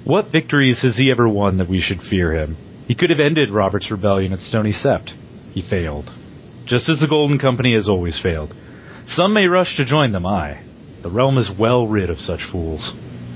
What victories has he ever won that we should fear him? He could have ended Robert's rebellion at Stony Sept. He failed. Just as the Golden Company has always failed. Some may rush to join them, aye. The realm is well rid of such fools.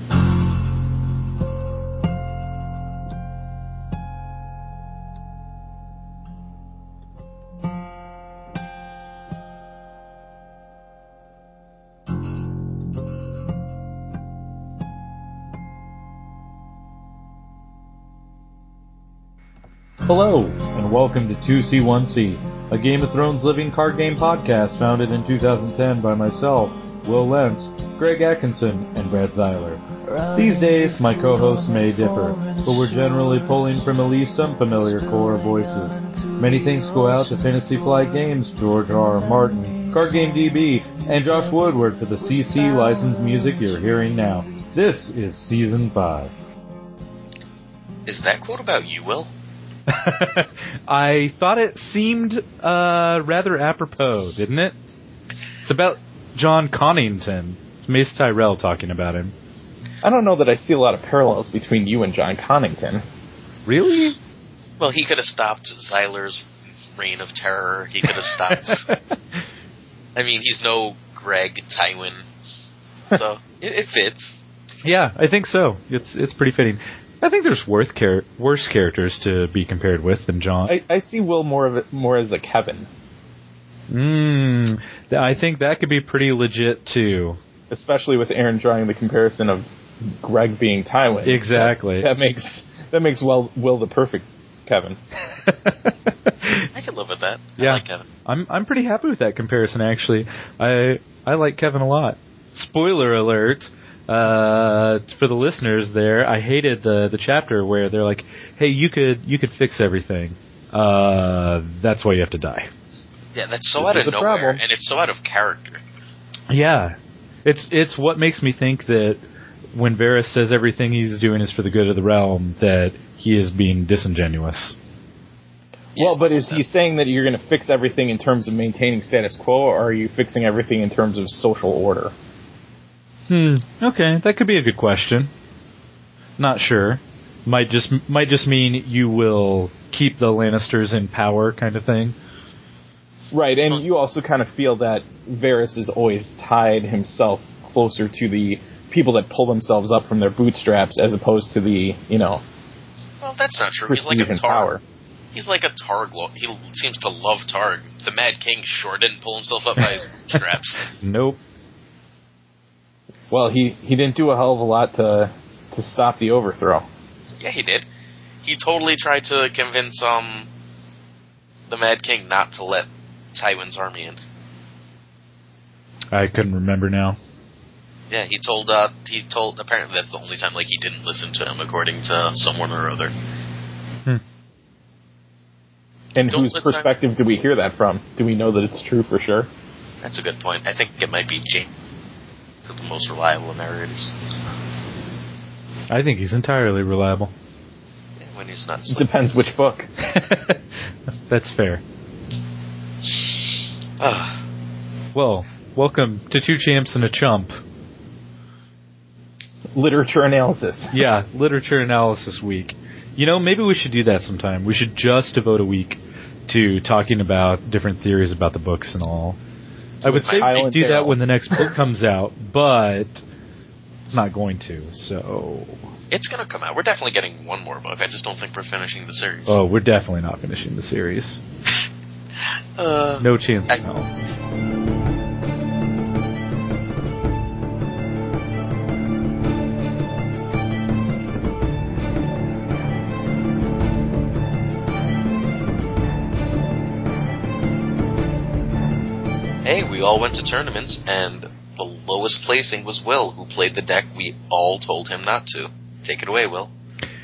Hello, and welcome to 2C1C, a Game of Thrones living card game podcast founded in 2010 by myself, Will Lentz, Greg Atkinson, and Brad Zeiler. These days, my co-hosts may differ, but we're generally pulling from at least some familiar core voices. Many thanks go out to Fantasy Flight Games, George R. R. Martin, Card Game DB, and Josh Woodward for the CC licensed music you're hearing now. This is Season 5. Is that quote about you, Will? I thought it seemed rather apropos, didn't it? It's about John Connington. It's Mace Tyrell talking about him. I don't know that I see a lot of parallels between you and John Connington. Really? Well, he could have stopped Zyler's reign of terror. He could have stopped... I mean, he's no Greg Tywin, so it fits. Yeah, I think so. It's pretty fitting. I think there's worse characters to be compared with than John. I see Will more as a Kevin. I think that could be pretty legit too. Especially with Aaron drawing the comparison of Greg being Tywin. Exactly. That makes Will the perfect Kevin. I can live with that. Yeah. I like Kevin. I'm pretty happy with that comparison actually. I like Kevin a lot. Spoiler alert. For the listeners there, I hated the chapter where they're like, "Hey, you could fix everything. That's why you have to die." Yeah, that's so out of nowhere, and it's so out of character. Yeah, it's what makes me think that when Varys says everything he's doing is for the good of the realm, that he is being disingenuous. Well, but is he saying that you're going to fix everything in terms of maintaining status quo, or are you fixing everything in terms of social order? Okay, that could be a good question. Not sure. Might just mean you will keep the Lannisters in power, kind of thing. Right, and you also kind of feel that Varys has always tied himself closer to the people that pull themselves up from their bootstraps, as opposed to the, Well, that's not true. He's like a Targ. Power. He's like a Targ. He seems to love Targ. The Mad King sure didn't pull himself up by his bootstraps. Nope. Well, he didn't do a hell of a lot to stop the overthrow. Yeah, he did. He totally tried to convince the Mad King not to let Tywin's army in. I couldn't remember now. Yeah, he told apparently that's the only time he didn't listen to him, according to someone or other. And whose perspective do we hear that from? Do we know that it's true for sure? That's a good point. I think it might be Jaime, the most reliable narrators. I think he's entirely reliable. Yeah, when he's not. It depends which book. That's fair. Well, welcome to Two Champs and a Chump. Literature analysis. Yeah, literature analysis week. Maybe we should do that sometime. We should just devote a week to talking about different theories about the books and all. I would say we do that when the next book comes out, but it's not going to, so... It's going to come out. We're definitely getting one more book. I just don't think we're finishing the series. Oh, we're definitely not finishing the series. No chance in hell. Hey, we all went to tournaments, and the lowest placing was Will, who played the deck we all told him not to. Take it away, Will.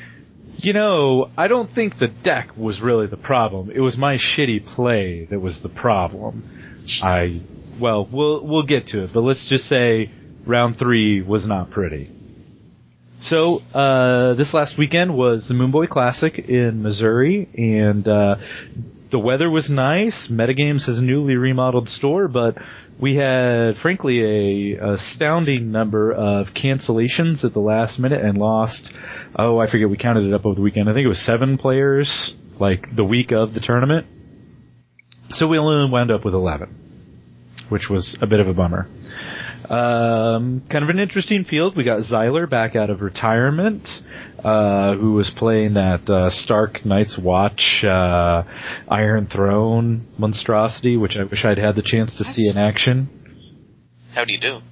I don't think the deck was really the problem. It was my shitty play that was the problem. We'll get to it, but let's just say round 3 was not pretty. So, this last weekend was the Moonboy Classic in Missouri, and the weather was nice. Metagames has a newly remodeled store, but We had, frankly, a astounding number of cancellations at the last minute and lost, I forget, we counted it up over the weekend. I think it was 7 players, like, the week of the tournament. So we only wound up with 11, which was a bit of a bummer. Kind of an interesting field. We got Xyler back out of retirement, who was playing that Stark Night's Watch Iron Throne monstrosity, which I wish I'd had the chance to see in action. How'd he do?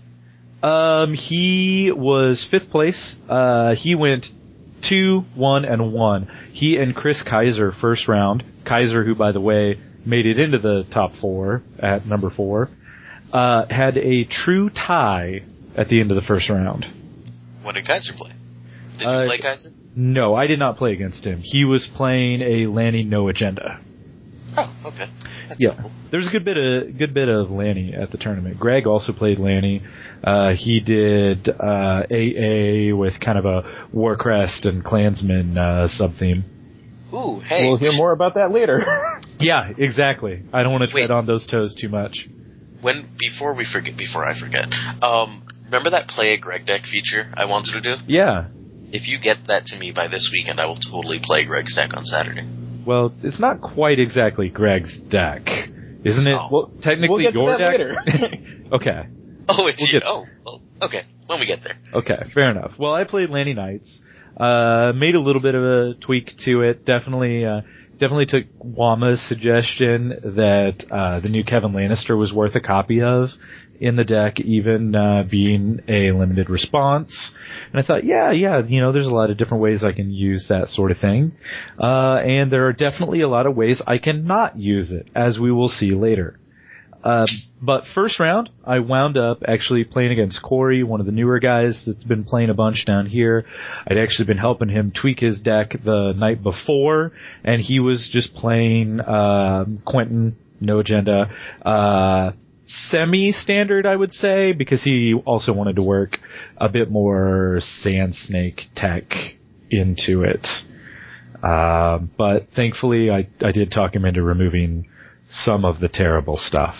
He was 5th place. He went 2-1-1. He and Chris Kaiser first round. Kaiser, who, by the way, made it into the top 4 at number 4. Had a true tie at the end of the first round. What did Kaiser play? Did you play Kaiser? No, I did not play against him. He was playing a Lanny No Agenda. Oh, okay. That's simple. There was a good bit of Lanny at the tournament. Greg also played Lanny. He did AA with kind of a Warcrest and Klansman sub-theme. Ooh, hey. We'll hear more about that later. Yeah, exactly. I don't want to tread on those toes too much. Before I forget, remember that Play a Greg deck feature I wanted to do? Yeah. If you get that to me by this weekend, I will totally play Greg's deck on Saturday. Well, it's not quite exactly Greg's deck, isn't it? Oh. Well, technically we'll get your to that deck. Later. Okay. Oh, it's you. Oh, well, okay. When we get there. Okay, fair enough. Well, I played Lanny Knights. Made a little bit of a tweak to it. Definitely took Wama's suggestion that the new Kevin Lannister was worth a copy of in the deck, even being a limited response. And I thought, yeah, there's a lot of different ways I can use that sort of thing. And there are definitely a lot of ways I cannot use it, as we will see later. But first round, I wound up actually playing against Corey, one of the newer guys that's been playing a bunch down here. I'd actually been helping him tweak his deck the night before, and he was just playing Quentin, No Agenda, semi-standard, I would say, because he also wanted to work a bit more Sand Snake tech into it. But thankfully, I did talk him into removing some of the terrible stuff.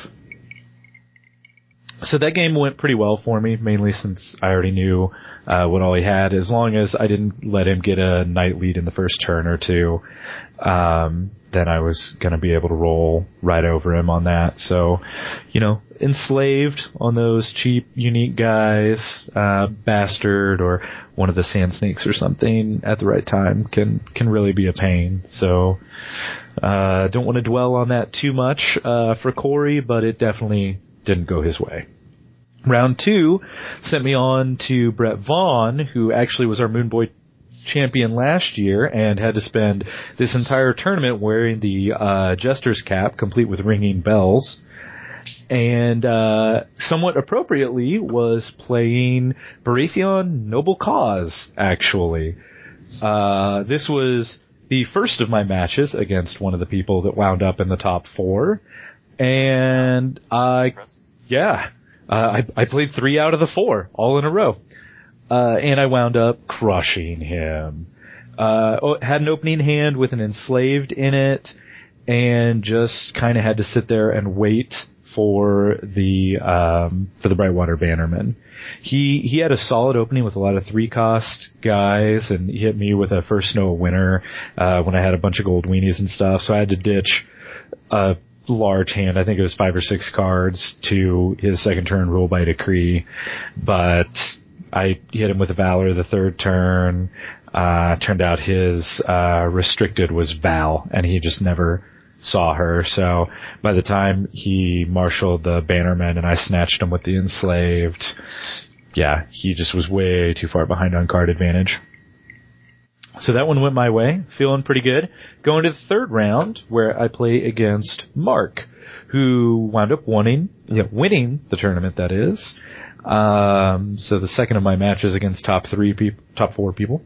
So that game went pretty well for me, mainly since I already knew what all he had. As long as I didn't let him get a night lead in the first turn or two, then I was going to be able to roll right over him on that. So, enslaved on those cheap, unique guys, Bastard or one of the Sand Snakes or something at the right time can really be a pain. So, don't want to dwell on that too much for Corey, but it definitely didn't go his way. Round 2 sent me on to Brett Vaughn, who actually was our Moon Boy champion last year and had to spend this entire tournament wearing the Jester's cap, complete with ringing bells. And somewhat appropriately was playing Baratheon Noble Cause, actually. This was the first of my matches against one of the people that wound up in the top 4. And I played 3 out of the 4, all in a row. And I wound up crushing him. Had an opening hand with an enslaved in it, and just kind of had to sit there and wait for the Brightwater Bannerman. He had a solid opening with a lot of 3-cost guys, and he hit me with a First Snow Winter, when I had a bunch of gold weenies and stuff, so I had to ditch a large hand. I think it was 5 or 6 cards to his second turn Rule by Decree, but I hit him with a Valor the third turn. Turned out his restricted was Val, and he just never saw her. So by the time he marshaled the Bannerman and I snatched him with the Enslaved, yeah, he just was way too far behind on card advantage. So that one went my way, feeling pretty good. Going to the third round, where I play against Mark, who wound up winning the tournament, that is. So the second of my matches against top 4 people.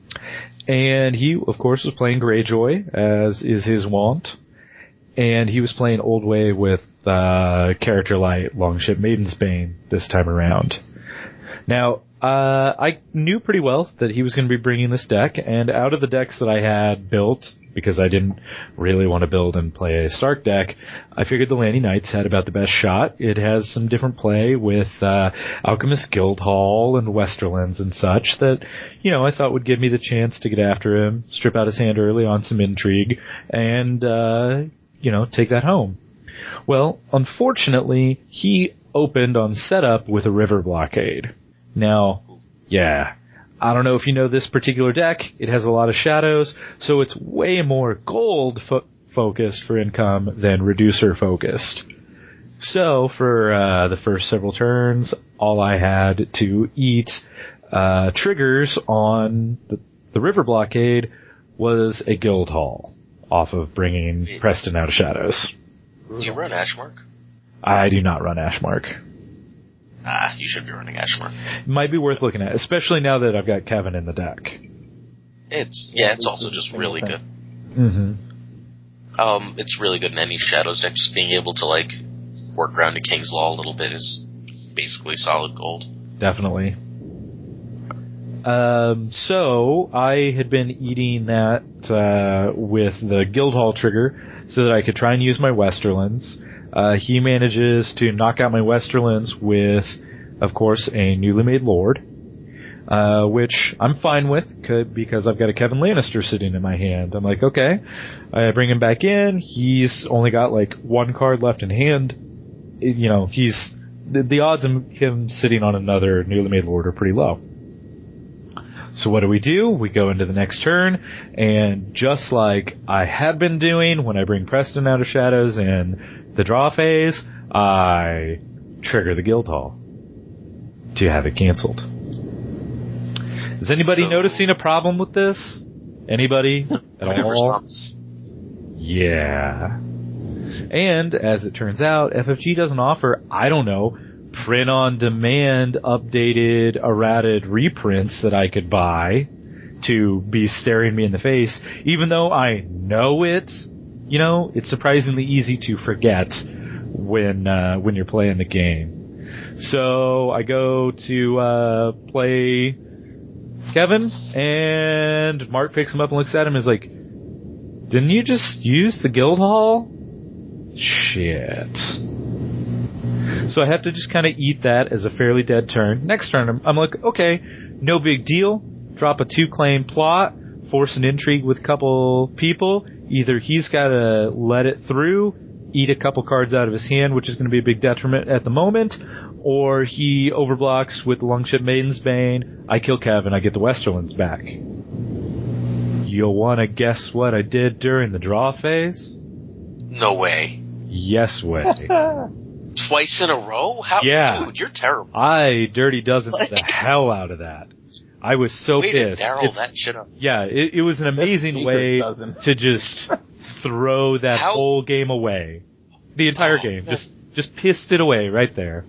And he, of course, was playing Greyjoy, as is his wont. And he was playing Old Way with Character Light Longship Maiden's Bane this time around. Now, I knew pretty well that he was going to be bringing this deck, and out of the decks that I had built, because I didn't really want to build and play a Stark deck, I figured the Lanny Knights had about the best shot. It has some different play with Alchemist Guildhall and Westerlands and such that, I thought would give me the chance to get after him, strip out his hand early on some intrigue, and, take that home. Well, unfortunately, he opened on setup with a River Blockade. Now, yeah, I don't know if you know this particular deck. It has a lot of shadows, so it's way more gold focused for income than reducer focused. So for the first several turns, all I had to eat triggers on the River Blockade was a Guildhall off of bringing Preston out of shadows. Do you run Ashmark? I do not run Ashmark. You should be running Ashmark. Might be worth looking at, especially now that I've got Kevin in the deck. It's also just really good. Mm-hmm. It's really good in any Shadows deck. Just being able to, work around a King's Law a little bit is basically solid gold. Definitely. So, I had been eating that with the Guildhall trigger so that I could try and use my Westerlands. He manages to knock out my Westerlands with, of course, a newly made Lord, which I'm fine with because I've got a Kevin Lannister sitting in my hand. I'm like, okay, I bring him back in. He's only got one card left in hand. He's the odds of him sitting on another newly made Lord are pretty low. So what do? We go into the next turn, and just like I had been doing when I bring Preston out of shadows in the draw phase, I trigger the Guildhall to have it canceled. Is anybody noticing a problem with this? Anybody at all? Yeah. And, as it turns out, FFG doesn't offer, print-on-demand, updated, errated reprints that I could buy to be staring me in the face, even though I know it. It's surprisingly easy to forget when you're playing the game. So I go to play Kevin, and Mark picks him up and looks at him and is like, "Didn't you just use the Guildhall?" Shit. So I have to just kind of eat that as a fairly dead turn. Next turn, I'm like, okay, no big deal. Drop a 2-claim plot, force an intrigue with a couple people. Either he's got to let it through, eat a couple cards out of his hand, which is going to be a big detriment at the moment, or he overblocks with the Longship Maiden's Bane. I kill Kevin, I get the Westerlands back. You'll want to guess what I did during the draw phase? No way. Yes way. Twice in a row? How? Yeah. Dude, you're terrible. I Dirty Dozen the hell out of that. I was so pissed. Daryl that shit up. Yeah, it was an amazing way to just throw that whole game away. The entire game. Just pissed it away right there.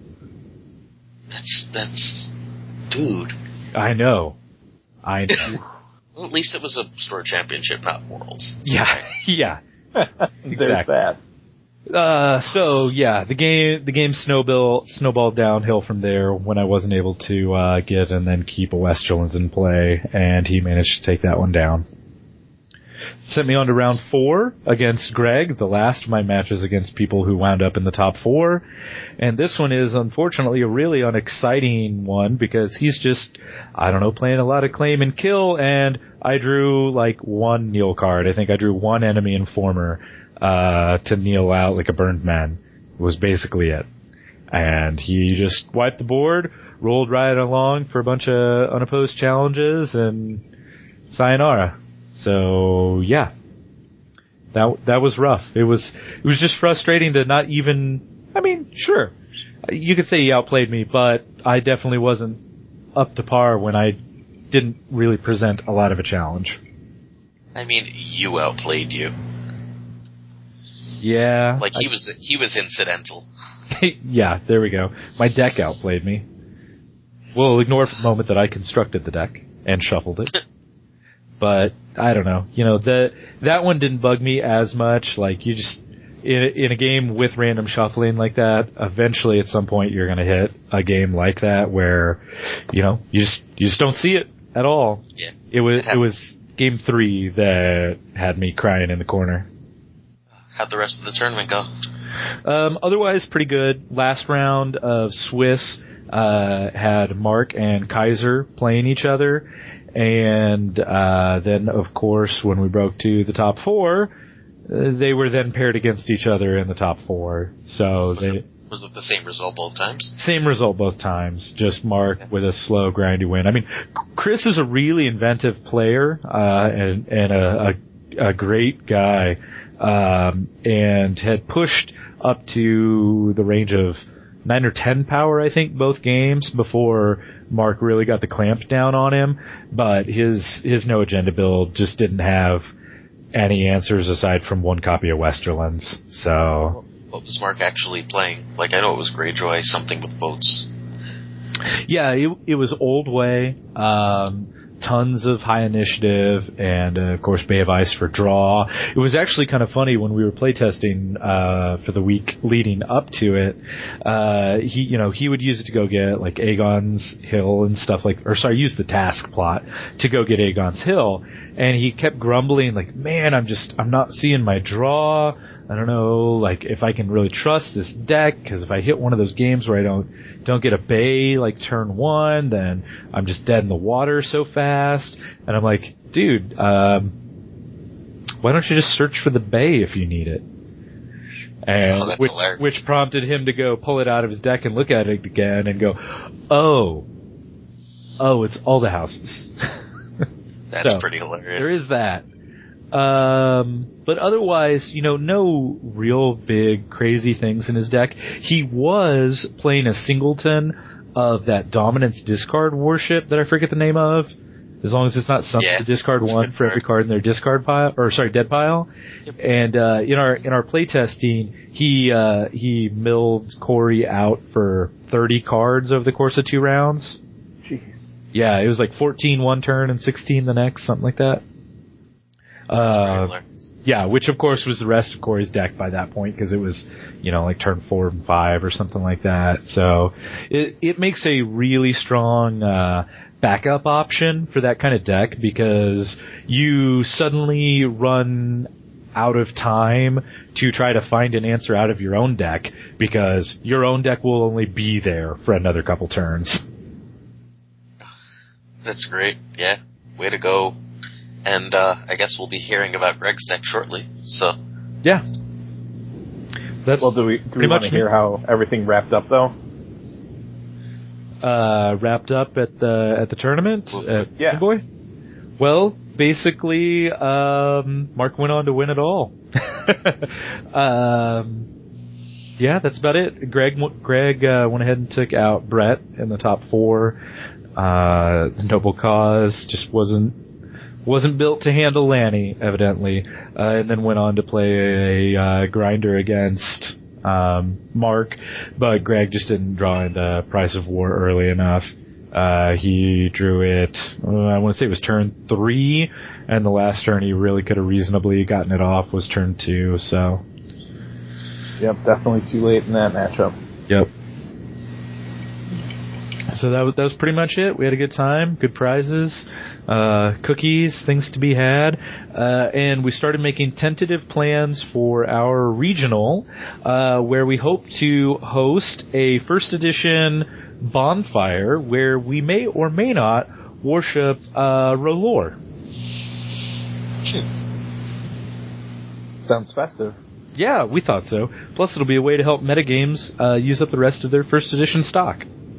That's dude. I know. Well, at least it was a Store Championship, not Worlds. Yeah, yeah. Exactly. There's that. So yeah, the game snowballed downhill from there when I wasn't able to get and then keep a Westerlands in play, and he managed to take that one down. Sent me on to round 4 against Greg, the last of my matches against people who wound up in the top 4. And this one is unfortunately a really unexciting one because he's just, playing a lot of claim and kill, and I drew one kneel card. I think I drew one enemy informer to kneel out like a burned man was basically it. And he just wiped the board, rolled right along for a bunch of unopposed challenges, and sayonara. So yeah, that was rough. It was just frustrating to not even. Sure, you could say he outplayed me, but I definitely wasn't up to par when I didn't really present a lot of a challenge. You outplayed you. Yeah, he was incidental. Yeah, there we go. My deck outplayed me. We'll ignore for the moment that I constructed the deck and shuffled it. But I don't know. That one didn't bug me as much. You in a game with random shuffling like that, eventually at some point you're going to hit a game like that where, you just don't see it at all. Yeah. It was game 3 that had me crying in the corner. How'd the rest of the tournament go? Otherwise, pretty good. Last round of Swiss had Mark and Kaiser playing each other, and then, of course, when we broke to the top 4, they were then paired against each other in the top 4. So was it the same result both times? Same result both times. Just Mark with a slow, grindy win. I mean, Chris is a really inventive player and a great guy, and had pushed up to the range of 9 or 10 power, I think, both games before Mark really got the clamp down on him. But his no agenda build just didn't have any answers aside from one copy of Westerlands. So what was Mark actually playing? Like, I know it was Greyjoy, something with boats. Yeah, it was Old Way, tons of high initiative, and of course Bay of Ice for draw. It was actually kind of funny when we were playtesting for the week leading up to it. He would use it to go get like Aegon's Hill and stuff use the task plot to go get Aegon's Hill, and he kept grumbling like, "Man, I'm not seeing my draw. I don't know, like, if I can really trust this deck, because if I hit one of those games where I don't get a bay, like, turn 1, then I'm just dead in the water so fast." And I'm like, dude, why don't you just search for the bay if you need it? And which prompted him to go pull it out of his deck and look at it again and go, oh, it's all the houses. That's pretty hilarious. There is that. But otherwise, no real big crazy things in his deck. He was playing a singleton of that Dominance discard warship that I forget the name of. As long as it's not something to discard 1 for every card in their discard pile, dead pile. Yep. And in our playtesting, he milled Corey out for 30 cards over the course of 2 rounds. Jeez. Yeah, it was like 14 one turn and 16 the next, something like that. Yeah, which of course was the rest of Corey's deck by that point, because it was, like turn 4 and 5 or something like that. So it makes a really strong backup option for that kind of deck, because you suddenly run out of time to try to find an answer out of your own deck, because your own deck will only be there for another couple turns. That's great. Yeah, way to go. And I guess we'll be hearing about Greg's deck shortly. So yeah, do we want to hear how everything wrapped up though? Wrapped up at the tournament at yeah. Boy. Well, basically, Mark went on to win it all. Yeah, that's about it. Greg went ahead and took out Brett in the top 4. The Noble Cause just wasn't built to handle Lanny, evidently, and then went on to play a grinder against Mark, but Greg just didn't draw into Price of War early enough. He drew it, I want to say it was turn 3, and the last turn he really could have reasonably gotten it off was turn 2, so. Yep, definitely too late in that matchup. Yep. So that was pretty much it. We had a good time, good prizes, cookies, things to be had, and we started making tentative plans for our regional, where we hope to host a first edition bonfire where we may or may not worship R'hllor. Sounds festive. Yeah, we thought so. Plus, it'll be a way to help metagames use up the rest of their first edition stock.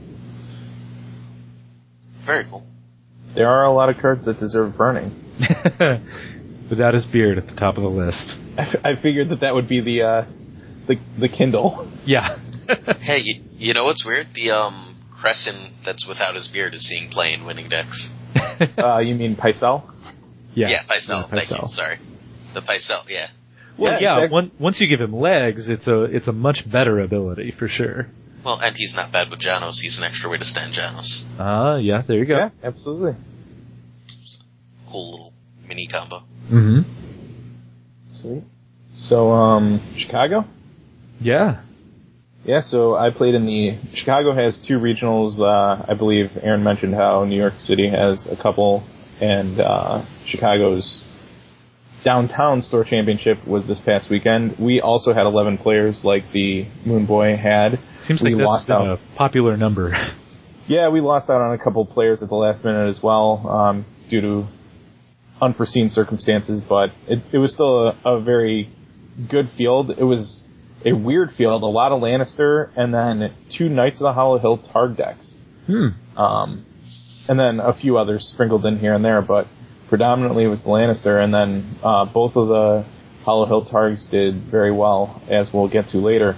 Very cool. There are a lot of cards that deserve burning. Without his beard at the top of the list. I figured that would be the Kindle. Yeah. Hey, you know what's weird? The Crescent that's without his beard is seeing play in winning decks. You mean Pycelle? Yeah, Pycelle. Thank you. Sorry, the Pycelle. Yeah. Well, yeah. Exactly. Once you give him legs, it's a much better ability for sure. Well, and he's not bad with Janos. He's an extra way to stand Janos. Yeah, there you go. Yeah, absolutely. Cool little mini combo. Mm-hmm. Sweet. So, Chicago? Yeah. Yeah, so I played in Chicago has 2 regionals. I believe Aaron mentioned how New York City has a couple, and Chicago's downtown store championship was this past weekend. We also had 11 players like the Moon Boy had. Seems like that's a popular number. Yeah, we lost out on a couple players at the last minute as well, due to unforeseen circumstances, but it was still a very good field. It was a weird field, a lot of Lannister, and then 2 Knights of the Hollow Hill Targ decks. And then a few others sprinkled in here and there, but predominantly it was the Lannister, and then both of the Hollow Hill Targs did very well, as we'll get to later.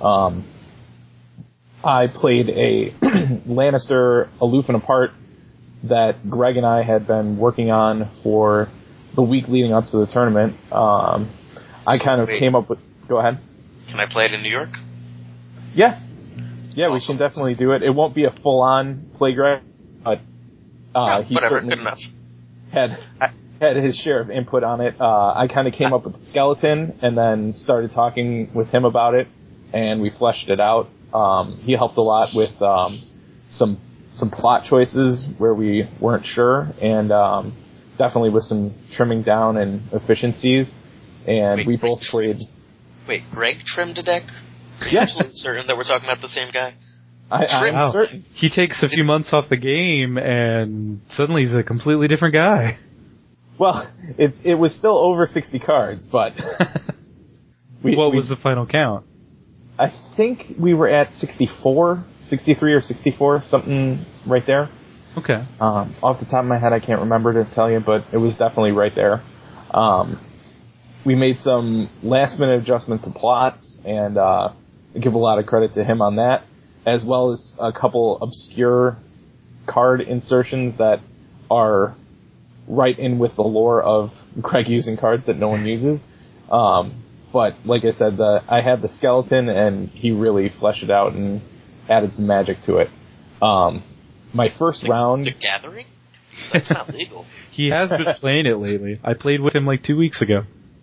I played a Lannister Aloof and Apart that Greg and I had been working on for the week leading up to the tournament. I kind of came up with... Go ahead. Can I play it in New York? Yeah. Yeah, awesome. We can definitely do it. It won't be a full-on play, Greg, but he whatever, certainly good enough. had his share of input on it. I kind of came up with the skeleton and then started talking with him about it, and we fleshed it out. He helped a lot with some plot choices where we weren't sure, and definitely with some trimming down and efficiencies. And we both played... Wait, Greg trimmed a deck? Are you absolutely certain that we're talking about the same guy? I'm certain. He takes a few months off the game, and suddenly he's a completely different guy. Well, it was still over 60 cards, but... What was the final count? I think we were at 64, 63 or 64, something right there. Okay. Off the top of my head, I can't remember to tell you, but it was definitely right there. We made some last-minute adjustments to plots, and I give a lot of credit to him on that, as well as a couple obscure card insertions that are right in with the lore of Greg using cards that no one uses. But like I said, I had the skeleton, and he really fleshed it out and added some magic to it. My first round... The Gathering? That's not legal. He has been playing it lately. I played with him like 2 weeks ago.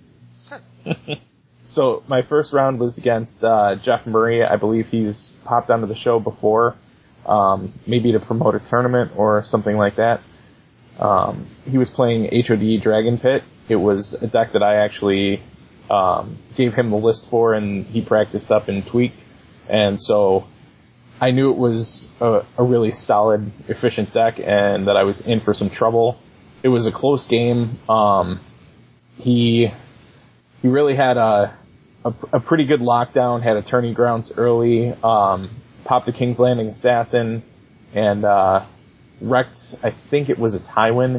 So my first round was against Jeff Murray. I believe he's popped onto the show before, maybe to promote a tournament or something like that. He was playing HOD Dragon Pit. It was a deck that I actually gave him the list for, and he practiced up and tweaked. And so I knew it was a really solid, efficient deck, and that I was in for some trouble. It was a close game. He really had a pretty good lockdown, had a Tourney Grounds early, popped the King's Landing Assassin, and wrecked, I think it was a Tywin.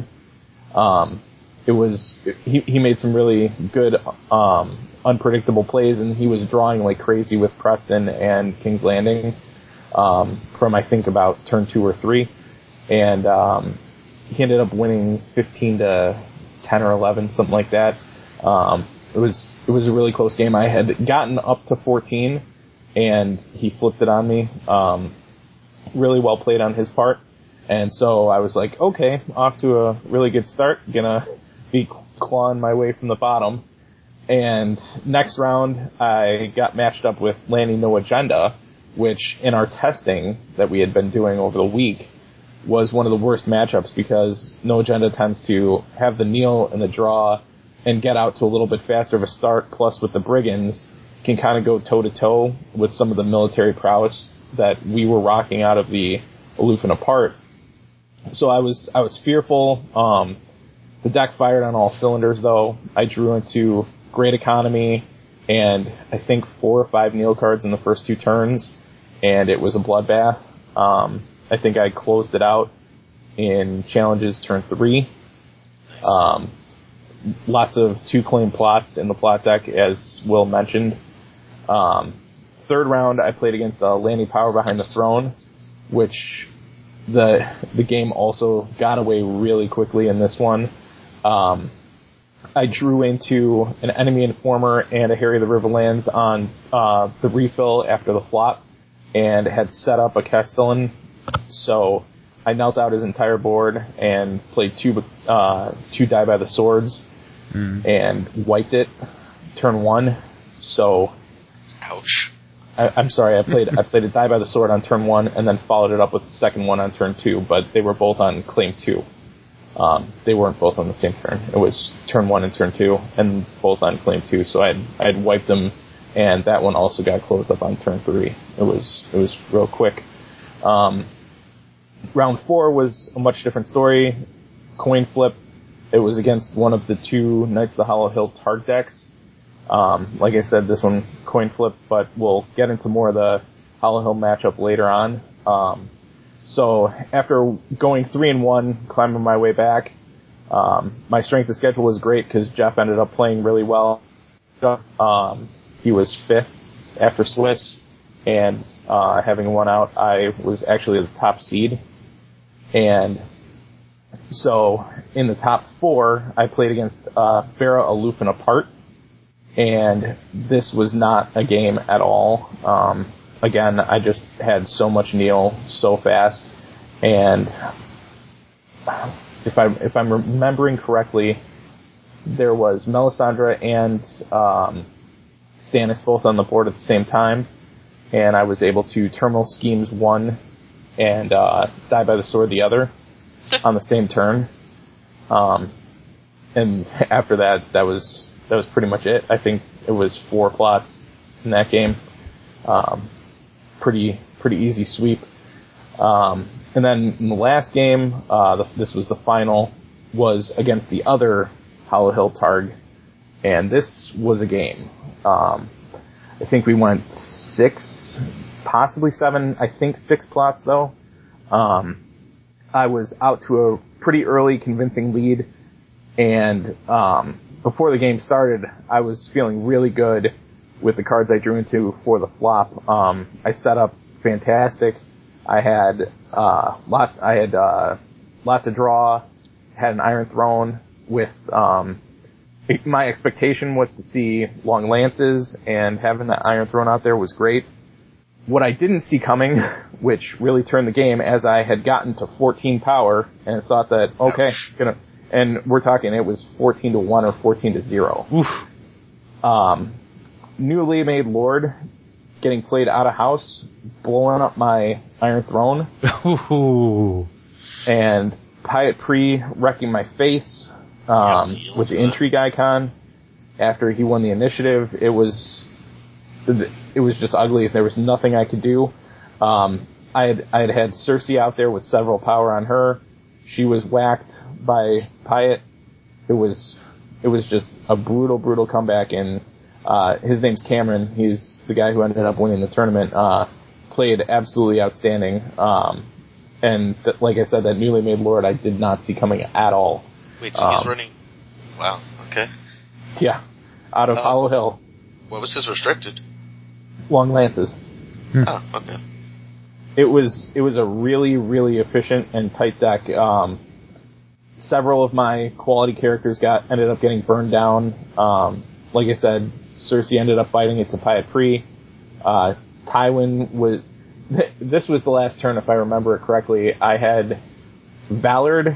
He made some really good, unpredictable plays, and he was drawing like crazy with Preston and King's Landing, from I think about turn 2 or 3. And, he ended up winning 15 to 10 or 11, something like that. It was a really close game. I had gotten up to 14, and he flipped it on me. Really well played on his part. And so I was like, okay, off to a really good start. Gonna be clawing my way from the bottom. And next round, I got matched up with Lanny No Agenda, which in our testing that we had been doing over the week was one of the worst matchups, because No Agenda tends to have the kneel and the draw and get out to a little bit faster of a start, plus with the Brigands, can kind of go toe-to-toe with some of the military prowess that we were rocking out of the Aloof and Apart. So I was fearful. The deck fired on all cylinders, though. I drew into Great Economy and I think 4 or 5 kneel cards in the first 2 turns, and it was a bloodbath. I think I closed it out in challenges turn 3. Lots of 2-claim plots in the plot deck, as Will mentioned. Third round, I played against Lanny Power Behind the Throne, which the game also got away really quickly in this one. I drew into an Enemy Informer and a Harry of the Riverlands on the refill after the flop, and had set up a Castellan, so I knelt out his entire board and played 2 Die by the Swords, and wiped it. turn 1, so... Ouch. I'm sorry, I played a Die by the Sword on turn 1, and then followed it up with the second one on turn 2, but they were both on claim 2. They weren't both on the same turn. It was turn 1 and turn 2, and both on claim 2, so I had wiped them, and that one also got closed up on turn 3. It was real quick. Round 4 was a much different story. Coin flip. It was against one of the 2 Knights of the Hollow Hill Targ decks. Like I said, this one coin flip, but we'll get into more of the Hollow Hill matchup later on. So after going 3-1, climbing my way back, my strength of schedule was great because Jeff ended up playing really well. He was 5th after Swiss, and having won out, I was actually the top seed. And so in the top 4, I played against Vera Aloof and Apart, and this was not a game at all. Again, I just had so much Neil so fast, and if I'm remembering correctly, there was Melisandre and Stannis both on the board at the same time, and I was able to Terminal Schemes 1 and Die by the Sword the other on the same turn. And after that was pretty much it. I think it was 4 plots in that game. Pretty easy sweep. And then in the last game, this was the final, was against the other Hollow Hill Targ, and this was a game. I think we went 6, possibly 7, I think 6 plots though. I was out to a pretty early convincing lead, and before the game started, I was feeling really good with the cards I drew into for the flop. I set up fantastic. I had lots of draw, had an Iron Throne with my expectation was to see long lances, and having that Iron Throne out there was great. What I didn't see coming, which really turned the game, as I had gotten to 14 power and thought that, okay, and we're talking it was 14-1 or 14-0. Oof. Newly made Lord getting played out of house, blowing up my Iron Throne. Ooh. And Pyat Pri wrecking my face with the Intrigue icon after he won the initiative. It was just ugly. There was nothing I could do. I had Cersei out there with several power on her. She was whacked by Pyat. It was just a brutal comeback, and his name's Cameron. He's the guy who ended up winning the tournament. Played absolutely outstanding. And like I said, that newly made Lord I did not see coming at all. Wait, so he's running... Wow, okay. Yeah, out of Hollow Hill. What was his restricted? Long lances. Oh, okay. It was a really efficient and tight deck. Several of my quality characters ended up getting burned down. Like I said, Cersei ended up fighting it to Pyat Pri. Tywin was... This was the last turn, if I remember it correctly. I had Ballard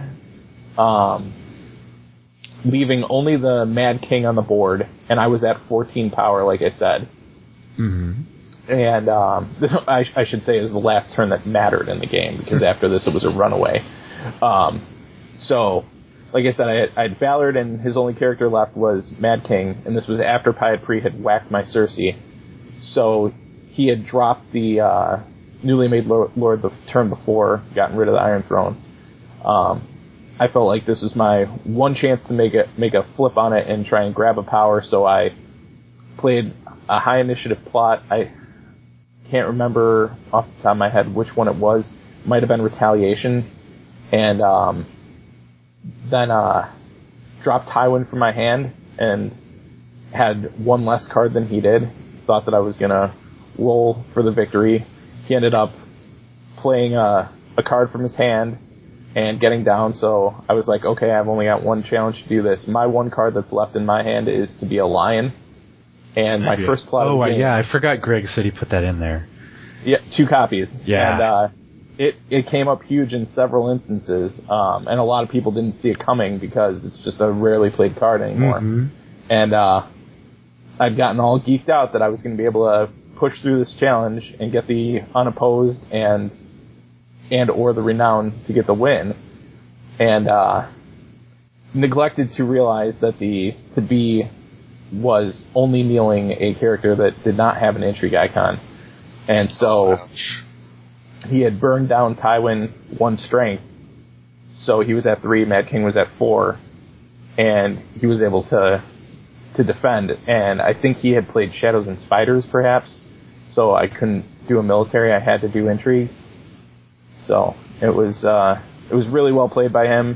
leaving only the Mad King on the board, and I was at 14 power, like I said. Mm-hmm. And this, I should say, is the last turn that mattered in the game, because after this it was a runaway. So, like I said, I had Ballard, and his only character left was Mad King, and this was after Pyat Pri had whacked my Cersei. So he had dropped the newly made Lord the turn before, gotten rid of the Iron Throne. I felt like this was my one chance to make a flip on it and try and grab a power, so I played a high initiative plot. I can't remember off the top of my head which one it was. It might have been Retaliation. And then dropped Tywin from my hand and had one less card than he did. Thought that I was going to roll for the victory. He ended up playing a card from his hand and getting down, so I was like, okay, I've only got one challenge to do this. My one card that's left in my hand is to be a lion. And my first plot of the game... yeah, I forgot Greg said he put that in there. Yeah, 2 copies. Yeah. And it came up huge in several instances, and a lot of people didn't see it coming because it's just a rarely played card anymore. Mm-hmm. And I'd gotten all geeked out that I was going to be able to push through this challenge and get the unopposed and or the renown to get the win, and neglected to realize that the to be was only kneeling a character that did not have an intrigue icon, and so he had burned down Tywin 1 strength, so he was at 3, Mad King was at 4, and he was able to defend, and I think he had played Shadows and Spiders perhaps, so I couldn't do a military, I had to do intrigue. So it was really well played by him.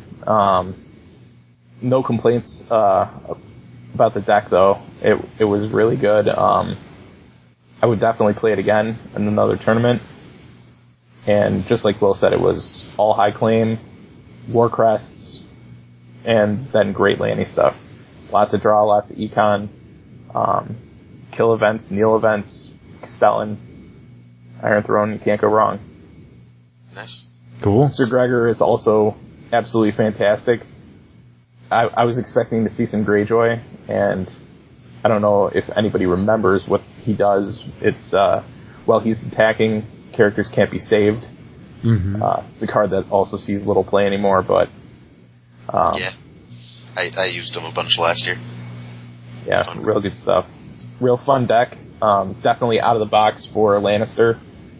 No complaints about the deck though. It was really good. I would definitely play it again in another tournament. And just like Will said, it was all high claim, war crests, and then great landing stuff. Lots of draw, lots of econ, kill events, kneel events, Castellan, Iron Throne, you can't go wrong. Nice. Cool. Sir Gregor is also absolutely fantastic. I was expecting to see some Greyjoy, and I don't know if anybody remembers what he does. It's, while he's attacking, characters can't be saved. Mm-hmm. It's a card that also sees little play anymore, but... yeah. I used him a bunch last year. Yeah, real good stuff. Real fun deck. Definitely out of the box for Lannister.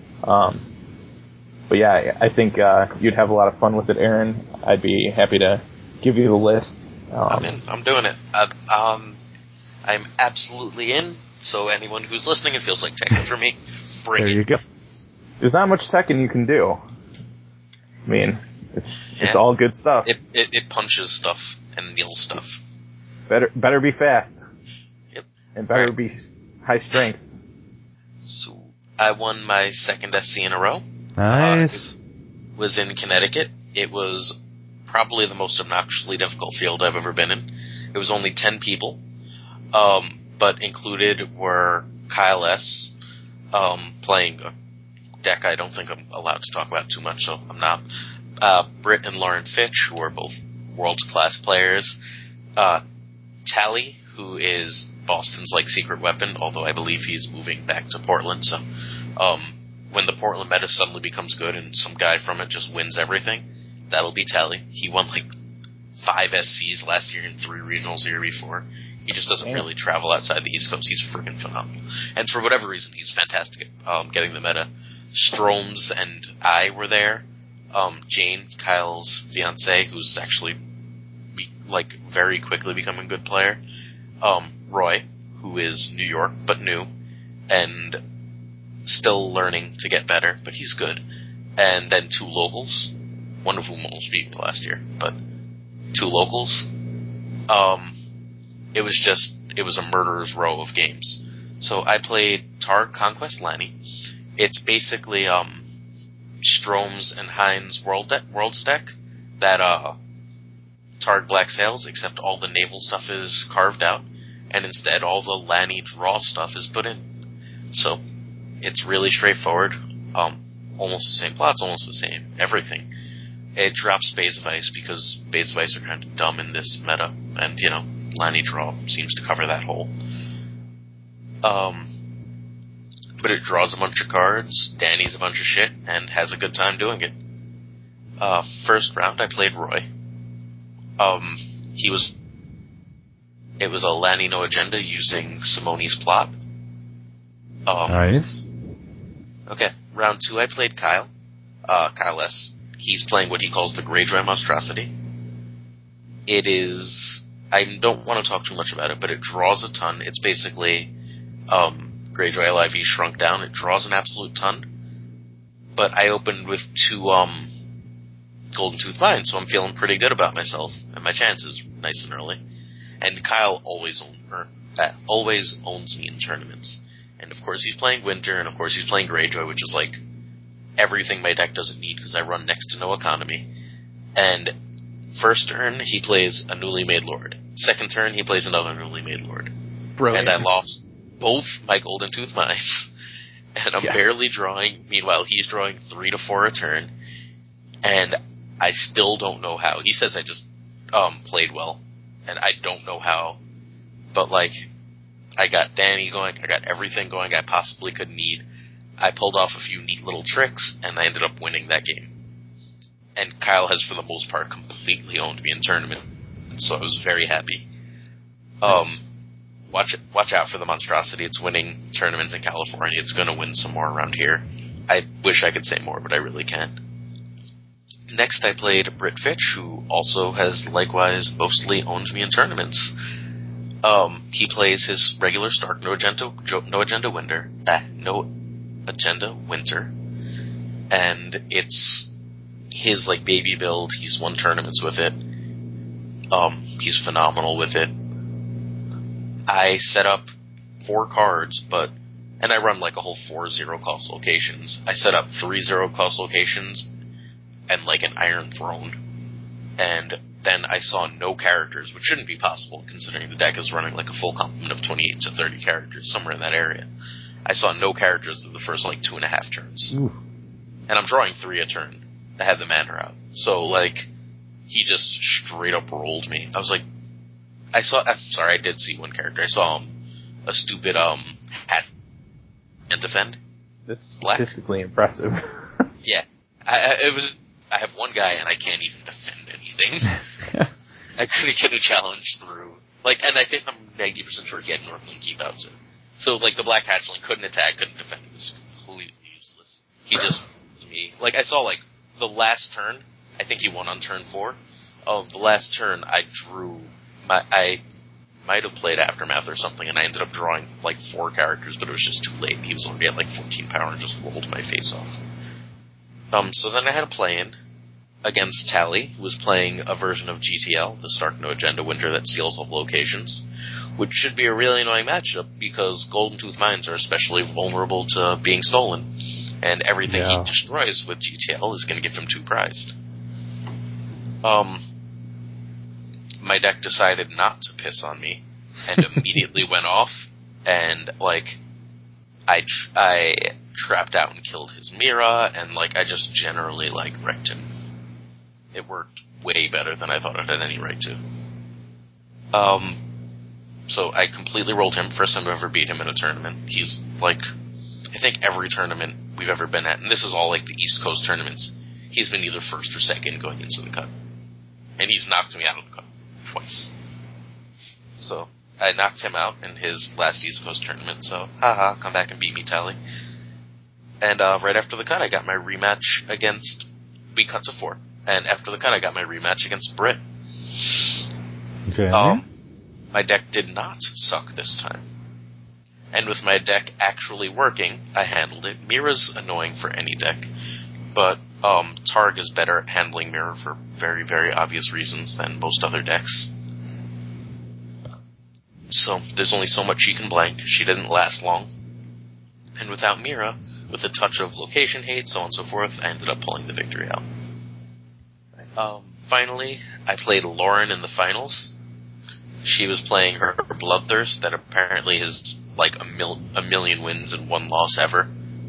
But yeah, I think you'd have a lot of fun with it, Aaron. I'd be happy to give you the list. I'm doing it. I'm absolutely in, so anyone who's listening and feels like teching for me, bring it. There you go. There's not much teching you can do. I mean, it's all good stuff. It punches stuff and kneels stuff. Better be fast. Yep. And better be high strength. So I won my second SC in a row. Nice. Was in Connecticut. It was probably the most obnoxiously difficult field I've ever been in. It was only 10 people, but included were Kyle S. Playing a deck I don't think I'm allowed to talk about too much, so I'm not. Britt and Lauren Fitch, who are both world-class players. Tally, who is Boston's secret weapon, although I believe he's moving back to Portland, so when the Portland meta suddenly becomes good and some guy from it just wins everything, that'll be Tally. He won 5 SCs last year and 3 regionals the year before. He just doesn't really travel outside the East Coast. He's freaking phenomenal. And for whatever reason, he's fantastic at getting the meta. Stromes and I were there. Jane, Kyle's fiancée, who's actually very quickly becoming a good player. Roy, who is New York but new, and still learning to get better, but he's good. And then 2 locals, one of whom almost beat me last year, but 2 locals. It was a murderer's row of games. So I played Targ Conquest Lanny. It's basically Stromes and Hines Worlds deck that Targ Black Sails, except all the naval stuff is carved out, and instead all the Lanny draw stuff is put in. So it's really straightforward. Almost the same plots, almost the same everything. It drops Bays of Ice because Bays of Ice are kind of dumb in this meta, and Lanny draw seems to cover that hole. But it draws a bunch of cards, Danny's a bunch of shit, and has a good time doing it. First round, I played Roy. It was a Lanny no agenda using Simone's plot. Nice. Okay, round 2, I played Kyle. Kyle S. He's playing what he calls the Greyjoy Monstrosity. It is... I don't want to talk too much about it, but it draws a ton. It's basically Greyjoy LIV shrunk down. It draws an absolute ton. But I opened with 2 Golden Tooth Mines, so I'm feeling pretty good about myself and my chances nice and early. And Kyle always owns me in tournaments. And of course he's playing Winter, and of course he's playing Greyjoy, which is everything my deck doesn't need because I run next to no economy. And first turn, he plays a newly made lord. Second turn, he plays another newly made lord. Brilliant. And I lost both my Golden Tooth Mines. And I'm barely drawing. Meanwhile, he's drawing 3 to 4 a turn. And I still don't know how. He says I just played well. And I don't know how. But, I got Danny going. I got everything going I possibly could need. I pulled off a few neat little tricks, and I ended up winning that game. And Kyle has, for the most part, completely owned me in tournament, so I was very happy. Nice. Watch out for the monstrosity. It's winning tournaments in California. It's going to win some more around here. I wish I could say more, but I really can't. Next, I played Britt Fitch, who also has likewise mostly owned me in tournaments. He plays his regular Stark No Agenda Winter, and it's his like baby build. He's won tournaments with it. He's phenomenal with it. I set up 4 cards, and I run like a whole 4 zero-cost locations. I set up 3 zero-cost locations and like an Iron Throne. And then I saw no characters, which shouldn't be possible considering the deck is running like a full complement of 28 to 30 characters, somewhere in that area. I saw no characters in the first like 2.5 turns. Ooh. And I'm drawing 3 a turn. I had the mana out. So like, he just straight up rolled me. I was like, I did see one character. I saw a stupid hat and defend. That's statistically impressive. Yeah, I have one guy and I can't even defend anything. I couldn't get a challenge through. Like, and I think I'm 90% sure he had Northland Keep out too. So like the black hatchling couldn't attack, couldn't defend. It was completely useless. He just me. Like I saw like the last turn. I think he won on turn 4. The last turn I drew. I might have played Aftermath or something, and I ended up drawing like 4 characters, but it was just too late. He was already at like 14 power and just rolled my face off. So then I had a play-in against Tally, who was playing a version of GTL, the Stark No Agenda Winter that seals all locations, which should be a really annoying matchup because Golden Tooth Mines are especially vulnerable to being stolen, and everything he destroys with GTL is going to get him too prized. My deck decided not to piss on me, and immediately went off, and, like, I trapped out and killed his Mira, and, like, I just generally, like, wrecked him. It worked way better than I thought it had any right to. So I completely rolled him, first time I've ever beat him in a tournament. He's, like, I think every tournament we've ever been at, and this is all, like, the East Coast tournaments, he's been either first or second going into the cut. And he's knocked me out of the cut. Twice. So, I knocked him out in his last East Coast tournament, so, haha, come back and beat me, Tally. And, right after the cut, I got my rematch against, we cut to 4, and after the cut, I got my rematch against Britt. Okay. My deck did not suck this time. And with my deck actually working, I handled it. Mira's annoying for any deck, but Targ is better at handling Mira for very, very obvious reasons than most other decks. So, there's only so much she can blank. She didn't last long. And without Mira, with a touch of location hate, so on and so forth, I ended up pulling the victory out. Finally, I played Lauren in the finals. She was playing her Bloodthirst that apparently is like a million wins and 1 loss ever.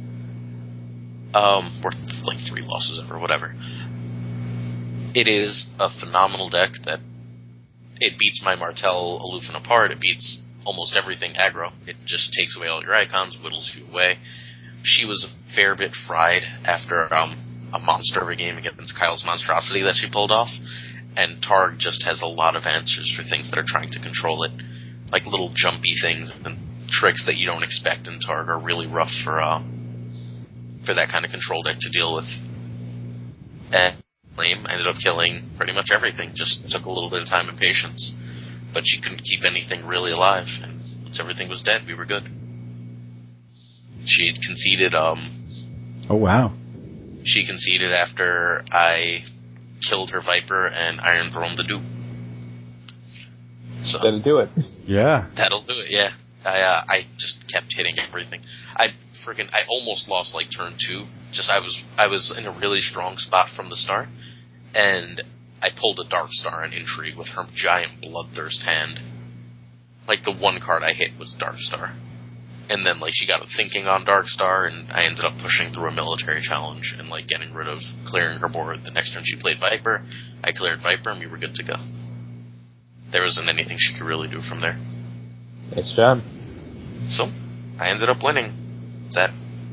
Or like 3 losses ever, whatever. It is a phenomenal deck that it beats my Martell aloof and apart. It beats almost everything aggro. It just takes away all your icons, whittles you away. She was a fair bit fried after a monster of a game against Kyle's Monstrosity that she pulled off, and Targ just has a lot of answers for things that are trying to control it. Like little jumpy things and tricks that you don't expect in Targ are really rough for that kind of control deck to deal with. And I ended up killing pretty much everything, just took a little bit of time and patience. But she couldn't keep anything really alive, and once everything was dead, we were good. She conceded, Oh, wow. She conceded after I killed her Viper and Iron Throne the dupe. So, that'll do it. Yeah. That'll do it, yeah. I just kept hitting everything. I almost lost like turn 2. Just I was in a really strong spot from the start, and I pulled a Darkstar on Intrigue with her giant Bloodthirst hand. Like the one card I hit was Darkstar. And then like she got a thinking on Darkstar, and I ended up pushing through a military challenge and like getting rid of clearing her board. The next turn she played Viper, I cleared Viper, and we were good to go. There wasn't anything she could really do from there. Nice job. So, I ended up winning that.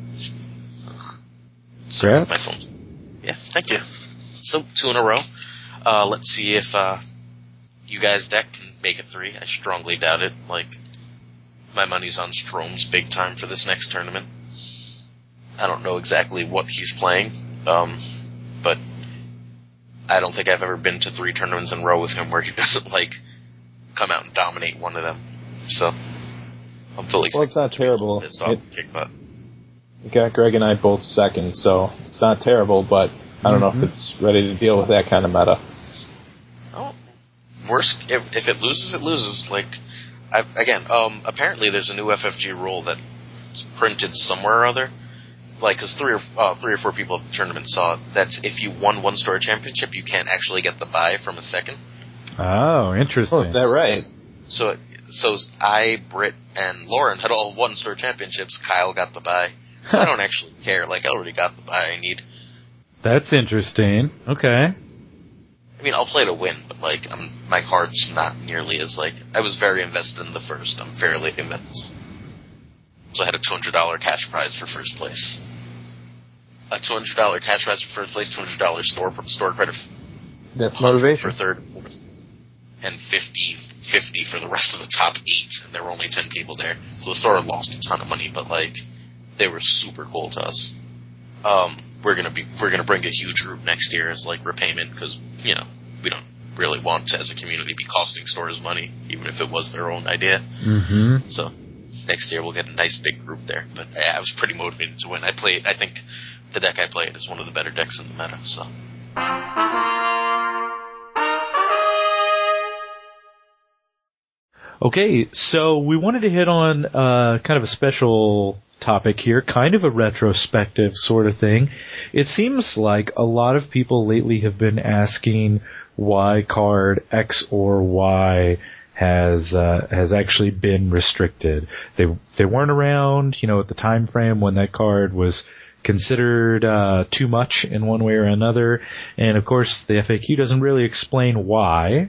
Sorry, my phone. Yeah, thank you. So, 2 in a row. Let's see if you guys' deck can make it 3. I strongly doubt it. Like, my money's on Strome's big time for this next tournament. I don't know exactly what he's playing, but I don't think I've ever been to 3 tournaments in a row with him where he doesn't, like, come out and dominate one of them. So, I'm fully... Well, it's not terrible. Kick butt. You got Greg and I both second, so it's not terrible, but I don't know if it's ready to deal with that kind of meta. Oh, worse, if it loses, it loses. Like, apparently there's a new FFG rule that's printed somewhere or other. Like, because 3 or 4 people at the tournament saw it. That's if you won 1-store championship, you can't actually get the bye from a second. Oh, interesting. Oh, is that right? So I, Britt, and Lauren had all 1-store championships. Kyle got the bye. So I don't actually care. Like, I already got the bye I need. That's interesting. Okay. I mean, I'll play to win, but, like, my heart's not nearly as, like... I was very invested in the first. I'm fairly convinced. So I had a $200 cash prize for first place. A $200 cash prize for first place, $200 store credit. That's motivation. For third and fourth. And 50 for the rest of the top 8, and there were only 10 people there. So the store lost a ton of money, but, like... They were super cool to us. We're gonna bring a huge group next year as like repayment because we don't really want to as a community be costing stores money even if it was their own idea. Mm-hmm. So next year we'll get a nice big group there. But I was pretty motivated to win. I think the deck I played is one of the better decks in the meta. So. Okay, so we wanted to hit on kind of a special topic here, kind of a retrospective sort of thing. It seems like a lot of people lately have been asking why card X or Y has actually been restricted. They weren't around, at the time frame when that card was considered too much in one way or another, and of course the FAQ doesn't really explain why.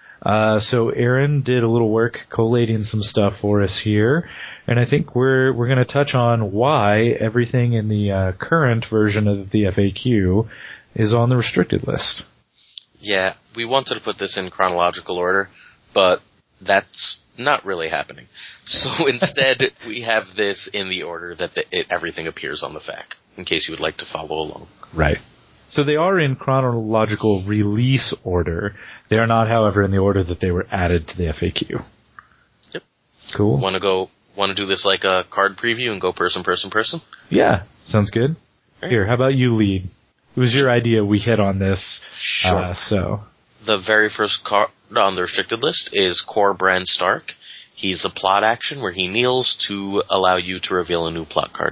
So Aaron did a little work collating some stuff for us here, and I think we're going to touch on why everything in the current version of the FAQ is on the restricted list. Yeah, we wanted to put this in chronological order, but that's not really happening. So instead, we have this in the order that everything appears on the FAQ, in case you would like to follow along. Right. So they are in chronological release order. They are not, however, in the order that they were added to the FAQ. Yep. Cool. Want to do this like a card preview and go person? Yeah, sounds good. Right. Here, how about you lead? It was your idea. We hit on this. Sure. So the very first card on the restricted list is Core Bran Stark. He's a plot action where he kneels to allow you to reveal a new plot card.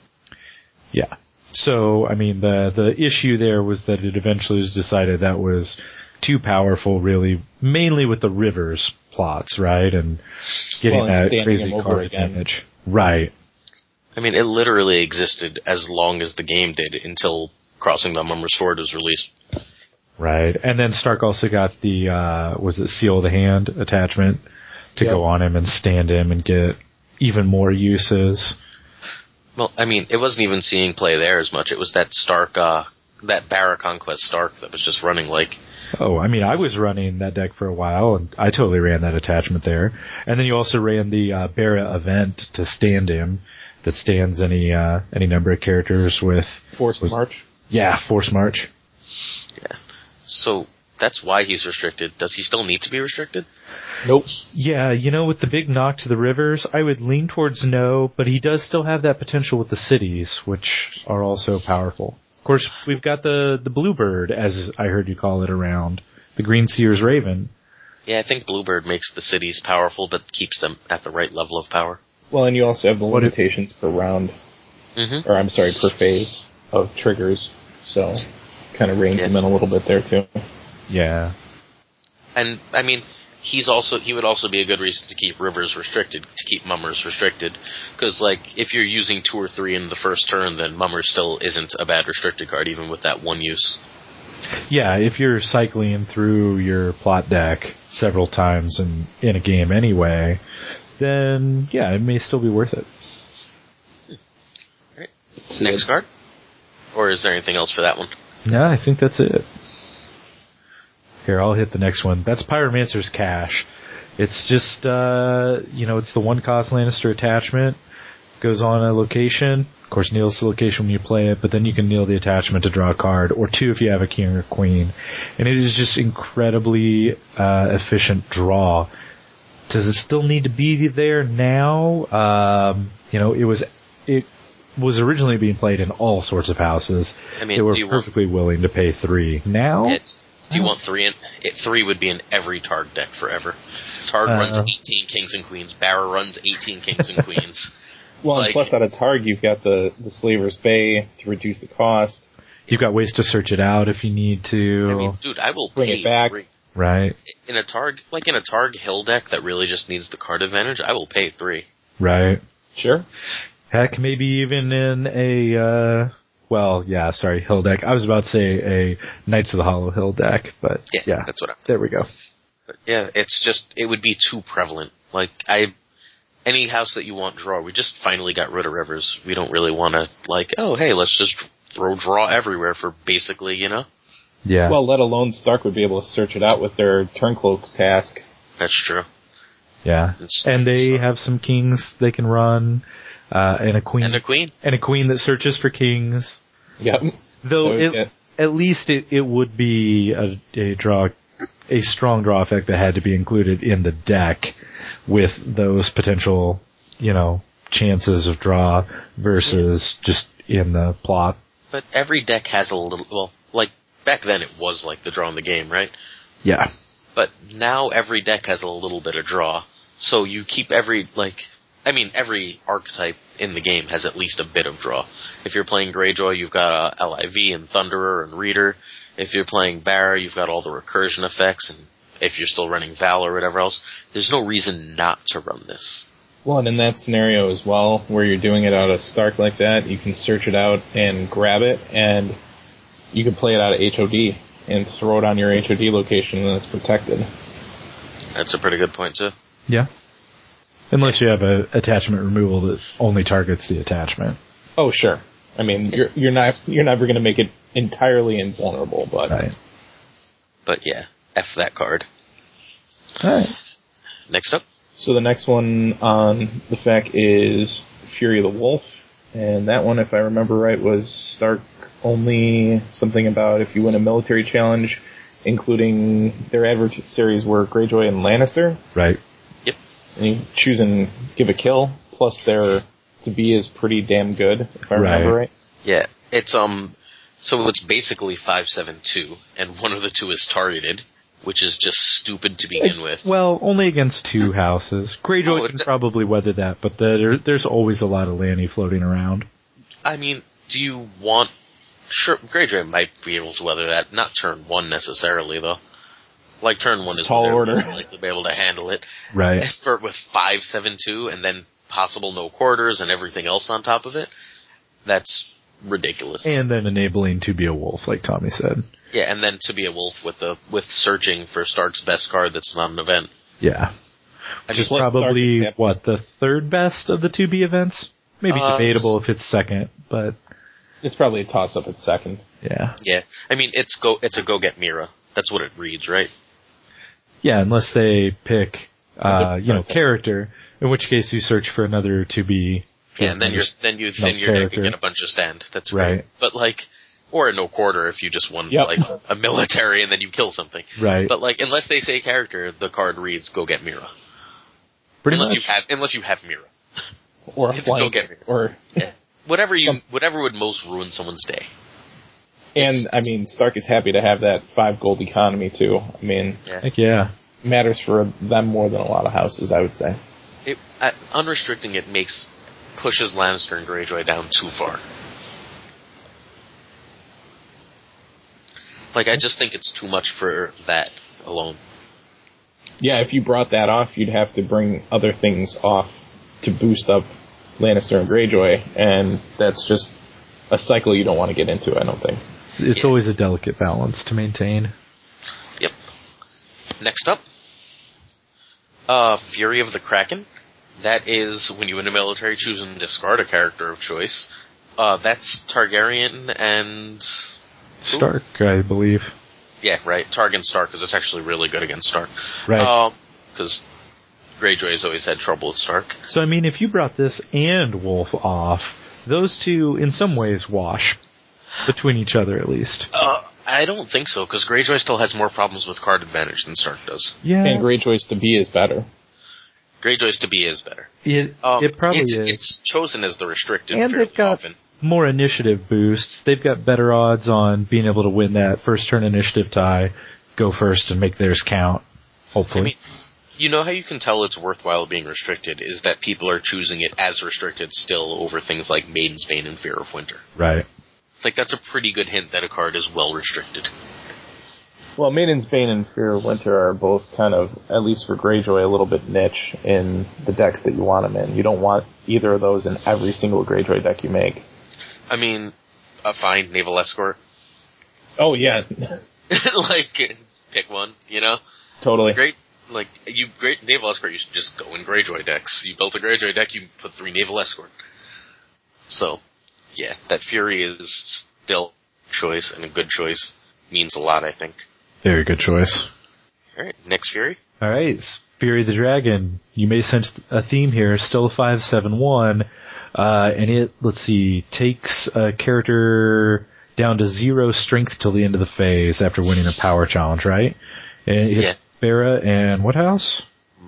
Yeah. So, I mean, the issue there was that it eventually was decided that was too powerful, really, mainly with the Rivers plots, right? And getting that crazy card damage. Right. I mean, it literally existed as long as the game did until Crossing the Mummer's Sword was released. Right. And then Stark also got the, Seal of the Hand attachment to go on him and stand him and get even more uses. Well, I mean, it wasn't even seeing play there as much. It was that Stark, that Barra Conquest Stark that was just running like... Oh, I mean, I was running that deck for a while, and I totally ran that attachment there. And then you also ran the Barra event to stand him, that stands any number of characters with... Forced March? Yeah, Forced March. Yeah. So, that's why he's restricted. Does he still need to be restricted? Nope. Yeah, with the big knock to the Rivers, I would lean towards no, but he does still have that potential with the cities, which are also powerful. Of course, we've got the Bluebird, as I heard you call it around, the Green Seer's Raven. Yeah, I think Bluebird makes the cities powerful, but keeps them at the right level of power. Well, and you also have the limitations per round, per phase of triggers, so kind of reins him in a little bit there, too. Yeah. And, I mean... he would also be a good reason to keep Rivers restricted, to keep Mummers restricted. Because, like, if you're using 2 or 3 in the first turn, then Mummers still isn't a bad restricted card, even with that one use. Yeah, if you're cycling through your plot deck several times in a game anyway, then yeah, it may still be worth it. Alright. Next card? Or is there anything else for that one? No, I think that's it. Here, I'll hit the next one. That's Pyromancer's Cache. It's just, it's the 1-cost Lannister attachment. Goes on a location. Of course, kneels the location when you play it, but then you can kneel the attachment to draw a card, or 2 if you have a king or queen. And it is just incredibly efficient draw. Does it still need to be there now? It was originally being played in all sorts of houses. I mean, they were perfectly willing to pay 3. Now? Do you want 3? 3 would be in every Targ deck forever. Targ runs 18 kings and queens. Barra runs 18 kings and queens. Well, and plus out of Targ, you've got the Slaver's Bay to reduce the cost. You've got ways to search it out if you need to. I mean, dude, I will bring it back. 3. Right. In a Targ Hill deck that really just needs the card advantage, I will pay 3. Right. Sure. Heck, maybe even in a, Hill deck. I was about to say a Knights of the Hollow Hill deck, but yeah. That's what there we go. But yeah, it would be too prevalent. Like, any house that you want draw, we just finally got rid of Rivers. We don't really want to, let's just throw draw everywhere for basically, Yeah. Well, let alone Stark would be able to search it out with their Turncloak's task. That's true. Yeah. And they have some kings they can run, and a queen. And a queen. And a queen that searches for kings. Yep. Though at least it would be a strong draw effect that had to be included in the deck with those potential, chances of draw versus just in the plot. But every deck has a little, back then it was like the draw in the game, right? Yeah. But now every deck has a little bit of draw. So you keep every archetype in the game has at least a bit of draw. If you're playing Greyjoy, you've got LIV and Thunderer and Reader. If you're playing Barra, you've got all the recursion effects, and if you're still running Val or whatever else, there's no reason not to run this. Well, and in that scenario as well, where you're doing it out of Stark like that, you can search it out and grab it, and you can play it out of HOD and throw it on your HOD location, and it's protected. That's a pretty good point, too. Yeah. Unless you have a attachment removal that only targets the attachment. Oh, sure. I mean, you're never going to make it entirely invulnerable, but... Right. But yeah, F that card. Alright. Next up. So the next one on the FAQ is Fury of the Wolf, and that one, if I remember right, was Stark only something about if you win a military challenge, including their adversaries were Greyjoy and Lannister. Right. Yep. And you choose and give a kill, plus their to be is pretty damn good, if I remember right. Yeah, it's so it's basically 5/7/2, and one of the 2 is targeted, which is just stupid to begin with. Well, only against 2 houses. Greyjoy can probably weather that, but there's always a lot of Lanny floating around. I mean, do you want... Sure, Greyjoy might be able to weather that, not turn 1 necessarily, though. Like, turn 1 is tall order. Likely to be able to handle it. Right. With 5/7/2, and then possible no quarters and everything else on top of it, that's ridiculous. And then enabling to be a wolf, like Tommy said. Yeah, and then to be a wolf with searching for Stark's best card that's not an event. Yeah. Which is probably, the 3rd best of the 2B events? Maybe debatable if it's 2nd, but... It's probably a toss-up at 2nd. Yeah. Yeah. I mean, it's a go get Mira. That's what it reads, right? Yeah, unless they pick, character, in which case you search for another 2B. Yeah, and then your deck can get a bunch of stand. That's right. But or a no quarter if you just won a military and then you kill something. Right. But unless they say character, the card reads go get Mira. Unless you have Mira. Or a flank. Go get Mira. Or whatever would most ruin someone's day. And I mean, Stark is happy to have that 5 gold economy too. I mean, heck yeah, matters for them more than a lot of houses, I would say. Unrestricting it pushes Lannister and Greyjoy down too far. I just think it's too much for that alone. Yeah, if you brought that off, you'd have to bring other things off to boost up Lannister and Greyjoy, and that's just a cycle you don't want to get into, I don't think. It's always a delicate balance to maintain. Yep. Next up, Fury of the Kraken. That is, when you win a military, choose and discard a character of choice. That's Targaryen and... Stark, I believe. Yeah, right. Targ and Stark, because it's actually really good against Stark. Right. Because Greyjoy has always had trouble with Stark. So, I mean, if you brought this and Wolf off, those two, in some ways, wash. Between each other, at least. I don't think so, because Greyjoy still has more problems with card advantage than Stark does. Yeah. And Greyjoy's to be is better. Greyjoy's to be is better. It probably is. It's chosen as the restricted and they've got often. More initiative boosts. They've got better odds on being able to win that first turn initiative tie, go first and make theirs count, hopefully. I mean, you know how you can tell it's worthwhile being restricted is that people are choosing it as restricted still over things like Maiden's Bane and Fear of Winter. Right. Like, that's a pretty good hint that a card is well restricted. Well, Maiden's Bane and Fear of Winter are both kind of, at least for Greyjoy, a little bit niche in the decks that you want them in. You don't want either of those in every single Greyjoy deck you make. I mean, a fine Naval Escort. Oh, yeah. Like, pick one, you know? Totally. Great Naval Escort, you should just go in Greyjoy decks. You built a Greyjoy deck, you put 3 Naval Escort. So, yeah, that Fury is still a choice, and a good choice. Means a lot, I think. Very good choice. Alright, next Fury. Alright, Fury the Dragon. You may sense a theme here. Still a 5/7/1. And it, let's see, takes a character down to 0 strength till the end of the phase after winning a power challenge, right? And it hits Farah and what house?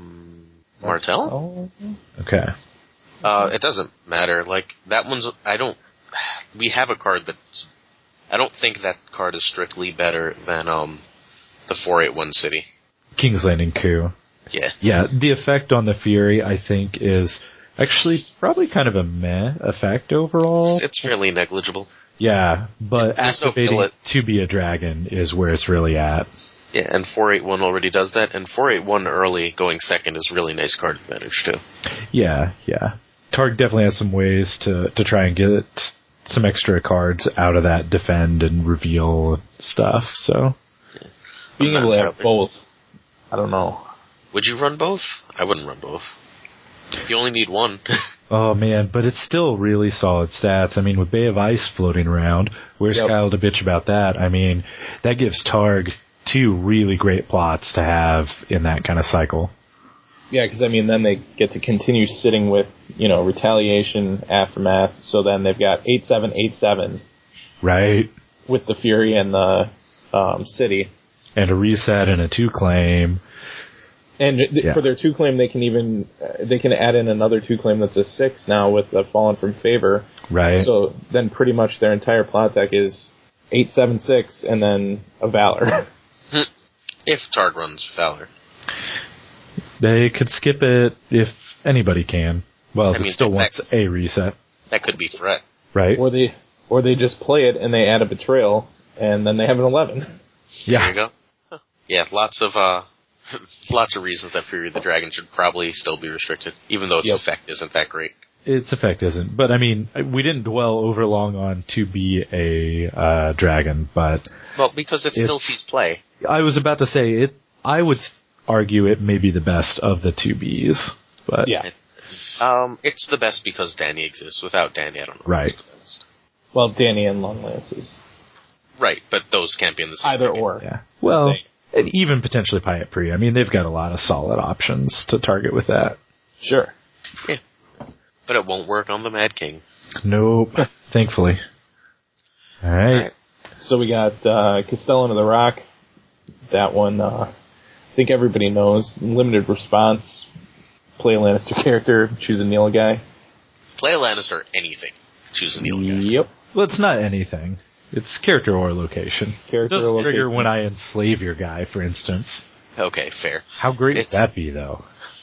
Martell? Okay. It doesn't matter. Like, that one's, we have a card that's, I don't think that card is strictly better than, the 4/8/1 City. King's Landing Coup. Yeah. Yeah, the effect on the Fury, I think, is actually probably kind of a meh effect overall. It's fairly negligible. Yeah, but There's activating to be a dragon is where it's really at. Yeah, and 4/8/1 already does that, and 4/8/1 early going second is really nice card advantage too. Yeah. Targ definitely has some ways to try and get some extra cards out of that defend and reveal stuff, so. Yeah. Being able to have both, I don't know. Would you run both? I wouldn't run both. You only need one. Oh man, but it's still really solid stats. I mean, with Bay of Ice floating around, where's Kyle to bitch about that? I mean, that gives Targ 2 really great plots to have in that kind of cycle. Yeah, because I mean, then they get to continue sitting with, Retaliation, Aftermath, so then they've got 8/7/8/7. Right. With the Fury and the City. And a reset and a 2-claim. And for their 2-claim, they can add in another 2-claim that's a 6 now with the Fallen from Favor. Right. So then pretty much their entire plot deck is 8/7/6 and then a Valor. If Targ runs Valor. They could skip it if anybody can. Well, it still wants a reset. That could be threat. Right. Or they just play it and they add a Betrayal and then they have an 11. Yeah. There you go. Huh. Yeah, lots of reasons that Fury the Dragon should probably still be restricted, even though its effect isn't that great. Its effect isn't, but I mean, we didn't dwell over long on to be a dragon, but... Well, because it still sees play. I was about to say, I would argue it may be the best of the 2Bs, but... Yeah. It's the best because Danny exists. Without Danny, I don't know right. It's the best. Well, Danny and Long Lances. Right, but those can't be in the same Either game. or. Yeah. Well, and even potentially Pyat Pri. I mean, they've got a lot of solid options to target with that. Sure. Yeah. But it won't work on the Mad King. Nope. Thankfully. All right. So we got Castellan of the Rock. That one, I think everybody knows. Limited response. Play a Lannister character. Choose a Neil guy. Play a Lannister anything. Choose a Neil guy. Yep. Well, it's not anything. It's character or location. It doesn't trigger when I enslave your guy, for instance. Okay, fair. How great would that be, though?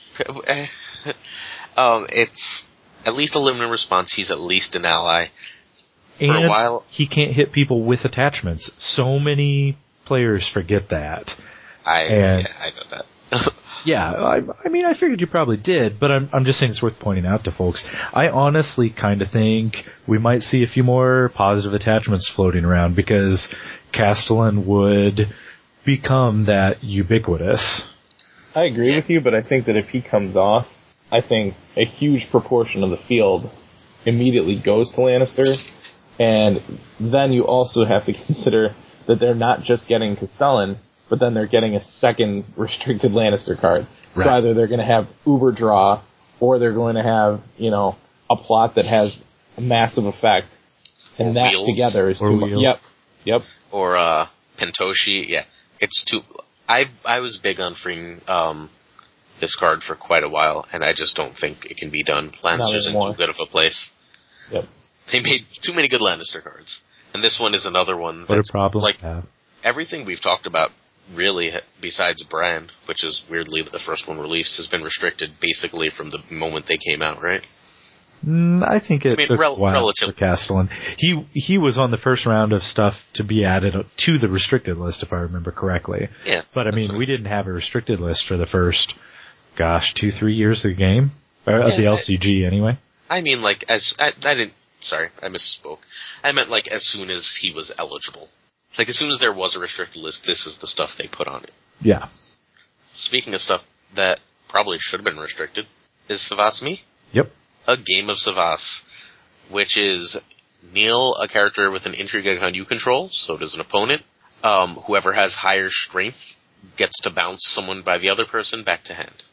It's at least a limited response. He's at least an ally. And for a while, he can't hit people with attachments. So many players forget that. I know that. Yeah, I mean, I figured you probably did, but I'm just saying it's worth pointing out to folks. I honestly kind of think we might see a few more positive attachments floating around because Castellan would become that ubiquitous. I agree with you, but I think that if he comes off, I think a huge proportion of the field immediately goes to Lannister, and then you also have to consider that they're not just getting Castellan, but then they're getting a second restricted Lannister card. Right. So either they're going to have Uber Draw, or they're going to have, a plot that has a massive effect, and or that wheels. Together is too much. Yep. Or Pentoshi, yeah. It's too... I was big on freeing this card for quite a while, and I just don't think it can be done. Lannister's in too good of a place. Yep. They made too many good Lannister cards. And this one is another one that's... What a problem. Like, everything we've talked about, really, besides Bran, which is weirdly the first one released, has been restricted basically from the moment they came out, right? I think it took a while for Castellan. He was on the first round of stuff to be added to the restricted list, if I remember correctly. Yeah. But, we didn't have a restricted list for the first, 2-3 years of the game. Of the LCG, anyway. I mean, like, I misspoke. I meant, like, as soon as he was eligible. Like, as soon as there was a restricted list, this is the stuff they put on it. Yeah. Speaking of stuff that probably should have been restricted, is Savas Me? Yep. A game of Savas, which is Neil, a character with an intrigue icon you control, so does an opponent. Whoever has higher strength gets to bounce someone by the other person back to hand.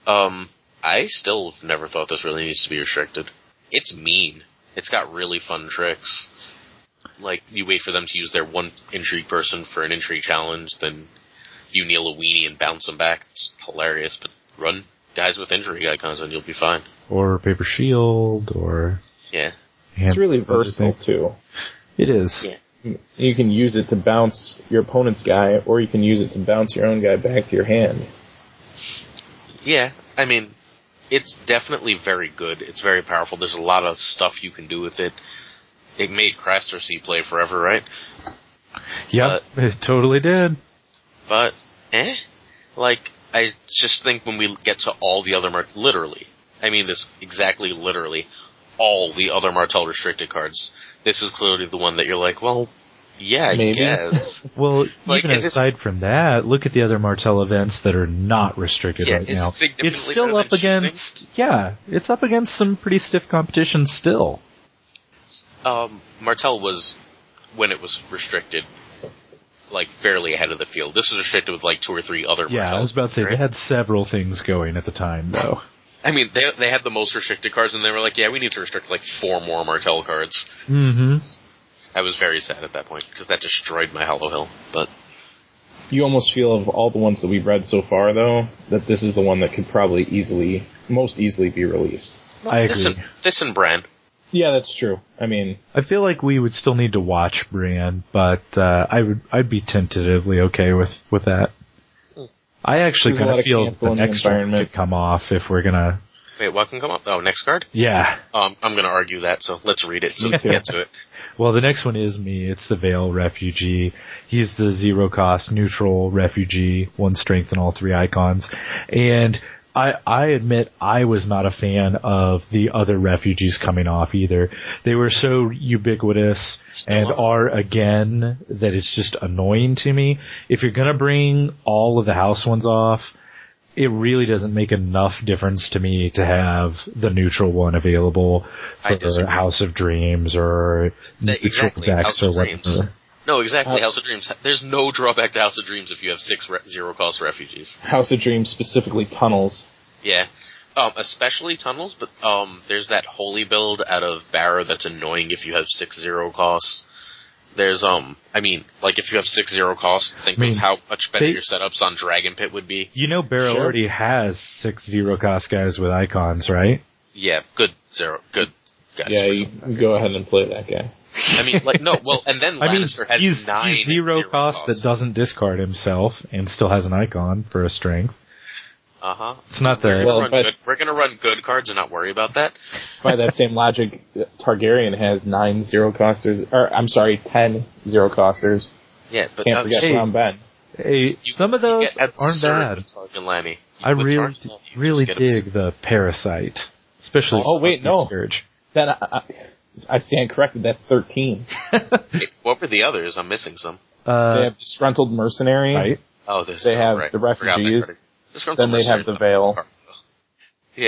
I still never thought this really needs to be restricted. It's mean. It's got really fun tricks. Like, you wait for them to use their one intrigue person for an intrigue challenge, then you kneel a weenie and bounce them back. It's hilarious, but run guys with intrigue icons and you'll be fine. Or Paper Shield, or... Yeah. It's really versatile, too. It is. Yeah. You can use it to bounce your opponent's guy, or you can use it to bounce your own guy back to your hand. Yeah, I mean, it's definitely very good. It's very powerful. There's a lot of stuff you can do with it. It made Craster C play forever, right? Yep, it totally did. But, like, I just think when we get to all the other literally, I mean this exactly literally, all the other Martell restricted cards, this is clearly the one that you're like, well, yeah, maybe. I guess. Well, like, even aside from that, look at the other Martell events that are not restricted right now. It's still up against, it's up against some pretty stiff competition still. Martell was, when it was restricted, like, fairly ahead of the field. This was restricted with, like, 2 or 3 other Martells. Yeah, I was about to say, they had several things going at the time, though. I mean, they had the most restricted cards, and they were like, yeah, we need to restrict, like, 4 more Martell cards. Mm-hmm. I was very sad at that point, because that destroyed my Hollow Hill, but... You almost feel, of all the ones that we've read so far, though, that this is the one that could probably most easily be released. I agree. This and Bran. Yeah, that's true. I mean, I feel like we would still need to watch Bran, but I'd be tentatively okay with that. I actually kind of feel the next one could come off if we're gonna. Wait, what can come up? Oh, next card? Yeah. I'm gonna argue that, so let's read it. So let's get to it. Well, the next one is me. It's the Veil Refugee. He's the 0-cost neutral refugee, 1 strength in all 3 icons, and I admit I was not a fan of the other refugees coming off either. They were so ubiquitous and are again that it's just annoying to me. If you're gonna bring all of the house ones off, it really doesn't make enough difference to me to have the neutral one available for House of Dreams or neutral decks or whatever. No, exactly, House of Dreams. There's no drawback to House of Dreams if you have 6 0-cost refugees. House of Dreams, specifically Tunnels. Yeah. Especially Tunnels, but there's that holy build out of Barra that's annoying if you have 6 0-costs. There's, I mean, like if you have 6 0-costs, think of how much better your setups on Dragon Pit would be. You know Barra already has 6 0-cost guys with icons, right? Yeah, good guys. Yeah, you go ahead and play that guy. I mean, like, no, well, and then Lannister has he's 9 0-cost that doesn't discard himself and still has an icon for a strength. Uh-huh. It's not the... We're going to run good cards and not worry about that. By that same logic, Targaryen has 9 0-costers, or, I'm sorry, 10 0-costers. Yeah, but... Can't forget Ron Ben. Hey, some of those aren't bad. I really dig the Parasite. Especially... Oh, wait, no. Scourge. Then I stand corrected, that's 13. What were the others? I'm missing some. They have Disgruntled Mercenary. Right. Oh, this They have the Refugees. Then they have the Veil. Yeah.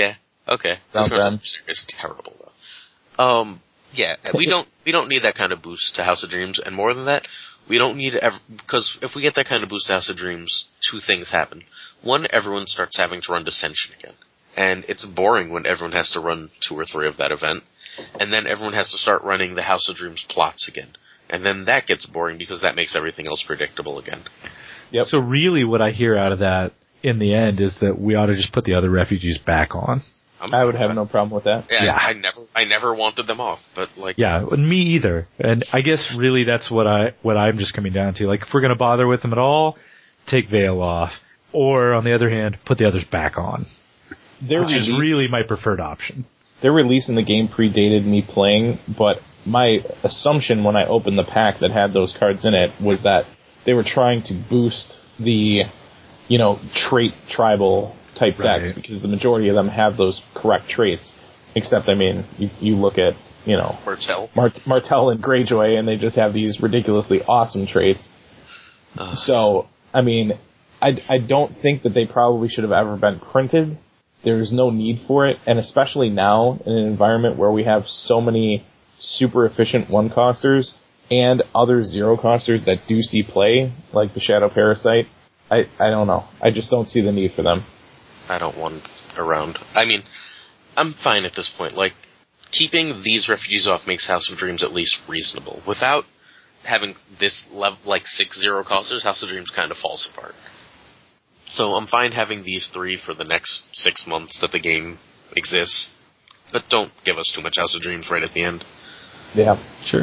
Okay. It's terrible though. Yeah, we don't need that kind of boost to House of Dreams, and more than that, we don't need because if we get that kind of boost to House of Dreams, two things happen. One, everyone starts having to run Dissension again, and it's boring when everyone has to run 2 or 3 of that event, and then everyone has to start running the House of Dreams plots again, and then that gets boring because that makes everything else predictable again. Yep. So really, what I hear out of that in the end is that we ought to just put the other refugees back on. I would have no problem with that. Yeah. I never wanted them off, but yeah, me either. And I guess really that's what I'm just coming down to. Like, if we're gonna bother with them at all, take Veil off, or on the other hand, put the others back on. Which is really my preferred option. Their release in the game predated me playing, but my assumption when I opened the pack that had those cards in it was that they were trying to boost the, trait tribal type decks, because the majority of them have those correct traits. Except, I mean, you look at, Martell and Greyjoy, and they just have these ridiculously awesome traits. So, I mean, I don't think that they probably should have ever been printed. There's no need for it, and especially now in an environment where we have so many super efficient one-costers and other zero-costers that do see play, like the Shadow Parasite. I don't know. I just don't see the need for them. I don't want around. I mean, I'm fine at this point. Like, keeping these refugees off makes House of Dreams at least reasonable. Without having this level, 6 zero-costers, House of Dreams kind of falls apart. So I'm fine having these 3 for the next 6 months that the game exists. But don't give us too much House of Dreams right at the end. Yeah. Sure.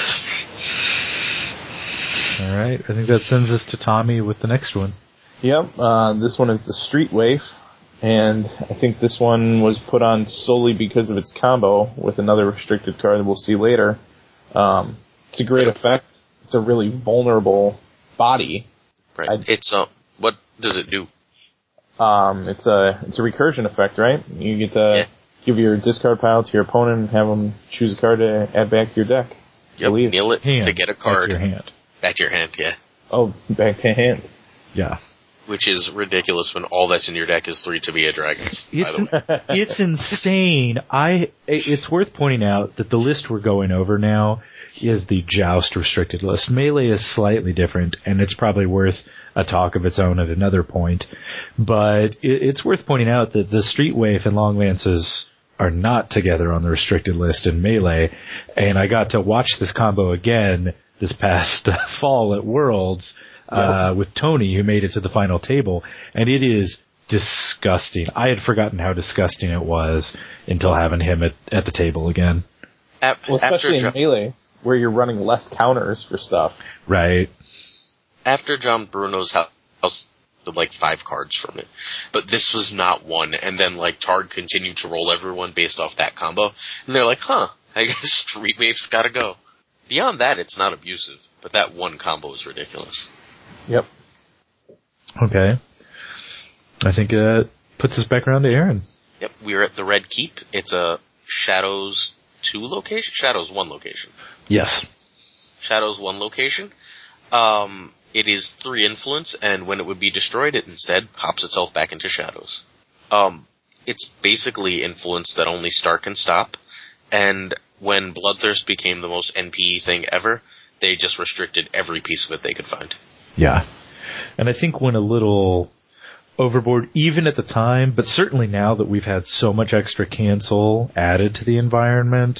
All right. I think that sends us to Tommy with the next one. Yep. This one is the Street Waif. And I think this one was put on solely because of its combo with another restricted card that we'll see later. It's a great effect. It's a really vulnerable body. Right. What does it do? It's a recursion effect, right? You get to give your discard pile to your opponent and have them choose a card to add back to your deck. Yep. Kneel it to get a card. Back to your hand. Back to your hand, yeah. Oh, back to hand. Yeah. Which is ridiculous when all that's in your deck is 3 Tibia Dragons, by the way. It's insane. It's worth pointing out that the list we're going over now is the Joust restricted list. Melee is slightly different, and it's probably worth a talk of its own at another point. But it's worth pointing out that the Street Waif and Long Lances are not together on the restricted list in Melee, and I got to watch this combo again this past fall at Worlds, with Tony, who made it to the final table, and it is disgusting. I had forgotten how disgusting it was until having him at the table again. Well, especially in Melee, where you're running less counters for stuff. Right. After John Bruno's house, 5 cards from it. But this was not one, and then, Targ continued to roll everyone based off that combo, and they're like, I guess Street Waif's gotta go. Beyond that, it's not abusive, but that one combo is ridiculous. Yep. Okay. I think that puts us back around to Aaron. Yep, we're at the Red Keep. It's a Shadows 2 location? Shadows 1 location. Yes. Shadows 1 location. It is 3 influence, and when it would be destroyed, it instead hops itself back into Shadows. It's basically influence that only Stark can stop, and when Bloodthirst became the most NPE thing ever, they just restricted every piece of it they could find. Yeah. And I think went a little overboard even at the time, but certainly now that we've had so much extra cancel added to the environment,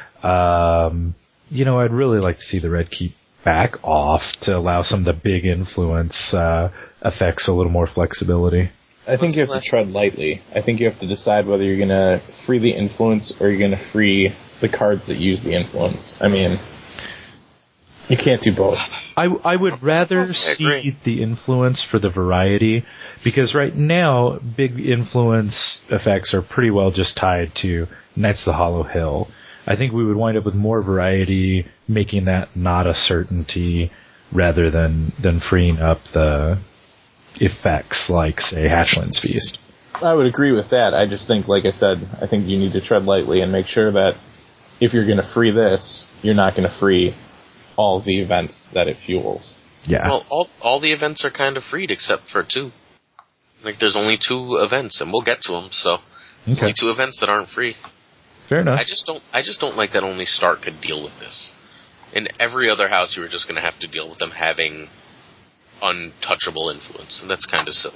I'd really like to see the Red Keep back off to allow some of the big influence effects a little more flexibility. I think you have to tread lightly. I think you have to decide whether you're going to free the influence or you're going to free the cards that use the influence. I mean, you can't do both. I would rather see the influence for the variety, because right now, big influence effects are pretty well just tied to Knights of the Hollow Hill. I think we would wind up with more variety, making that not a certainty, rather than freeing up the effects like, say, Hatchland's Feast. I would agree with that. I just think, like I said, I think you need to tread lightly and make sure that if you're going to free this, you're not going to free all the events that it fuels. Yeah. Well, all the events are kind of freed except for 2. There's only 2 events, and we'll get to them, so There's only 2 events that aren't free. Fair enough. I just don't like that only Stark could deal with this. In every other house, you were just going to have to deal with them having untouchable influence, and that's kind of silly.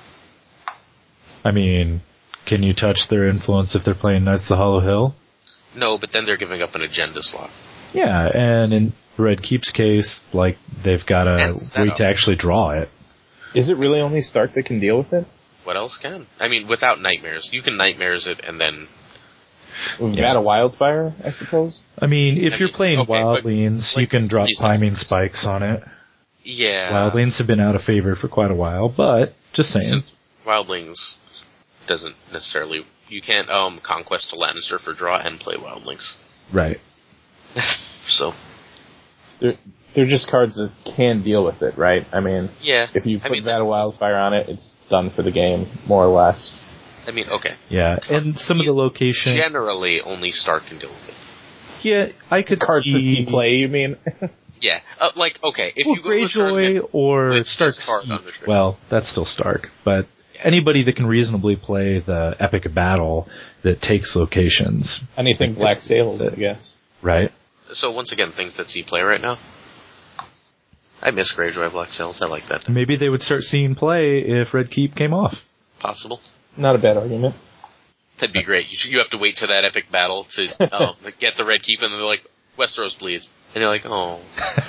I mean, can you touch their influence if they're playing Knights of the Hollow Hill? No, but then they're giving up an agenda slot. Yeah, and in Red Keep's case, like, they've got to wait to actually draw it. Is it really only Stark that can deal with it? What else can? I mean, without Nightmares. You can Nightmares it and then... Vat of Wildfire, I suppose? I mean, if you're playing Wildlings, you can drop timing spikes on it. Yeah. Wildlings have been out of favor for quite a while, but just saying. Since Wildlings doesn't necessarily... You can't Conquest to Lannister for draw and play Wildlings. Right. So... They're just cards that can deal with it, right? I mean, if you put Vat of Wildfire on it, it's done for the game, more or less. I mean, okay. Yeah, and some of the location... Generally, only Stark can deal with it. Yeah, I could cards that you play, you mean? Yeah, okay, if you go Greyjoy or Stark's... Well, that's still Stark, but anybody that can reasonably play the Epic Battle that takes locations. Anything Black Sails, I guess. Right. So, once again, things that see play right now. I miss Greyjoy Black Sails. I like that. Maybe they would start seeing play if Red Keep came off. Possible. Not a bad argument. That'd be great. You have to wait to that epic battle to get the Red Keep, and then they're like, Westeros bleeds. And you're like, oh.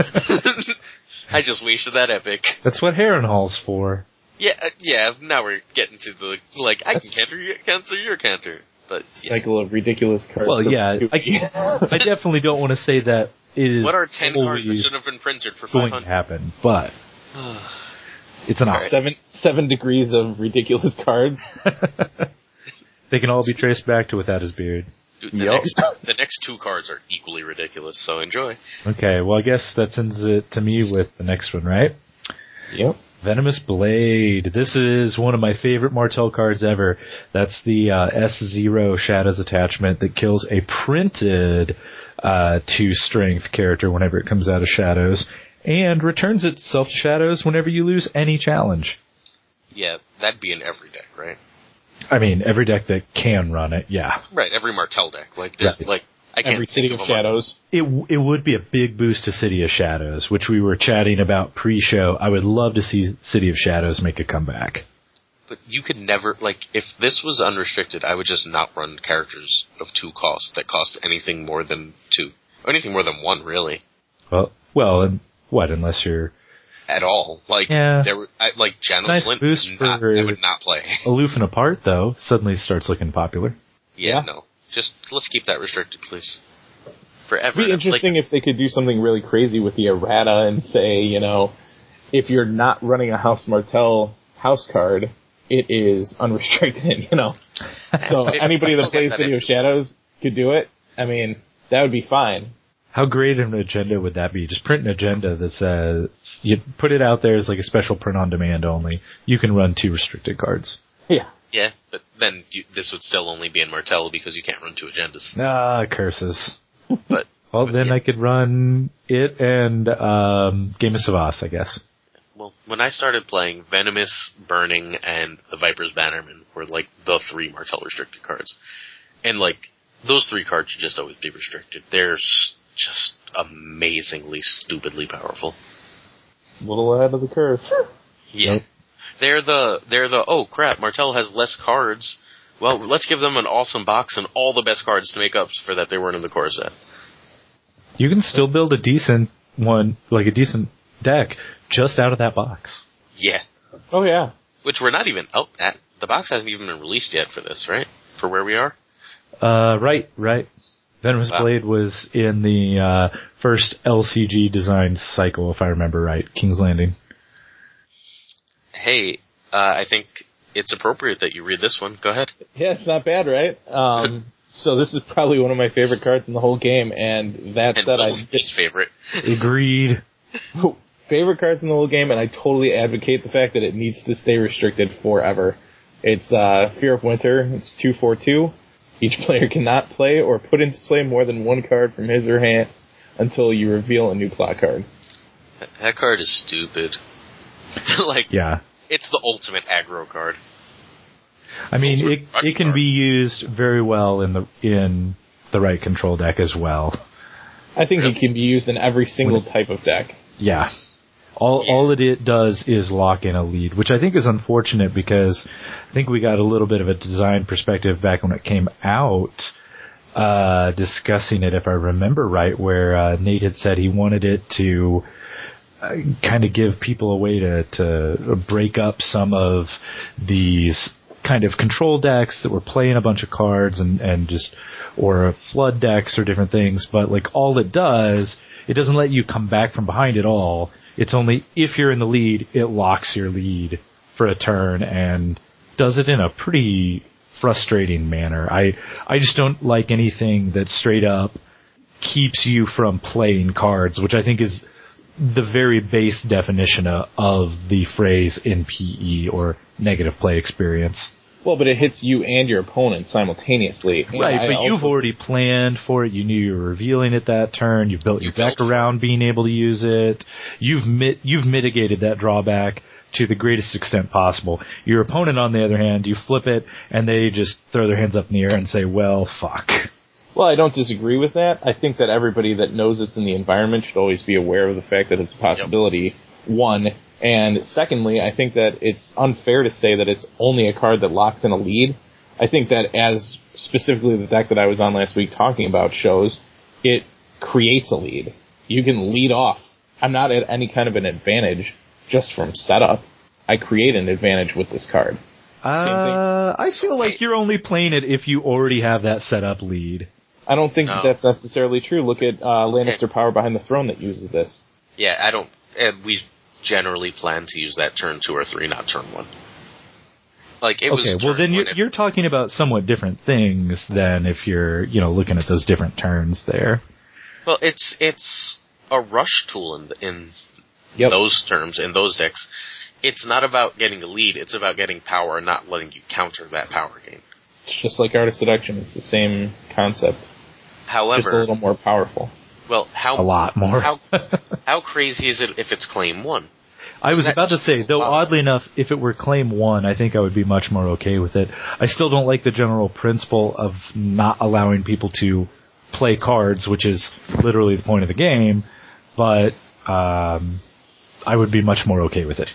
I just wasted that epic. That's what Harrenhal's for. Yeah, now we're getting to the, like, I can cancel your counter. But cycle of ridiculous cards. Well, yeah, I definitely don't want to say that it is. What are 10 cards that should have been printed for 500? Going to happen, but it's an option. 7 degrees of ridiculous cards. They can all be traced back to Without His Beard. Dude, the next 2 cards are equally ridiculous, so enjoy. Okay, well, I guess that sends it to me with the next one, right? Yep. Venomous Blade. This is one of my favorite Martell cards ever. That's the S0 Shadows attachment that kills a printed 2-strength character whenever it comes out of Shadows, and returns itself to Shadows whenever you lose any challenge. Yeah, that'd be in every deck, right? I mean, every deck that can run it, yeah. Right, every Martell deck. Like I can't every City of Shadows. It would be a big boost to City of Shadows, which we were chatting about pre-show. I would love to see City of Shadows make a comeback. But you could never, like, if this was unrestricted, I would just not run characters of 2 cost that cost anything more than 2. Or anything more than 1, really. Well, and what, unless you're... At all. Like, yeah. Janos nice Lint, boost I would not play. Aloof and Apart, though, suddenly starts looking popular. Yeah, no. Just, let's keep that restricted, please. Forever. It'd be interesting if they could do something really crazy with the errata and say, if you're not running a House Martell house card, it is unrestricted, So anybody that plays City of Shadows could do it. I mean, that would be fine. How great of an agenda would that be? Just print an agenda that says, you put it out there as like a special print on demand only. You can run 2 restricted cards. Yeah. Yeah, but then this would still only be in Martell because you can't run 2 agendas. Curses. But then I could run it and Game of Savas, I guess. Well, when I started playing, Venomous, Burning, and the Viper's Bannerman were like the 3 Martell restricted cards. And like, those 3 cards should just always be restricted. They're just amazingly, stupidly powerful. A little ahead of the curve. Yeah. Yep. They're the, oh crap, Martell has less cards. Well, let's give them an awesome box and all the best cards to make up for that they weren't in the core set. You can still build a decent one, like a decent deck, just out of that box. Yeah. Oh yeah. Which we're not even out at. The box hasn't even been released yet for this, right? For where we are? Right. Venomous Blade was in the first LCG designed cycle, if I remember right, King's Landing. Hey, I think it's appropriate that you read this one. Go ahead. Yeah, it's not bad, right? So this is probably one of my favorite cards in the whole game, and that said, his favorite. Agreed. Favorite cards in the whole game, and I totally advocate the fact that it needs to stay restricted forever. It's Fear of Winter. It's 2/4/2. Each player cannot play or put into play more than 1 card from his or her hand until you reveal a new plot card. That card is stupid. Yeah. It's the ultimate aggro card. I mean, it can be used very well in the right control deck as well. I think it can be used in every single type of deck. Yeah. All it does is lock in a lead, which I think is unfortunate because I think we got a little bit of a design perspective back when it came out, discussing it, if I remember right, where Nate had said he wanted it to kind of give people a way to break up some of these kind of control decks that were playing a bunch of cards and just, or flood decks or different things, but like all it does, it doesn't let you come back from behind at all. It's only if you're in the lead, it locks your lead for a turn and does it in a pretty frustrating manner. I just don't like anything that straight up keeps you from playing cards, which I think is the very base definition of the phrase NPE, or negative play experience. Well, but it hits you and your opponent simultaneously. Right, but you've already planned for it. You knew you were revealing it that turn. You've built your deck around being able to use it. You've mitigated that drawback to the greatest extent possible. Your opponent, on the other hand, you flip it, and they just throw their hands up in the air and say, well, fuck. Well, I don't disagree with that. I think that everybody that knows it's in the environment should always be aware of the fact that it's a possibility, one. And secondly, I think that it's unfair to say that it's only a card that locks in a lead. I think that as specifically the deck that I was on last week talking about shows, it creates a lead. You can lead off. I'm not at any kind of an advantage just from setup. I create an advantage with this card. I feel like you're only playing it if you already have that setup lead. I don't think that's necessarily true. Look at Lannister Power Behind the Throne that uses this. Yeah, I don't... we generally plan to use that turn 2 or 3, not turn 1. Like, it was... Okay, well then you're talking about somewhat different things than if you're, looking at those different turns there. Well, it's a rush tool in those terms, in those decks. It's not about getting a lead, it's about getting power and not letting you counter that power gain. It's just like Art of Seduction, it's the same concept. However... just a little more powerful. Well, a lot more. how crazy is it if it's claim 1? I was about to say, though oddly enough, if it were claim 1, I think I would be much more okay with it. I still don't like the general principle of not allowing people to play cards, which is literally the point of the game, but I would be much more okay with it.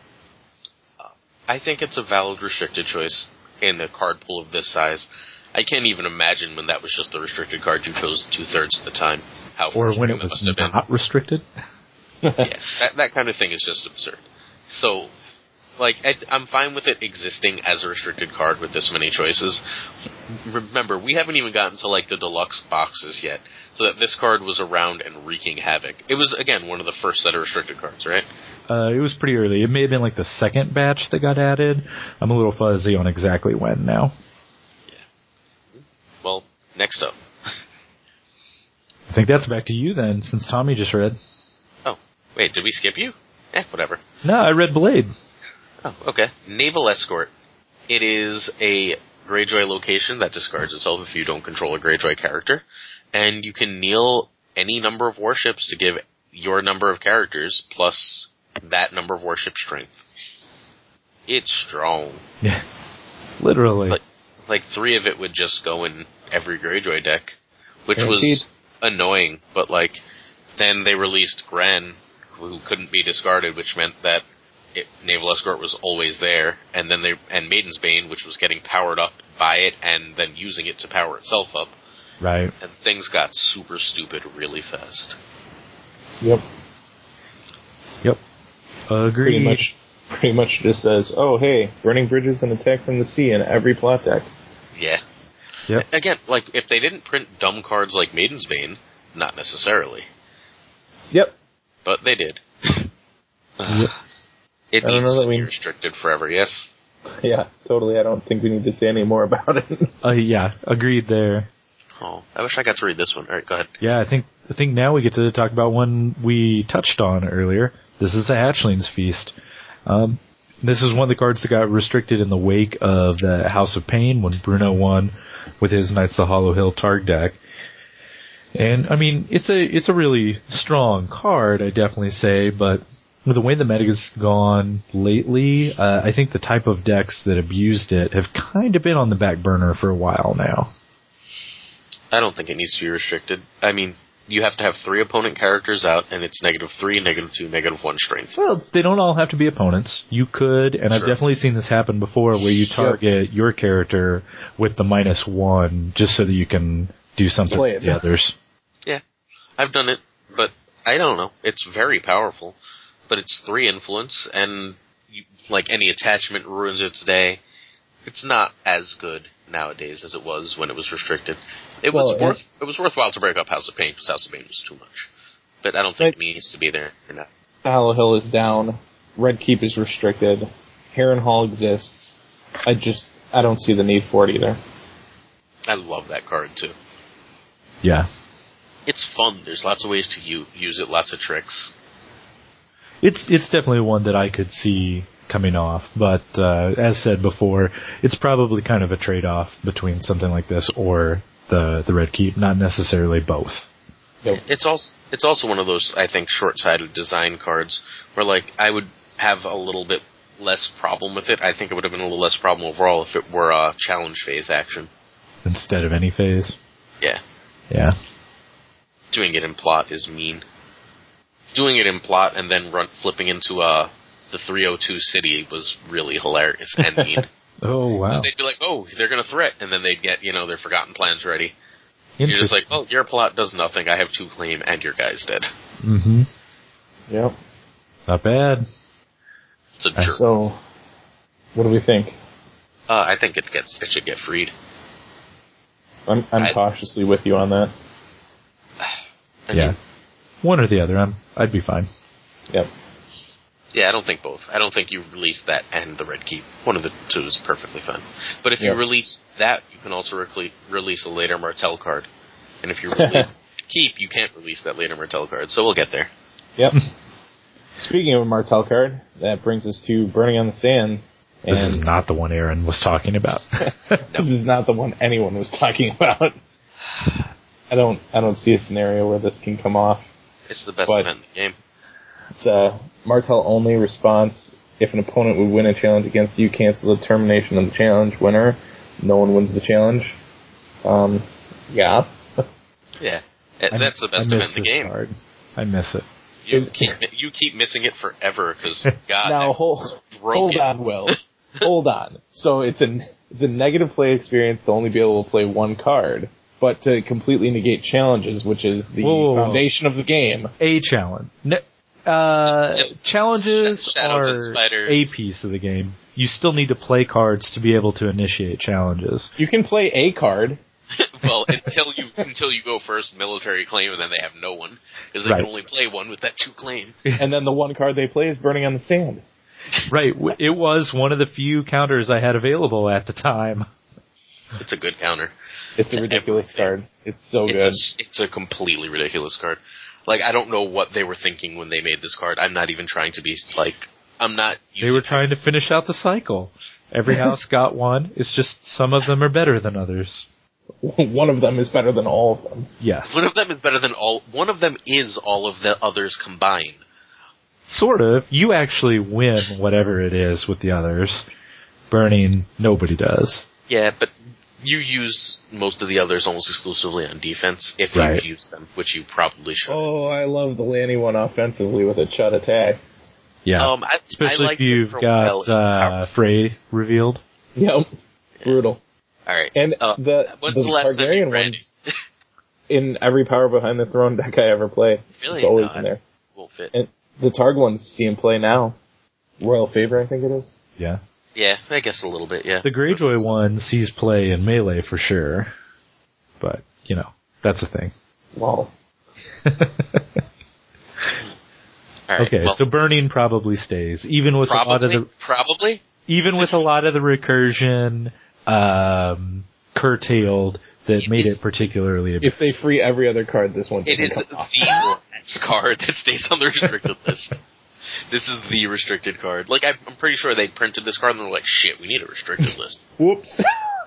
I think it's a valid restricted choice in a card pool of this size. I can't even imagine when that was just the restricted card you chose 2/3 of the time. Or when it was not restricted. Yeah, that kind of thing is just absurd. So, like, I'm fine with it existing as a restricted card with this many choices. Remember, we haven't even gotten to, like, the deluxe boxes yet, so that this card was around and wreaking havoc. It was, again, one of the first set of restricted cards, right? It was pretty early. It may have been, like, the second batch that got added. I'm a little fuzzy on exactly when now. Yeah. Well, next up. I think that's back to you then, since Tommy just read. Oh, wait, did we skip you? Whatever. No, I read Blade. Oh, okay. Naval Escort. It is a Greyjoy location that discards itself if you don't control a Greyjoy character, and you can kneel any number of warships to give your number of characters plus that number of warship strength. It's strong. Yeah, literally. Like 3 of it would just go in every Greyjoy deck, which was annoying, but like then they released Gren, who couldn't be discarded, which meant that Naval Escort was always there, and then and Maiden's Bane, which was getting powered up by it and then using it to power itself up. Right. And things got super stupid really fast. Yep. Agreed. Pretty much just says, oh hey, burning bridges and attack from the sea in every plot deck. Yeah. Yep. Again, like, if they didn't print dumb cards like Maiden's Bane, not necessarily. Yep. But they did. Yep. It needs to be restricted forever, yes? Yeah, totally. I don't think we need to say any more about it. Yeah, agreed there. Oh, I wish I got to read this one. Alright, go ahead. Yeah, I think now we get to talk about one we touched on earlier. This is the Hatchling's Feast. This is one of the cards that got restricted in the wake of the House of Pain when Bruno won with his Knights of the Hollow Hill Targ deck. And, I mean, it's a really strong card, I definitely say, but, with the way the meta's gone lately, I think the type of decks that abused it have kind of been on the back burner for a while now. I don't think it needs to be restricted. I mean, you have to have 3 opponent characters out, and it's -3, -2, -1 strength. Well, they don't all have to be opponents. You could, and I've definitely seen this happen before, where you target your character with the -1 just so that you can do something with the others. Yeah, I've done it, but I don't know. It's very powerful, but it's 3 influence, and like any attachment ruins its day. It's not as good nowadays as it was when it was restricted. It was worthwhile to break up House of Pain because House of Pain was too much, but I don't think it needs to be there now. Hollow Hill is down. Red Keep is restricted. Harrenhal exists. I don't see the need for it either. I love that card too. Yeah. It's fun. There's lots of ways to use it, lots of tricks. It's definitely one that I could see coming off, but as said before, it's probably kind of a trade-off between something like this or the Red Keep, not necessarily both. Nope. It's also one of those, I think, short-sighted design cards where, like, I would have a little bit less problem with it. I think it would have been a little less problem overall if it were a challenge phase action. Instead of any phase? Yeah. Yeah. Doing it in plot is mean. Doing it in plot and then flipping into the 302 city was really hilarious and mean. Oh, wow. They'd be like, oh, they're going to threat, and then they'd get, their Forgotten Plans ready. You're just like, oh, your plot does nothing, I have 2 claim, and your guy's dead. Mm-hmm. Yep. Not bad. It's a jerk. So, what do we think? I think it should get freed. I'm cautiously with you on that. I mean, one or the other, I'd be fine. Yep. Yeah, I don't think both. I don't think you release that and the Red Keep. One of the two is perfectly fine. But if you release that, you can also release a later Martell card. And if you release Keep, you can't release that later Martell card. So we'll get there. Yep. Speaking of a Martell card, that brings us to Burning on the Sand. This is not the one Aaron was talking about. This is not the one anyone was talking about. I don't see a scenario where this can come off. It's the best event in the game. It's a Martell only response. If an opponent would win a challenge against you, cancel the termination of the challenge. Winner, no one wins the challenge. Yeah. Yeah, that's the best event in the game. Card. I miss it. You keep missing it forever because God. Now hold on, Will. Hold on. So it's a negative play experience to only be able to play one card, but to completely negate challenges, which is the foundation of the game. A challenge. Challenges are a piece of the game. You still need to play cards to be able to initiate challenges. You can play a card. Well, until you go first military claim, and then they have no one because they can only play one with that 2 claim. And then the one card they play is Burning on the Sand. Right. It was one of the few counters I had available at the time. It's a good counter. It's a ridiculous card. It's so good. It's a completely ridiculous card. Like, I don't know what they were thinking when they made this card. I'm not even trying to be, like, I'm not using They were trying to finish out the cycle. Every house got one. It's just some of them are better than others. One of them is better than all of them. Yes. One of them is better than all. One of them is all of the others combined. Sort of. You actually win whatever it is with the others. Burning, nobody does. Yeah, but you use most of the others almost exclusively on defense, if you use them, which you probably should. Oh, I love the Lanny one offensively with a Chud attack. Yeah, especially if you've got Frey revealed. Yep, brutal. All right, and the Targaryen ones in every Power Behind the Throne deck I ever play. Really? It's always in there. Won't fit. And the Targ ones see him play now. Royal Favor, I think it is. Yeah. Yeah, I guess a little bit, yeah. The Greyjoy one sees play in Melee for sure. But, that's a thing. Wow. Okay, so Burning probably stays. Even with a lot of the... Probably? Even with a lot of the recursion curtailed that made it particularly... If they free every other card, this one it is the last card that stays on the restricted list. This is the restricted card. Like, I'm pretty sure they printed this card and they're like, shit, we need a restricted list. Whoops.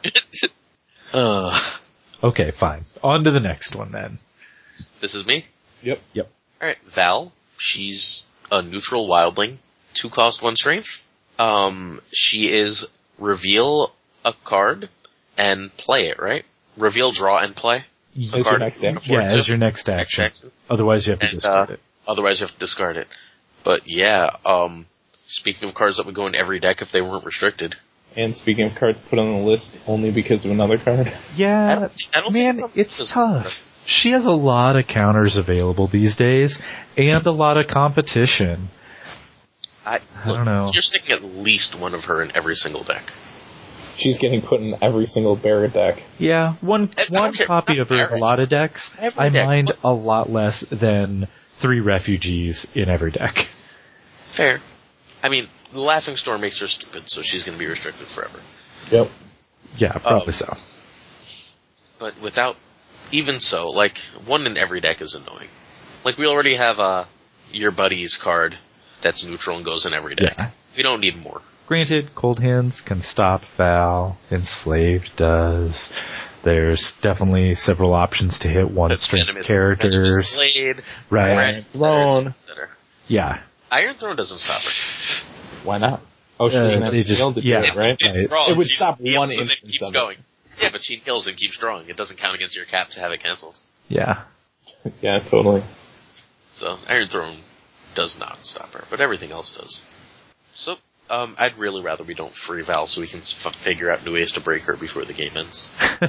Okay, fine. On to the next one, then. This is me? Yep. Alright, Val. She's a neutral wildling, 2 cost, 1 strength. She is reveal a card and play it, right? Reveal, draw, and play a card. As your next action. Otherwise, you have to discard it. Otherwise, you have to discard it. But yeah, speaking of cards that would go in every deck if they weren't restricted. And speaking of cards put on the list only because of another card. Yeah, I don't man, it's tough. She has a lot of counters available these days, and a lot of competition. I don't know. You're sticking at least one of her in every single deck. She's getting put in every single Barrett deck. Yeah, one copy of her in a lot of decks. I mind a lot less than 3 refugees in every deck. Fair. I mean, the Laughing Storm makes her stupid, so she's going to be restricted forever. Yep. Yeah, probably so. But without... Even so, like, one in every deck is annoying. Like, we already have Your Buddy's card that's neutral and goes in every deck. Yeah. We don't need more. Granted, Cold Hands can stop Val. Enslaved does. There's definitely several options to hit one-strength characters. Blade, right. Iron Throne. Yeah. Iron Throne doesn't stop her. Why not? Oh, she doesn't have to shield to do it, right? It would stop one instance and keeps going. Yeah, but she heals and keeps drawing. It doesn't count against your cap to have it cancelled. Yeah. Yeah, totally. So, Iron Throne does not stop her, but everything else does. So, I'd really rather we don't free Val so we can figure out new ways to break her before the game ends.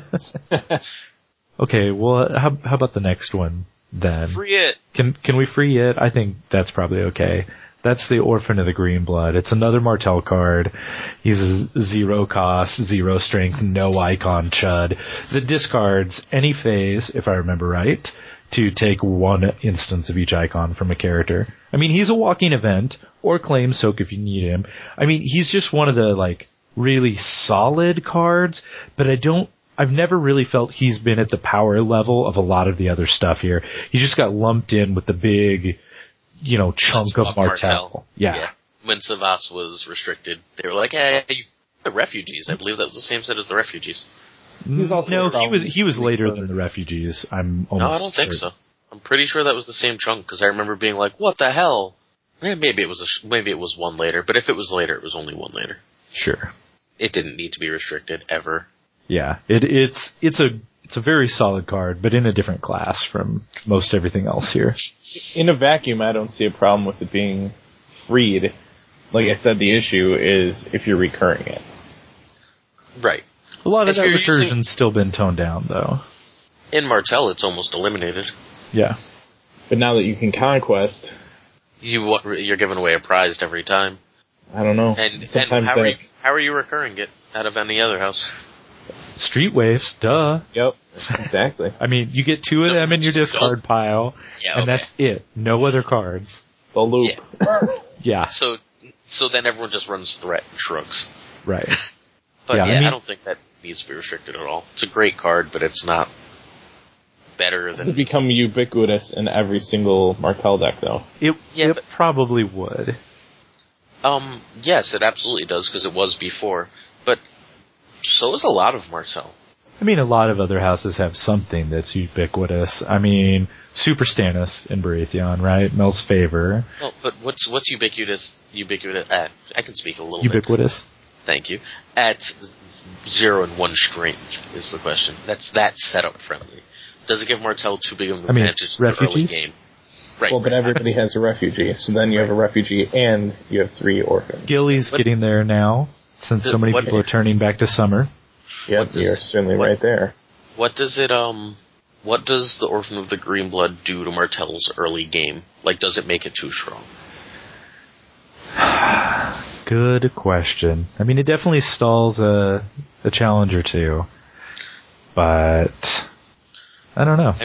Okay, well, how about the next one, then? Free it! Can we free it? I think that's probably okay. That's the Orphan of the Greenblood. It's another Martell card. He's a 0 cost, 0 strength, no icon chud that discards any phase, if I remember right, to take 1 instance of each icon from a character. I mean, he's a walking event, or claim soak if you need him. I mean, he's just one of the, like, really solid cards, but I've never really felt he's been at the power level of a lot of the other stuff here. He just got lumped in with the big, chunk of Martell. Yeah. When Savas was restricted, they were like, hey, the refugees. I believe that was the same set as the refugees. He was later than the refugees. I'm almost No, I don't think so. I'm pretty sure that was the same chunk, because I remember being like, what the hell? Maybe it was 1 later, but if it was later, it was only 1 later. Sure. It didn't need to be restricted, ever. Yeah, it's a very solid card, but in a different class from most everything else here. In a vacuum, I don't see a problem with it being freed. Like I said, the issue is if you're recurring it. Right. A lot of that recursion's still been toned down, though. In Martell, it's almost eliminated. Yeah. But now that you can conquest... You're giving away a prize every time. I don't know. And how are you recurring it out of any other house? Street Waves, duh. Yep, exactly. I mean, you get 2 of them in your discard pile, and that's it. No other cards. The loop. Yeah. So then everyone just runs threat and shrugs. Right. But I don't think that needs to be restricted at all. It's a great card, but it's not better than... This has become ubiquitous in every single Martell deck, though. It probably would. Yes, it absolutely does, because it was before. But so is a lot of Martell. I mean, a lot of other houses have something that's ubiquitous. I mean, Super Stannis in Baratheon, right? Mel's Favor. Well, but what's ubiquitous? I can speak a little ubiquitous. Bit. Thank you. At 0 and 1 strength is the question. That's setup friendly. Does it give Martell too big of an advantage in the early game? Right. Well, but everybody has a refugee, so then you have a refugee and you have 3 orphans. Gilly's getting there now, since so many people are turning back to summer. Yep, you're certainly right there. What does the Orphan of the Greenblood do to Martell's early game? Like, does it make it too strong? Good question. I mean, it definitely stalls a challenge or two, but I don't know. I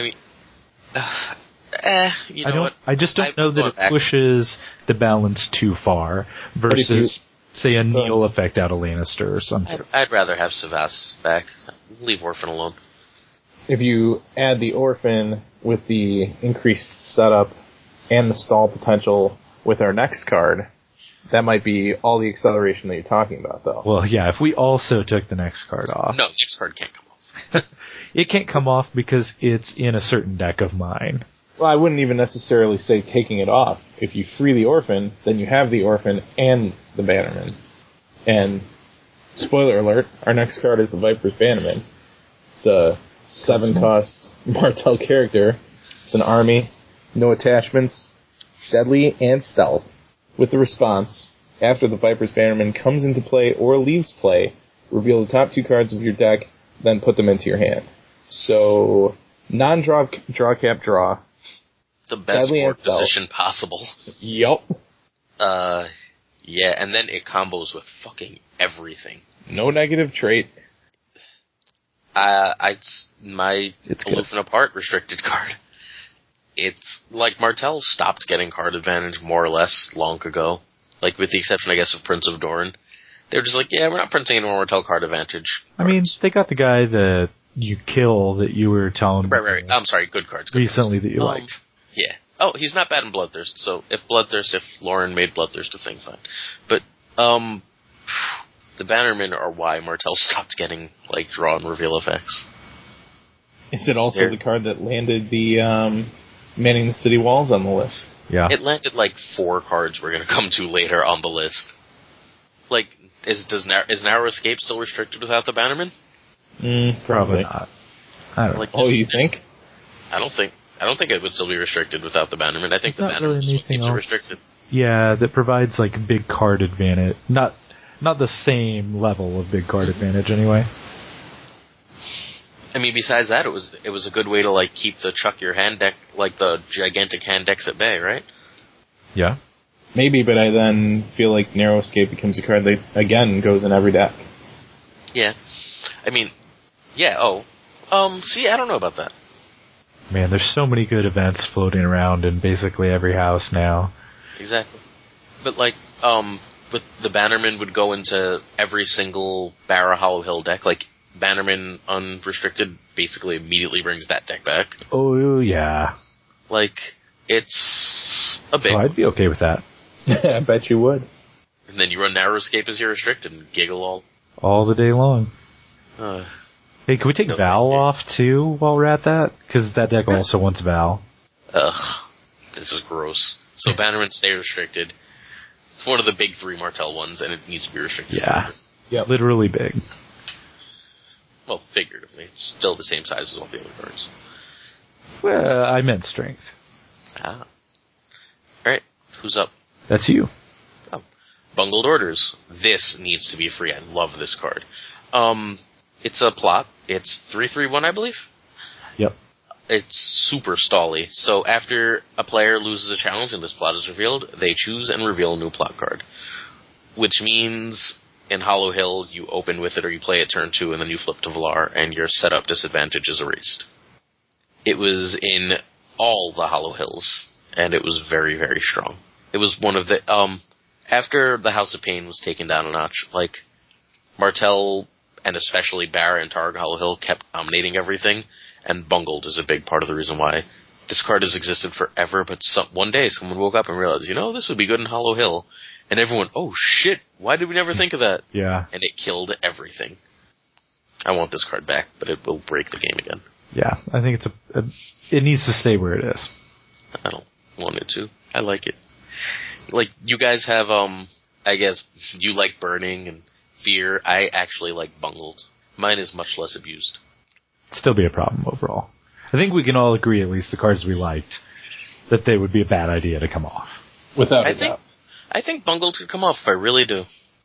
mean, I just don't know that it pushes the balance too far versus, say, a Neil effect out of Lannister or something. I'd rather have Savas back. Leave Orphan alone. If you add the Orphan with the increased setup and the stall potential with our next card, that might be all the acceleration that you're talking about, though. Well, yeah, if we also took the next card off. No, next card can't come off. It can't come off because it's in a certain deck of mine. Well, I wouldn't even necessarily say taking it off. If you free the Orphan, then you have the Orphan and the Bannerman. And, spoiler alert, our next card is the Viper's Bannerman. It's a 7-cost Martell character. It's an army, no attachments, deadly, and stealth. With the response, after the Viper's Bannerman comes into play or leaves play, reveal the top 2 cards of your deck, then put them into your hand. So, non-draw, cap, draw. The best board position possible. Yup. Yeah, and then it combos with fucking everything. No negative trait. It's Aloof and Apart restricted card. It's like Martell stopped getting card advantage more or less long ago. Like, with the exception, I guess, of Prince of Doran. They're just like, yeah, we're not printing any more Martell card advantage cards. I mean, they got the guy that you kill that you were telling Right. I'm sorry, good cards. Recently that you liked. Yeah. Oh, he's not bad in Bloodthirst, so if Lauren made Bloodthirst a thing, fine. But, the Bannermen are why Martell stopped getting, like, draw and reveal effects. Is it also the card that landed the, manning the city walls on the list? Yeah. It landed, like, 4 cards we're gonna come to later on the list. Like, is Narrow Escape still restricted without the Bannerman? Probably not. I don't know. You think? I don't think it would still be restricted without the Bannerman. I think the Bannerman is what keeps it restricted. Yeah, that provides like big card advantage. Not the same level of big card advantage anyway. I mean, besides that, it was a good way to like keep the chuck your hand deck, like the gigantic hand decks at bay, right? Yeah. Maybe, but I then feel like Narrow Escape becomes a card that again goes in every deck. Yeah. I mean, yeah. See, I don't know about that. Man, there's so many good events floating around in basically every house now. Exactly. But, like, with the Bannerman would go into every single Barra Hollow Hill deck. Like, Bannerman Unrestricted basically immediately brings that deck back. Oh, yeah. Like, it's a big... So I'd be okay with that. I bet you would. And then you run Narrow Escape as your restricted and giggle all the day long. Hey, can we take Val off, too, while we're at that? Because that deck also wants Val. Ugh. This is gross. So Bannerman stay restricted. It's one of the big 3 Martell ones, and it needs to be restricted. Yeah. Yep. Literally big. Well, figuratively. It's still the same size as all the other cards. Well, I meant strength. Alright, who's up? That's you. Oh. Bungled Orders. This needs to be free. I love this card. It's a plot. It's 3/3/1, I believe? Yep. It's super stally. So after a player loses a challenge and this plot is revealed, they choose and reveal a new plot card. Which means in Hollow Hill, you open with it or you play it turn 2 and then you flip to Valar and your setup disadvantage is erased. It was in all the Hollow Hills, and it was very, very strong. It was one of the... after the House of Pain was taken down a notch, like, Martell... and especially Barra and Targ Hollow Hill kept dominating everything, and Bungled is a big part of the reason why this card has existed forever, but one day someone woke up and realized, this would be good in Hollow Hill, and everyone, oh shit, why did we never think of that? Yeah. And it killed everything. I want this card back, but it will break the game again. Yeah, I think it needs to stay where it is. I don't want it to. I like it. Like, you guys have, I guess, you like Burning and Fear. I actually like Bungled. Mine is much less abused. Still be a problem overall. I think we can all agree, at least the cards we liked, that they would be a bad idea to come off. Without a doubt. I think Bungled could come off. I really do.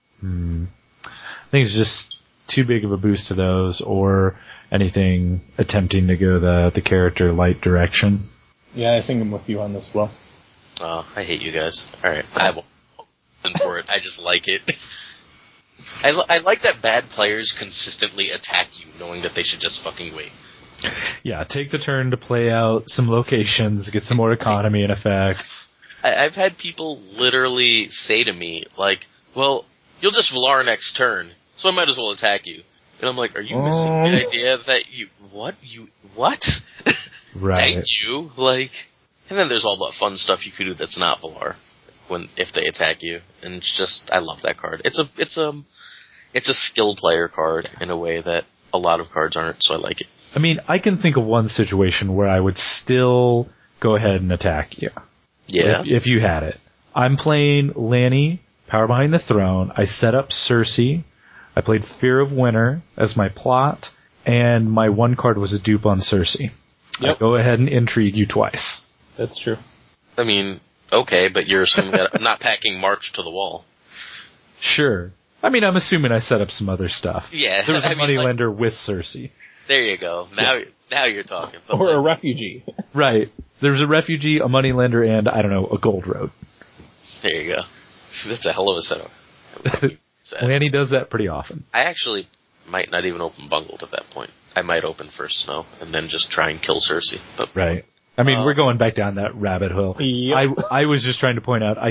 I think it's just too big of a boost to those, or anything attempting to go the character light direction. Yeah, I think I'm with you on this, Will. Oh, I hate you guys. Alright, I won't for it. I just like it. I like that bad players consistently attack you, knowing that they should just fucking wait. Yeah, take the turn to play out some locations, get some more economy and effects. I've had people literally say to me, like, well, you'll just Valar next turn, so I might as well attack you. And I'm like, are you missing the idea that you... What? Right. Thank you. Like... And then there's all that fun stuff you could do that's not Valar, if they attack you. And it's just... I love that card. It's a skill player card in a way that a lot of cards aren't, so I like it. I mean, I can think of one situation where I would still go ahead and attack you. Yeah. If you had it. I'm playing Lanny, Power Behind the Throne. I set up Cersei. I played Fear of Winter as my plot, and my one card was a dupe on Cersei. Yep. I go ahead and intrigue you twice. That's true. I mean, okay, but you're assuming that I'm not packing March to the wall. Sure. I mean, I'm assuming I set up some other stuff. Yeah. There was a moneylender with Cersei. There you go. Now you're talking. But or a refugee. Right. There was a refugee, a moneylender, and, I don't know, a gold road. There you go. That's a hell of a setup. Lanny does that pretty often. I actually might not even open Bungled at that point. I might open First Snow and then just try and kill Cersei. But right. I mean, we're going back down that rabbit hole. Yep. I was just trying to point out,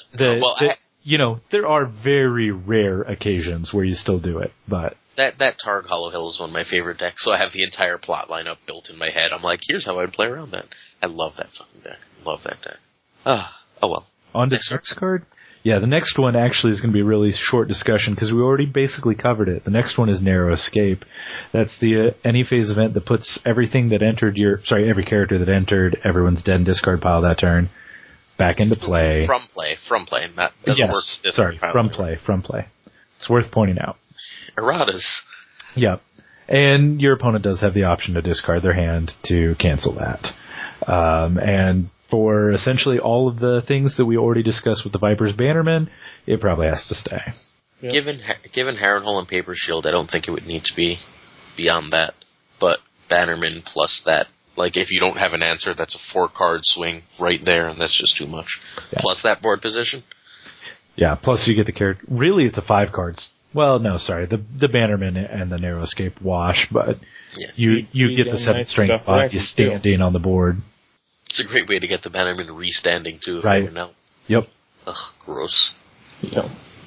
there are very rare occasions where you still do it, but that Targ Hollow Hill is one of my favorite decks, so I have the entire plot lineup built in my head. I'm like, here's how I'd play around that. I love that fucking deck. Love that deck. Oh well. On to the next card? Yeah, the next one actually is going to be a really short discussion because we already basically covered it. The next one is Narrow Escape. That's the any phase event that puts everything that entered every character that entered everyone's dead and discard pile that turn back into play. From play. Not, yes, from play. It's worth pointing out. Erratas. Yep. And your opponent does have the option to discard their hand to cancel that. And for essentially all of the things that we already discussed with the Viper's Bannerman, it probably has to stay. Yep. Given Harrenhal and Paper Shield, I don't think it would need to be beyond that. But Bannerman plus that, like if you don't have an answer, that's a 4-card swing right there, and that's just too much. Yeah. Plus that board position. Yeah, plus you get the character. Really, it's a 5 cards. Well, no, sorry. The Bannerman and the Narrow Escape wash, but you get the 7 strength body standing on the board. It's a great way to get the Bannerman restanding, too, if right. they were out. Yep. Ugh, gross. Yep.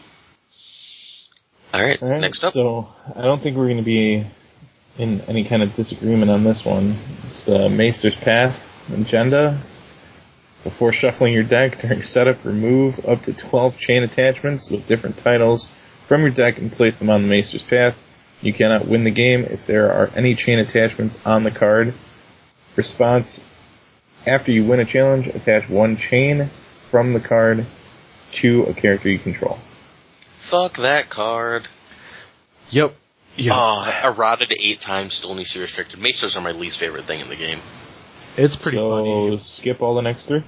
All right, next up. So, I don't think we're going to be in any kind of disagreement on this one. It's the Maester's Path agenda. Before shuffling your deck during setup, remove up to 12 chain attachments with different titles from your deck and place them on the Maester's Path. You cannot win the game if there are any chain attachments on the card. Response: after you win a challenge, attach 1 chain from the card to a character you control. Fuck that card. Yep. Errata to 8 times, still needs to be restricted. Maesters are my least favorite thing in the game. It's pretty funny. Skip all the next 3?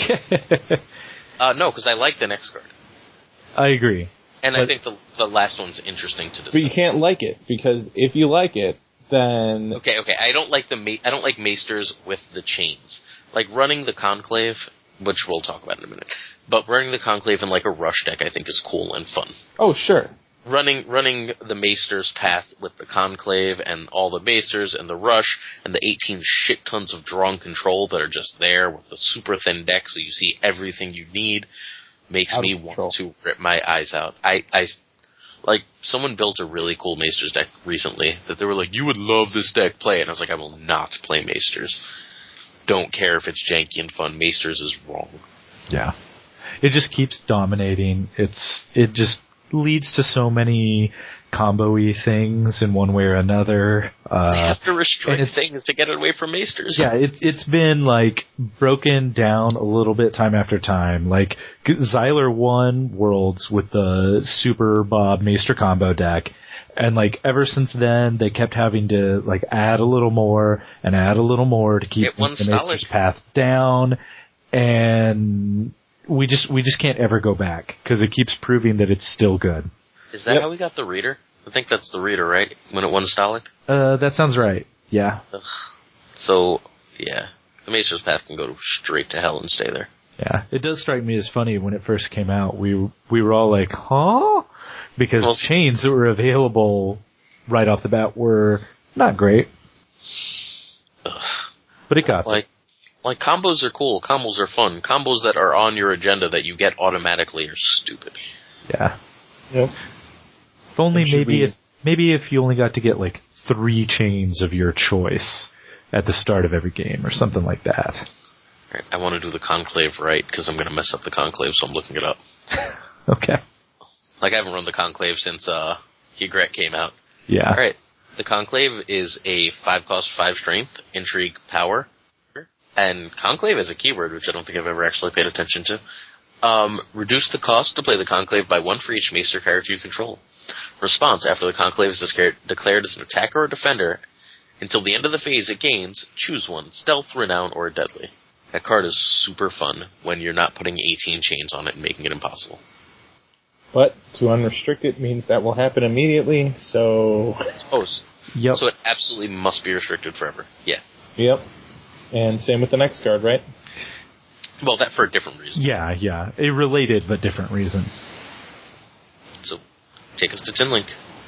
No, because I like the next card. I agree. And I think the last one's interesting to discuss. But you can't like it, because if you like it, then... Okay, I don't like I don't like Maesters with the chains. Like running the Conclave, which we'll talk about in a minute, but running the Conclave in like a rush deck I think is cool and fun. Oh, sure. Running the Maester's Path with the Conclave and all the Maesters and the rush and the 18 shit tons of drawn control that are just there with the super thin deck so you see everything you need makes me want to rip my eyes out. I like, someone built a really cool Maesters deck recently that they were like, you would love this deck, play it. And I was like, I will not play Maesters. Don't care if it's janky and fun. Maesters is wrong. Yeah. It just keeps dominating. It just leads to so many combo-y things in one way or another. They have to restrict things to get it away from Maesters. Yeah, it's been, like, broken down a little bit time after time. Like, Xyler won Worlds with the Super Bob Maester combo deck, and, like, ever since then, they kept having to, like, add a little more and add a little more to keep the Maester's Path down, and we just can't ever go back, because it keeps proving that it's still good. Is that how we got the Reader? I think that's the Reader, right? When it won Stalic? That sounds right. Yeah. Ugh. So, yeah. The Maester's Path can go straight to hell and stay there. Yeah. It does strike me as funny when it first came out. We were all like, huh? Because chains that were available right off the bat were not great. Ugh. But it got there. Like, combos are cool. Combos are fun. Combos that are on your agenda that you get automatically are stupid. Yeah. Yep. If only maybe if you only got to get like 3 chains of your choice at the start of every game or something like that. Right, I want to do the Conclave right because I'm going to mess up the Conclave, so I'm looking it up. Okay. Like, I haven't run the Conclave since Hugret came out. Yeah. All right. The Conclave is a 5-cost, 5 strength, intrigue, power, And Conclave is a keyword, which I don't think I've ever actually paid attention to. Reduce the cost to play the Conclave by 1 for each Maester character you control. Response: after the Conclave is declared as an attacker or defender, until the end of the phase it gains, choose one, Stealth, Renown, or Deadly. That card is super fun when you're not putting 18 chains on it and making it impossible. But to unrestrict it means that will happen immediately, so... Yep. So it absolutely must be restricted forever. Yeah. Yep. And same with the next card, right? Well, that for a different reason. Yeah. A related but different reason. So, take us to Tinlink.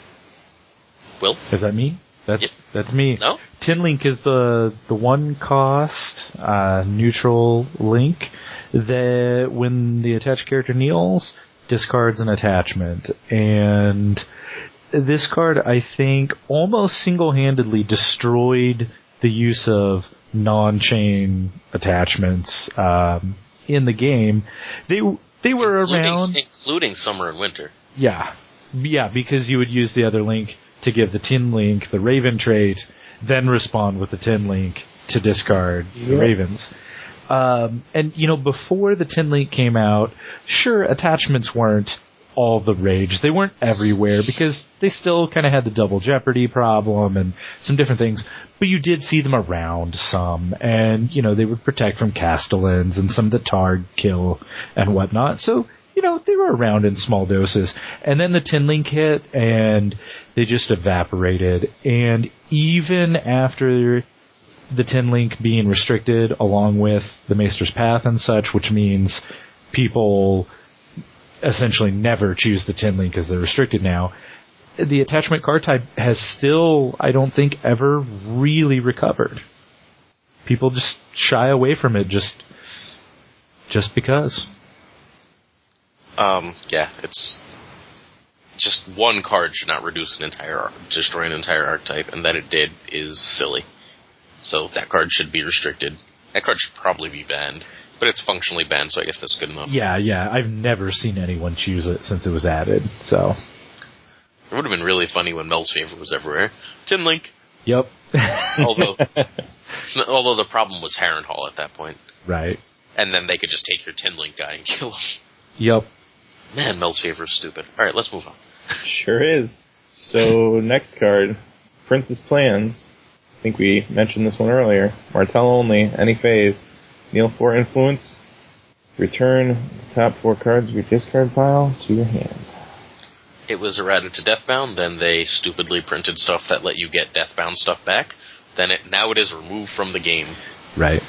Will? Is that me? That's me. No? Tinlink is the one cost neutral link that when the attached character kneels, discards an attachment. And this card, I think, almost single-handedly destroyed the use of non-chain attachments in the game. They were around, including Summer and Winter. Yeah, because you would use the other link to give the Tinlink the Raven trait, then respond with the Tinlink to discard the Ravens. And before the Tinlink came out, sure, attachments weren't all the rage. They weren't everywhere because they still kind of had the double jeopardy problem and some different things. But you did see them around some, and they would protect from Castellans and some of the Targ kill and whatnot. So they were around in small doses. And then the Tinlink hit, and they just evaporated. And even after the Tinlink being restricted, along with the Maester's Path and such, which means people essentially never choose the Tinlink because they're restricted now, the attachment card type has still, I don't think, ever really recovered. People just shy away from it just because. It's just one card should not destroy an entire archetype, and that it did is silly. So that card should be restricted. That card should probably be banned, but it's functionally banned, so I guess that's good enough. Yeah. I've never seen anyone choose it since it was added, so. It would have been really funny when Mel's Favor was everywhere. Tinlink. Yep. Although the problem was Harrenhal at that point. Right. And then they could just take your Tinlink guy and kill him. Yep. Man, Mel's Favor is stupid. Alright, let's move on. Sure is. So, next card, Prince's Plans. I think we mentioned this one earlier. Martell only, any phase. Kneel for influence. Return the top 4 cards of your discard pile to your hand. It was errated to Deathbound, then they stupidly printed stuff that let you get Deathbound stuff back. Now it is removed from the game. Right.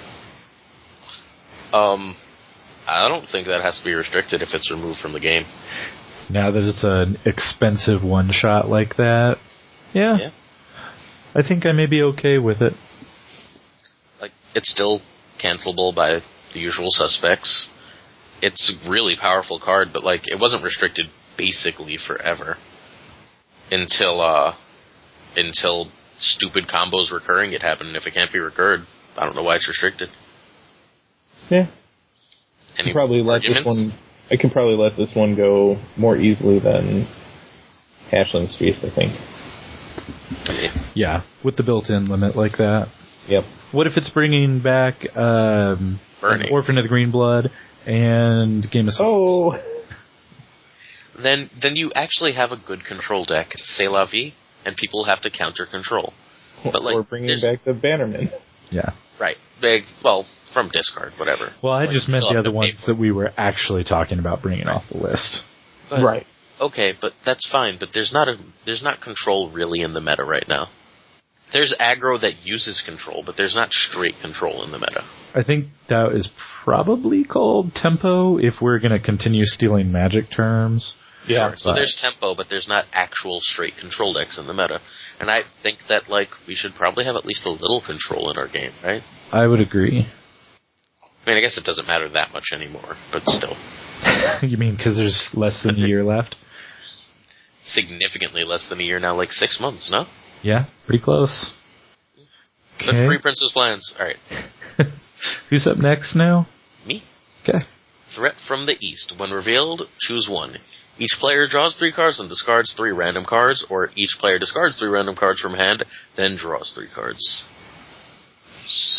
I don't think that has to be restricted if it's removed from the game. Now that it's an expensive one-shot like that, yeah. I think I may be okay with it. Like, it's still cancelable by the usual suspects. It's a really powerful card, but it wasn't restricted basically forever until stupid combos recurring. It happened, and if it can't be recurred, I don't know why it's restricted. Yeah. Any arguments? I can probably let this one go more easily than Hatchling's Feast, I think. Yeah, with the built-in limit like that. Yep. What if it's bringing back Orphan of the Green Blood and Game of Souls? Then you actually have a good control deck, C'est la vie, and people have to counter control. But or bringing back the Bannerman. Yeah. Right. From discard, whatever. Well, I just meant the other ones that we were actually talking about bringing off the list. But, right. Okay, but that's fine. But there's not control really in the meta right now. There's aggro that uses control, but there's not straight control in the meta. I think that is probably called tempo if we're going to continue stealing Magic terms. Yeah. Sure. So there's tempo, but there's not actual straight control decks in the meta. And I think that we should probably have at least a little control in our game, right? I would agree. I mean, I guess it doesn't matter that much anymore, but still. You mean because there's less than a year left? Significantly less than a year now, 6 months, no? Yeah, pretty close. But free Prince's Plans. All right. Who's up next now? Me. Okay. Threat from the East. When revealed, choose one. Each player draws 3 cards and discards 3 random cards, or each player discards 3 random cards from hand, then draws 3 cards. So,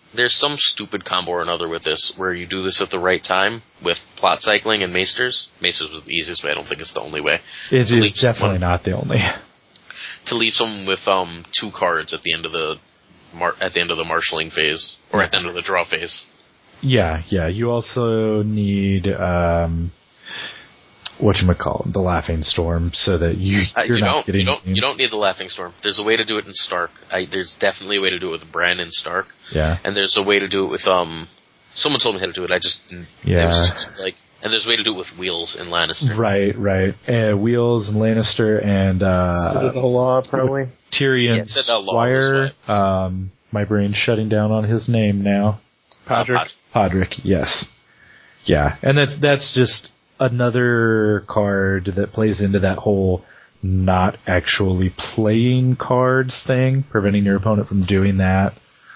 there's some stupid combo or another with this, where you do this at the right time with plot cycling and maesters. Maesters was the easiest way. I don't think it's the only way. It is definitely not the only. To leave someone with 2 cards at the end of the marshalling phase, or at the end of the draw phase. Yeah. You also need whatchamacallit, the Laughing Storm, so that you don't need the Laughing Storm. There's a way to do it in Stark. There's definitely a way to do it with Bran in Stark. Yeah. And there's a way to do it with someone told me how to do it. And there's a way to do it with Wheels and Lannister. Right. Wheels and Lannister and Citadel Law, probably. Tyrion's Squire. My brain's shutting down on his name now. Podrick, yes. Yeah, and that's just another card that plays into that whole not actually playing cards thing, preventing your opponent from doing that.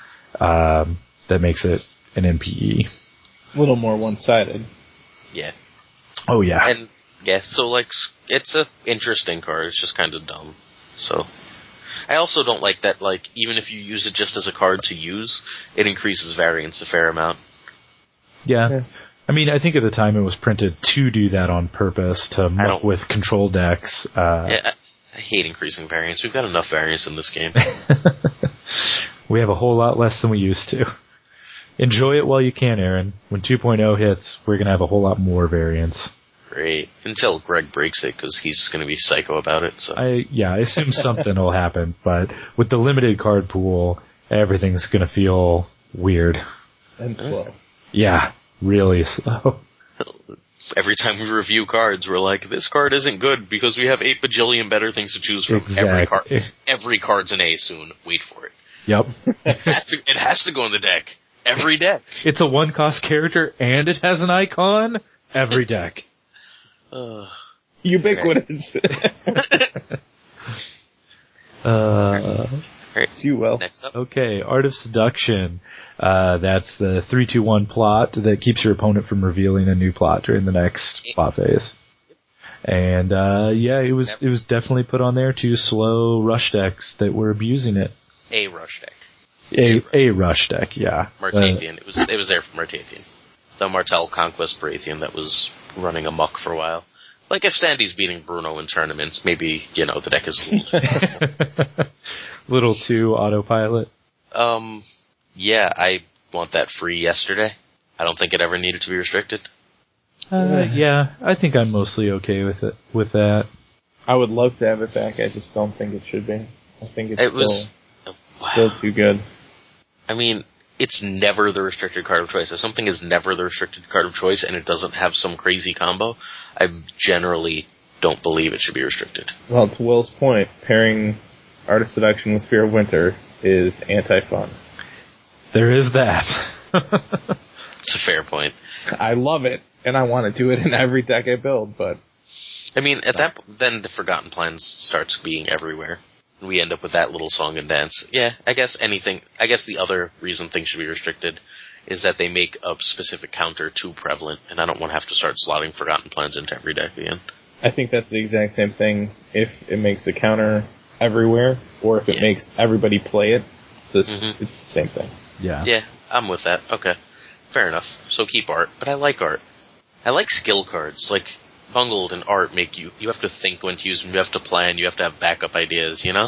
That makes it an NPE. A little more one-sided. Yeah. Oh, yeah. And, yeah, so, it's a interesting card. It's just kind of dumb. So, I also don't like that, even if you use it just as a card to use, it increases variance a fair amount. Yeah. I mean, I think at the time it was printed to do that on purpose, to muck with control decks. I hate increasing variance. We've got enough variance in this game. We have a whole lot less than we used to. Enjoy it while you can, Aaron. When 2.0 hits, we're going to have a whole lot more variance. Great. Until Greg breaks it, because he's going to be psycho about it. So. I assume something will happen, but with the limited card pool, everything's going to feel weird. And slow. Yeah, really slow. Every time we review cards, we're like, this card isn't good because we have 8 bajillion better things to choose from. Exactly. Every card's an A soon. Wait for it. Yep. It has to go in the deck. Every deck. It's a 1-cost character and it has an icon. Every deck. Ubiquitous. It's you, Will. Next up. Okay, Art of Seduction. That's the 3-2-1 plot that keeps your opponent from revealing a new plot during the next plot phase. And it was definitely put on there to slow rush decks that were abusing it. A rush deck. A rush deck, yeah. Martathian. It was there for Martathian. The Martell Conquest Baratheon that was running amok for a while. Like if Sandy's beating Bruno in tournaments, maybe, the deck is a little too little too autopilot. Yeah, I want that free yesterday. I don't think it ever needed to be restricted. Yeah, I think I'm mostly okay with that. I would love to have it back, I just don't think it should be. I think it's still too good. I mean, it's never the restricted card of choice. If something is never the restricted card of choice and it doesn't have some crazy combo, I generally don't believe it should be restricted. Well, to Will's point, pairing Art of Seduction with Fear of Winter is anti-fun. There is that. It's a fair point. I love it, and I want to do it in every deck I build, but... I mean, then the Forgotten Plans starts being everywhere. We end up with that little song and dance. Yeah, I guess the other reason things should be restricted is that they make a specific counter too prevalent, and I don't want to have to start slotting Forgotten Plans into every deck again. I think that's the exact same thing if it makes a counter everywhere, or if it makes everybody play it. It's the same thing. Yeah. Yeah, I'm with that. Okay. Fair enough. So keep Art, but I like Art. I like skill cards. Like, Bungled and Art make you have to think when to use them, you have to plan, you have to have backup ideas, Yeah.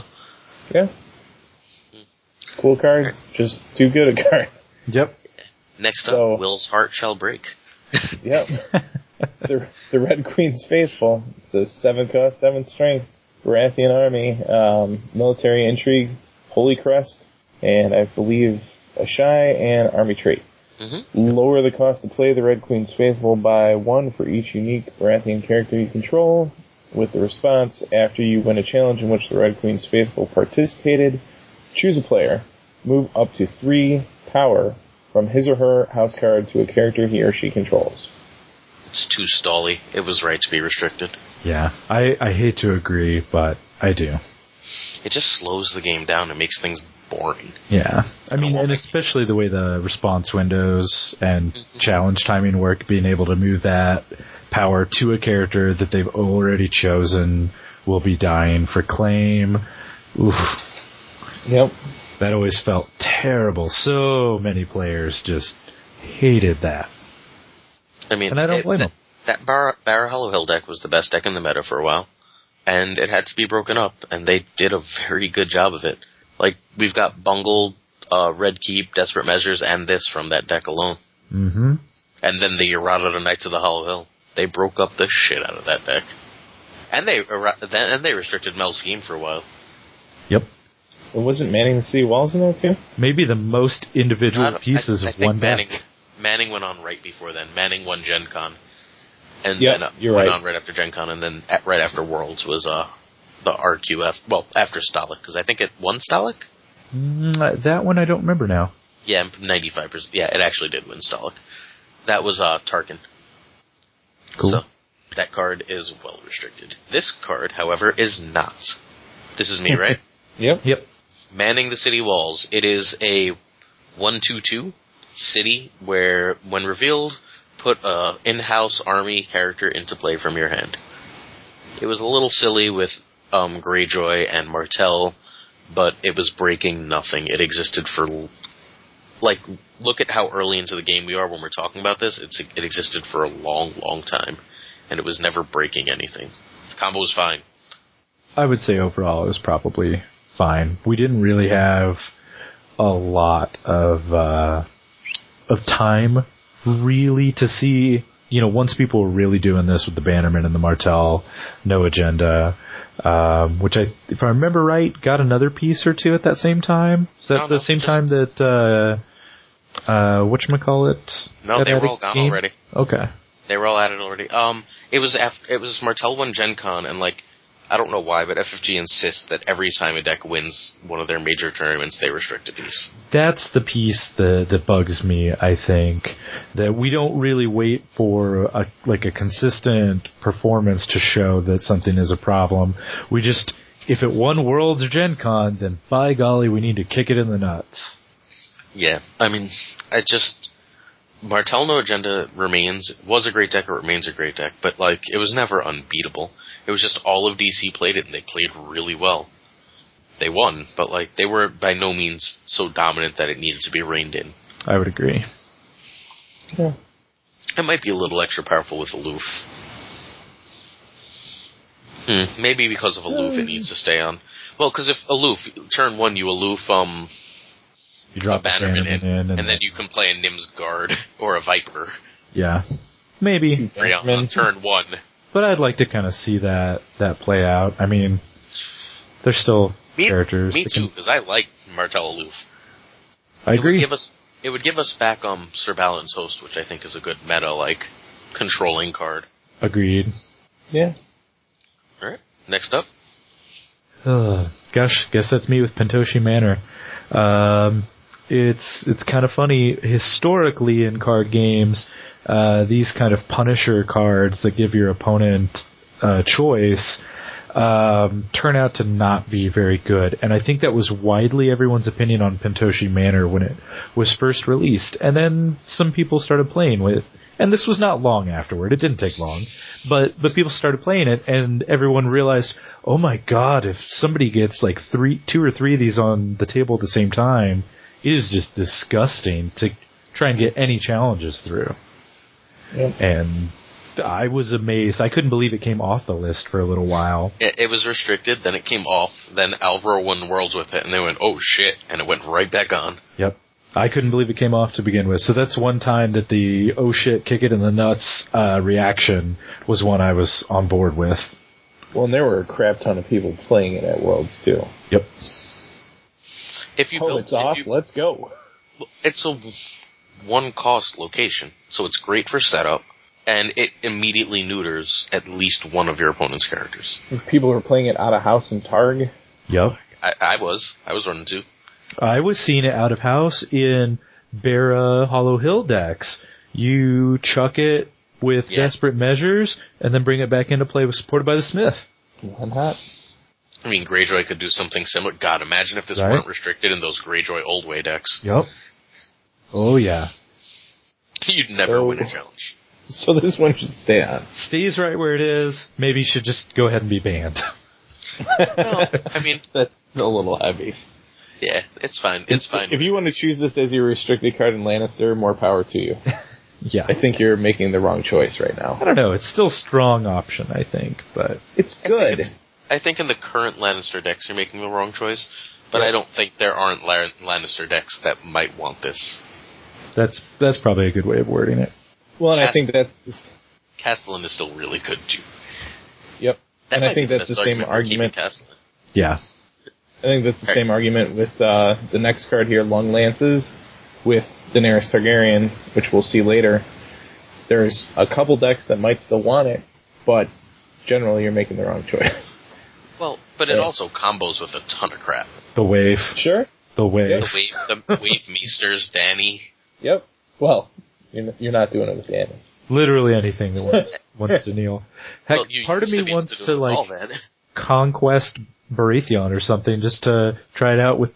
Cool card, just too good a card. Yep. Next up, Will's Heart Shall Break. Yep. the Red Queen's Faithful. It's a 7-cost, 7-strength Baratheon army, military intrigue, Holy Crest, and I believe a Shy and army trait. Lower the cost to play the Red Queen's Faithful by 1 for each unique Baratheon character you control, with the response, after you win a challenge in which the Red Queen's Faithful participated, choose a player, move up to 3 power from his or her house card to a character he or she controls. It's too stally. It was right to be restricted. Yeah, I hate to agree, but I do. It just slows the game down and makes things boring. Yeah. I mean, and especially the way the response windows and challenge timing work, being able to move that power to a character that they've already chosen will be dying for claim. Oof. Yep. That always felt terrible. So many players just hated that. I mean, and I don't blame them. That Barra Hollow Hill deck was the best deck in the meta for a while, and it had to be broken up, and they did a very good job of it. Like, we've got Bungled, Red Keep, Desperate Measures, and this from that deck alone. Mm-hmm. And then the Errata Knights of the Hollow Hill. They broke up the shit out of that deck. And they restricted Mel's Scheme for a while. Yep. And wasn't Manning the City Walls in there too? Maybe the most individual pieces of one deck. Manning went on right before then. Manning won Gen Con. And then went on right after Gen Con, and then right after Worlds was the RQF. Well, after Stalik, because I think it won Stalik? That one I don't remember now. Yeah, 95%. Yeah, it actually did win Stalik. That was Tarkin. Cool. So, that card is well restricted. This card, however, is not. This is me, right? Yep. Manning the City Walls. It is a 1/2/2 city where, when revealed, put a in-house army character into play from your hand. It was a little silly with Greyjoy and Martell, but it was breaking nothing. It existed for, like, look at how early into the game we are when we're talking about this. It existed for a long, long time, and it was never breaking anything. The combo was fine. I would say overall it was probably fine. We didn't really have a lot of time really to see, once people were really doing this with the Bannerman and the Martell, No Agenda, which if I remember right, got another piece or two at that same time. Is that the same time that, whatchamacallit? No, they were all gone already. Okay. They were all added already. It was Martell won Gen Con, and I don't know why, but FFG insists that every time a deck wins one of their major tournaments, they restrict a piece. That's the piece that bugs me, I think. That we don't really wait for a consistent performance to show that something is a problem. We just, if it won Worlds or Gen Con, then by golly, we need to kick it in the nuts. Yeah, I mean, Martell No Agenda was a great deck, or remains a great deck, but it was never unbeatable. It was just all of DC played it, and they played really well. They won, but they were by no means so dominant that it needed to be reined in. I would agree. Yeah. It might be a little extra powerful with Aloof. Maybe because of Aloof it needs to stay on. Well, because if Aloof, turn 1 you Aloof, you drop a Bannerman in, and then you can play a Nim's Guard or a Viper. Yeah. Maybe. On turn 1. But I'd like to kind of see that play out. I mean, there's still characters. Me too, because I like Martell Aloof. I agree. It would give us back Sir Balin's Host, which I think is a good meta, controlling card. Agreed. Yeah. Alright, next up. Gosh, guess that's me with Pentoshi Manor. It's kind of funny. Historically in card games, these kind of Punisher cards that give your opponent choice turn out to not be very good. And I think that was widely everyone's opinion on Pentoshi Manor when it was first released. And then some people started playing with it. And this was not long afterward. It didn't take long. But people started playing it, and everyone realized, oh my god, if somebody gets 2 or 3 of these on the table at the same time, it is just disgusting to try and get any challenges through. Yep. And I was amazed. I couldn't believe it came off the list for a little while. It was restricted, then it came off, then Alvaro won Worlds with it, and they went, oh shit, and it went right back on. Yep. I couldn't believe it came off to begin with. So that's one time that the oh shit, kick it in the nuts reaction was one I was on board with. Well, and there were a crap ton of people playing it at Worlds too. Yep. It's off, let's go. It's a one-cost location, so it's great for setup, and it immediately neuters at least one of your opponent's characters. If people were playing it out of house in Targ. Yep. I was running too. I was seeing it out of house in Barra Hollow Hill decks. You chuck it with Desperate Measures, and then bring it back into play with Supported by the Smith. Why not? I mean, Greyjoy could do something similar. God, imagine if this weren't restricted in those Greyjoy Old Way decks. Yep. Oh, yeah. You'd never win a challenge. So this one should stay on. Steve's right where it is. Maybe should just go ahead and be banned. Well, I mean, that's a little heavy. Yeah, it's fine. It's fine. If you want to choose this as your restricted card in Lannister, more power to you. Yeah. I think you're making the wrong choice right now. I don't know. It's still a strong option, I think, but... It's good. I think in the current Lannister decks, you're making the wrong choice, but I don't think there aren't Lannister decks that might want this. That's probably a good way of wording it. Well, and I think that's... Castellan is still really good, too. Yep. And I think that's the same argument. Yeah. I think that's the same argument with the next card here, Long Lances, with Daenerys Targaryen, which we'll see later. There's a couple decks that might still want it, but generally you're making the wrong choice. Well, but it also combos with a ton of crap. The Wave. Sure. The Wave. The Wave Meesters, Dany. Yep. Well, you're not doing it with Dany. Literally anything that wants to kneel. Heck, part of me wants to like conquest Baratheon or something just to try it out with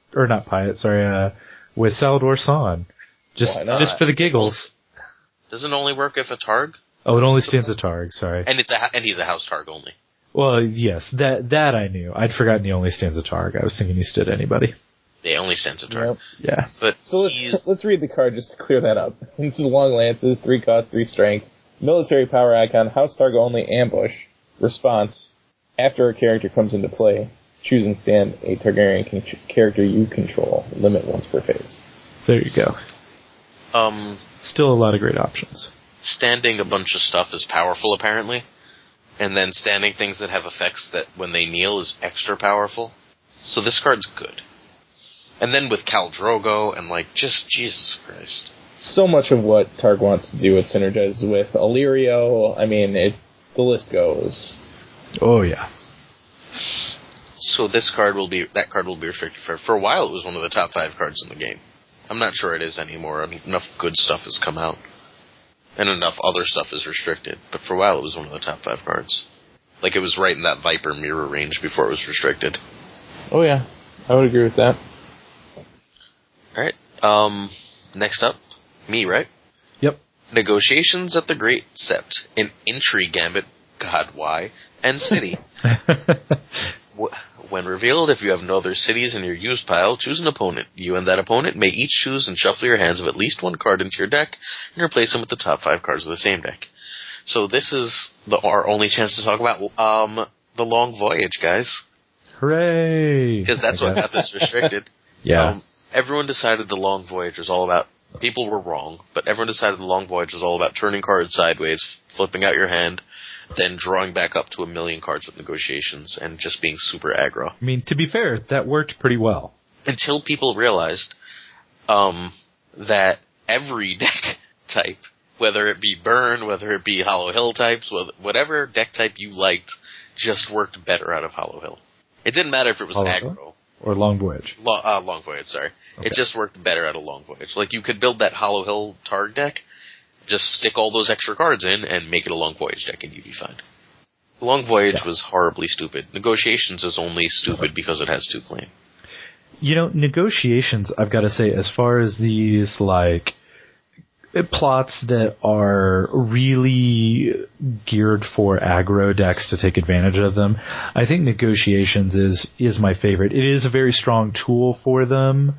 with Salador Saan. Just for the giggles. Doesn't it only work if a Targ? Oh, it only stands a Targ, sorry. And he's a house Targ only. Well, yes, that I knew. I'd forgotten he only stands a Targ. I was thinking he stood anybody. They only stands a Targ. Yep. Yeah. But so let's read the card just to clear that up. This is Long Lances, 3 cost, 3 strength. Military power icon, house Targ only, ambush. Response. After a character comes into play, choose and stand a Targaryen character you control. Limit once per phase. There you go. Still a lot of great options. Standing a bunch of stuff is powerful, apparently. And then standing things that have effects that when they kneel is extra powerful. So this card's good. And then with Khal Drogo and just Jesus Christ. So much of what Targ wants to do it synergizes with Illyrio. I mean, the list goes. Oh yeah. So that card will be restricted for a while. It was one of the top 5 cards in the game. I'm not sure it is anymore. Enough good stuff has come out, and enough other stuff is restricted. But for a while, it was one of the top 5 cards. It was right in that Viper mirror range before it was restricted. Oh yeah, I would agree with that. All right. Next up, me, right? Yep. Negotiations at the Great Sept, an Intrigue Gambit. God, why? And City. When revealed, if you have no other cities in your used pile, choose an opponent. You and that opponent may each choose and shuffle your hands of at least one card into your deck and replace them with the top 5 cards of the same deck. So this is our only chance to talk about the Long Voyage, guys. Hooray! Because that's what got this restricted. Yeah. Everyone decided the Long Voyage was all about... People were wrong, but everyone decided the Long Voyage was all about turning cards sideways, flipping out your hand, then drawing back up to 1 million cards with negotiations, and just being super aggro. I mean, to be fair, that worked pretty well. Until people realized that every deck type, whether it be Burn, whether it be Hollow Hill types, whatever deck type you liked, just worked better out of Hollow Hill. It didn't matter if it was aggro. Or Long Voyage. Long Voyage, sorry. Okay. It just worked better out of Long Voyage. You could build that Hollow Hill Targ deck, just stick all those extra cards in, and make it a Long Voyage deck, and you'd be fine. Long Voyage was horribly stupid. Negotiations is only stupid because it has 2 claim. Negotiations, I've got to say, as far as these, plots that are really geared for aggro decks to take advantage of them, I think Negotiations is my favorite. It is a very strong tool for them,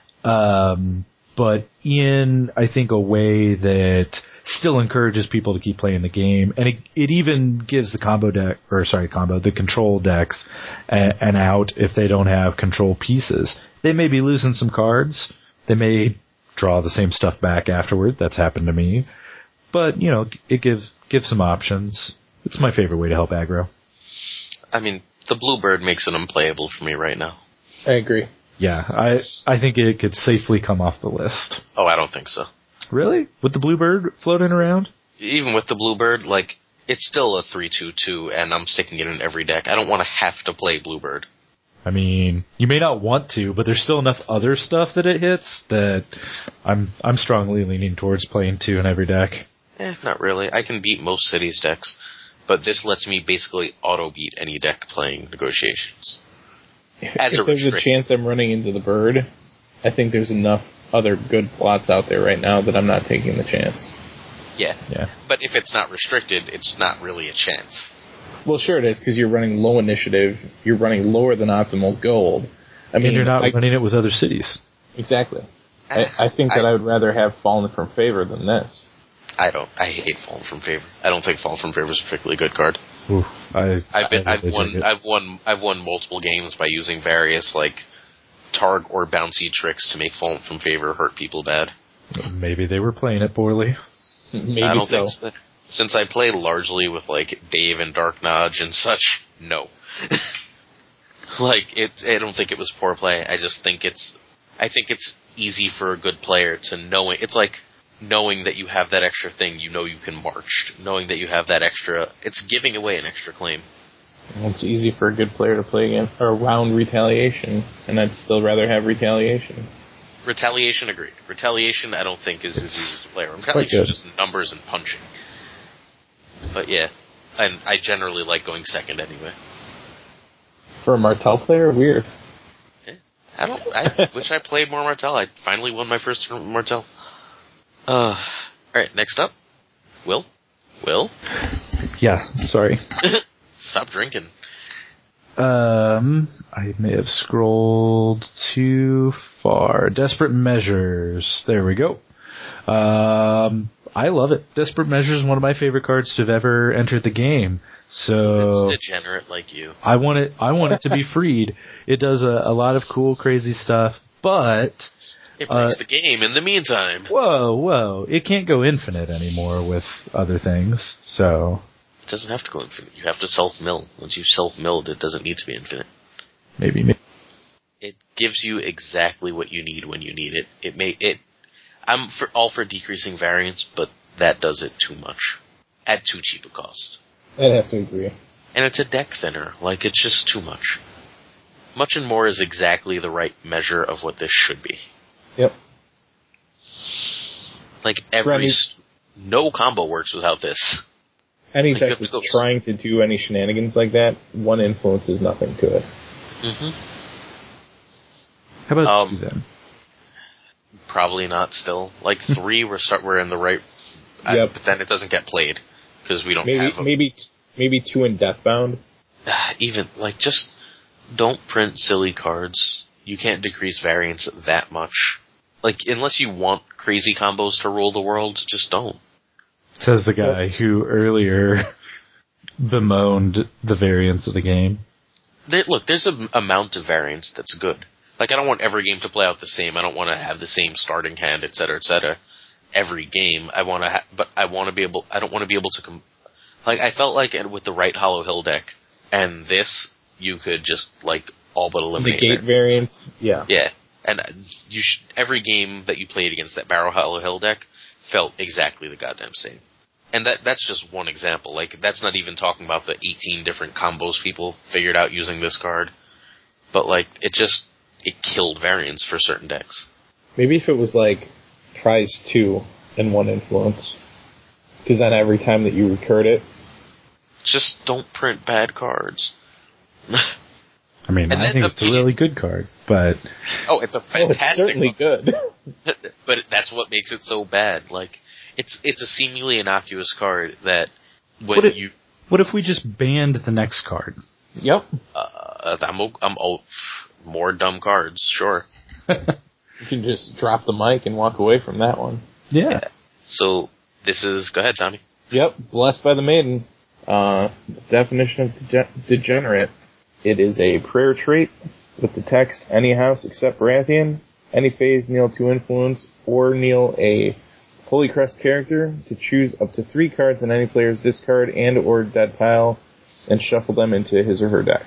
but in, I think, a way that still encourages people to keep playing the game, and it even gives the the control decks an out if they don't have control pieces. They may be losing some cards. They may draw the same stuff back afterward. That's happened to me. But, it gives some options. It's my favorite way to help aggro. I mean, the Bluebird makes it unplayable for me right now. I agree. Yeah, I think it could safely come off the list. Oh, I don't think so. Really? With the Bluebird floating around? Even with the Bluebird, it's still a 3/2/2, and I'm sticking it in every deck. I don't want to have to play Bluebird. I mean, you may not want to, but there's still enough other stuff that it hits that I'm strongly leaning towards playing 2 in every deck. Not really. I can beat most cities decks, but this lets me basically auto-beat any deck playing Negotiations. If there's a chance I'm running into the Bird, I think there's enough other good plots out there right now that I'm not taking the chance. Yeah. But if it's not restricted, it's not really a chance. Well, sure it is, because you're running low initiative, you're running lower than optimal gold. I mean, and you're not running it with other cities. Exactly. I think that I would rather have Fallen from Favor than this. I hate Fallen from Favor. I don't think Fallen from Favor is a particularly good card. Ooh, I've won multiple games by using various like Targ or bouncy tricks to make Fallen from Favor hurt people bad. Maybe they were playing it poorly. Maybe I don't so. think so. Since I play largely with like Dave and Dark Nodge and such, no. I don't think it was poor play. I just think it's easy for a good player to know it. It's like knowing that you have that extra thing, you know you can march. Knowing that you have that extra, it's giving away an extra claim. It's easy for a good player to play against, or around Retaliation, and I'd still rather have Retaliation. Retaliation, agreed. Retaliation, I don't think is as easy to play. Retaliation is just numbers and punching. But yeah, and I generally like going second anyway. For a Martel player, weird. Yeah. I wish I played more Martel. I finally won my first tournament with Martel. Alright, next up. Will? Yeah, sorry. Stop drinking. I may have scrolled too far. Desperate Measures. There we go. I love it. Desperate Measures is one of my favorite cards to have ever entered the game. So it's degenerate like you. I want it to be freed. It does a lot of cool, crazy stuff, but it breaks the game in the meantime. Whoa. It can't go infinite anymore with other things, so... It doesn't have to go infinite. You have to self-mill. Once you've self-milled, it doesn't need to be infinite. Maybe. It gives you exactly what you need when you need it. I'm all for decreasing variance, but that does it too much. At too cheap a cost. I'd have to agree. And it's a deck thinner. Like, it's just too much. Much and More is exactly the right measure of what this should be. Yep. Like, no combo works without this. Any deck that's trying to do any shenanigans like that, one influence is nothing to it. Mm-hmm. How about 2 then? Probably not still. Like 3, we're in the right... Yep. But then it doesn't get played, because we don't have... Maybe 2 in Deathbound. Even, like, just don't print silly cards. You can't decrease variance that much. Like, unless you want crazy combos to rule the world, just don't. Says the guy who earlier bemoaned the variance of the game. There's an amount of variance that's good. Like, I don't want every game to play out the same. I don't want to have the same starting hand, etc., every game. I don't want to be able to I felt like with the right Hollow Hill deck and this, you could just, like, all but eliminate negate variance. Yeah. Yeah. And every game that you played against that Barrow Hollow Hill deck felt exactly the goddamn same. And that's just one example. Like, that's not even talking about the 18 different combos people figured out using this card. But, like, it killed variance for certain decks. Maybe if it was, like, prize 2 and 1 influence. Because then every time that you recurred it... Just don't print bad cards. I mean, I think it's a really good card, but... Oh, it's a fantastic it's certainly good. But that's what makes it so bad. Like, it's a seemingly innocuous card that What if we just banned the next card? Yep. I'm more dumb cards, sure. You can just drop the mic and walk away from that one. Yeah. So, this is... Go ahead, Tommy. Yep. Blessed by the Maiden. Definition of degenerate. It is a prayer trait with the text, any house except Baratheon, any phase kneel 2 influence, or kneel a Holy Crest character to choose up to 3 cards in any player's discard and or dead pile and shuffle them into his or her deck.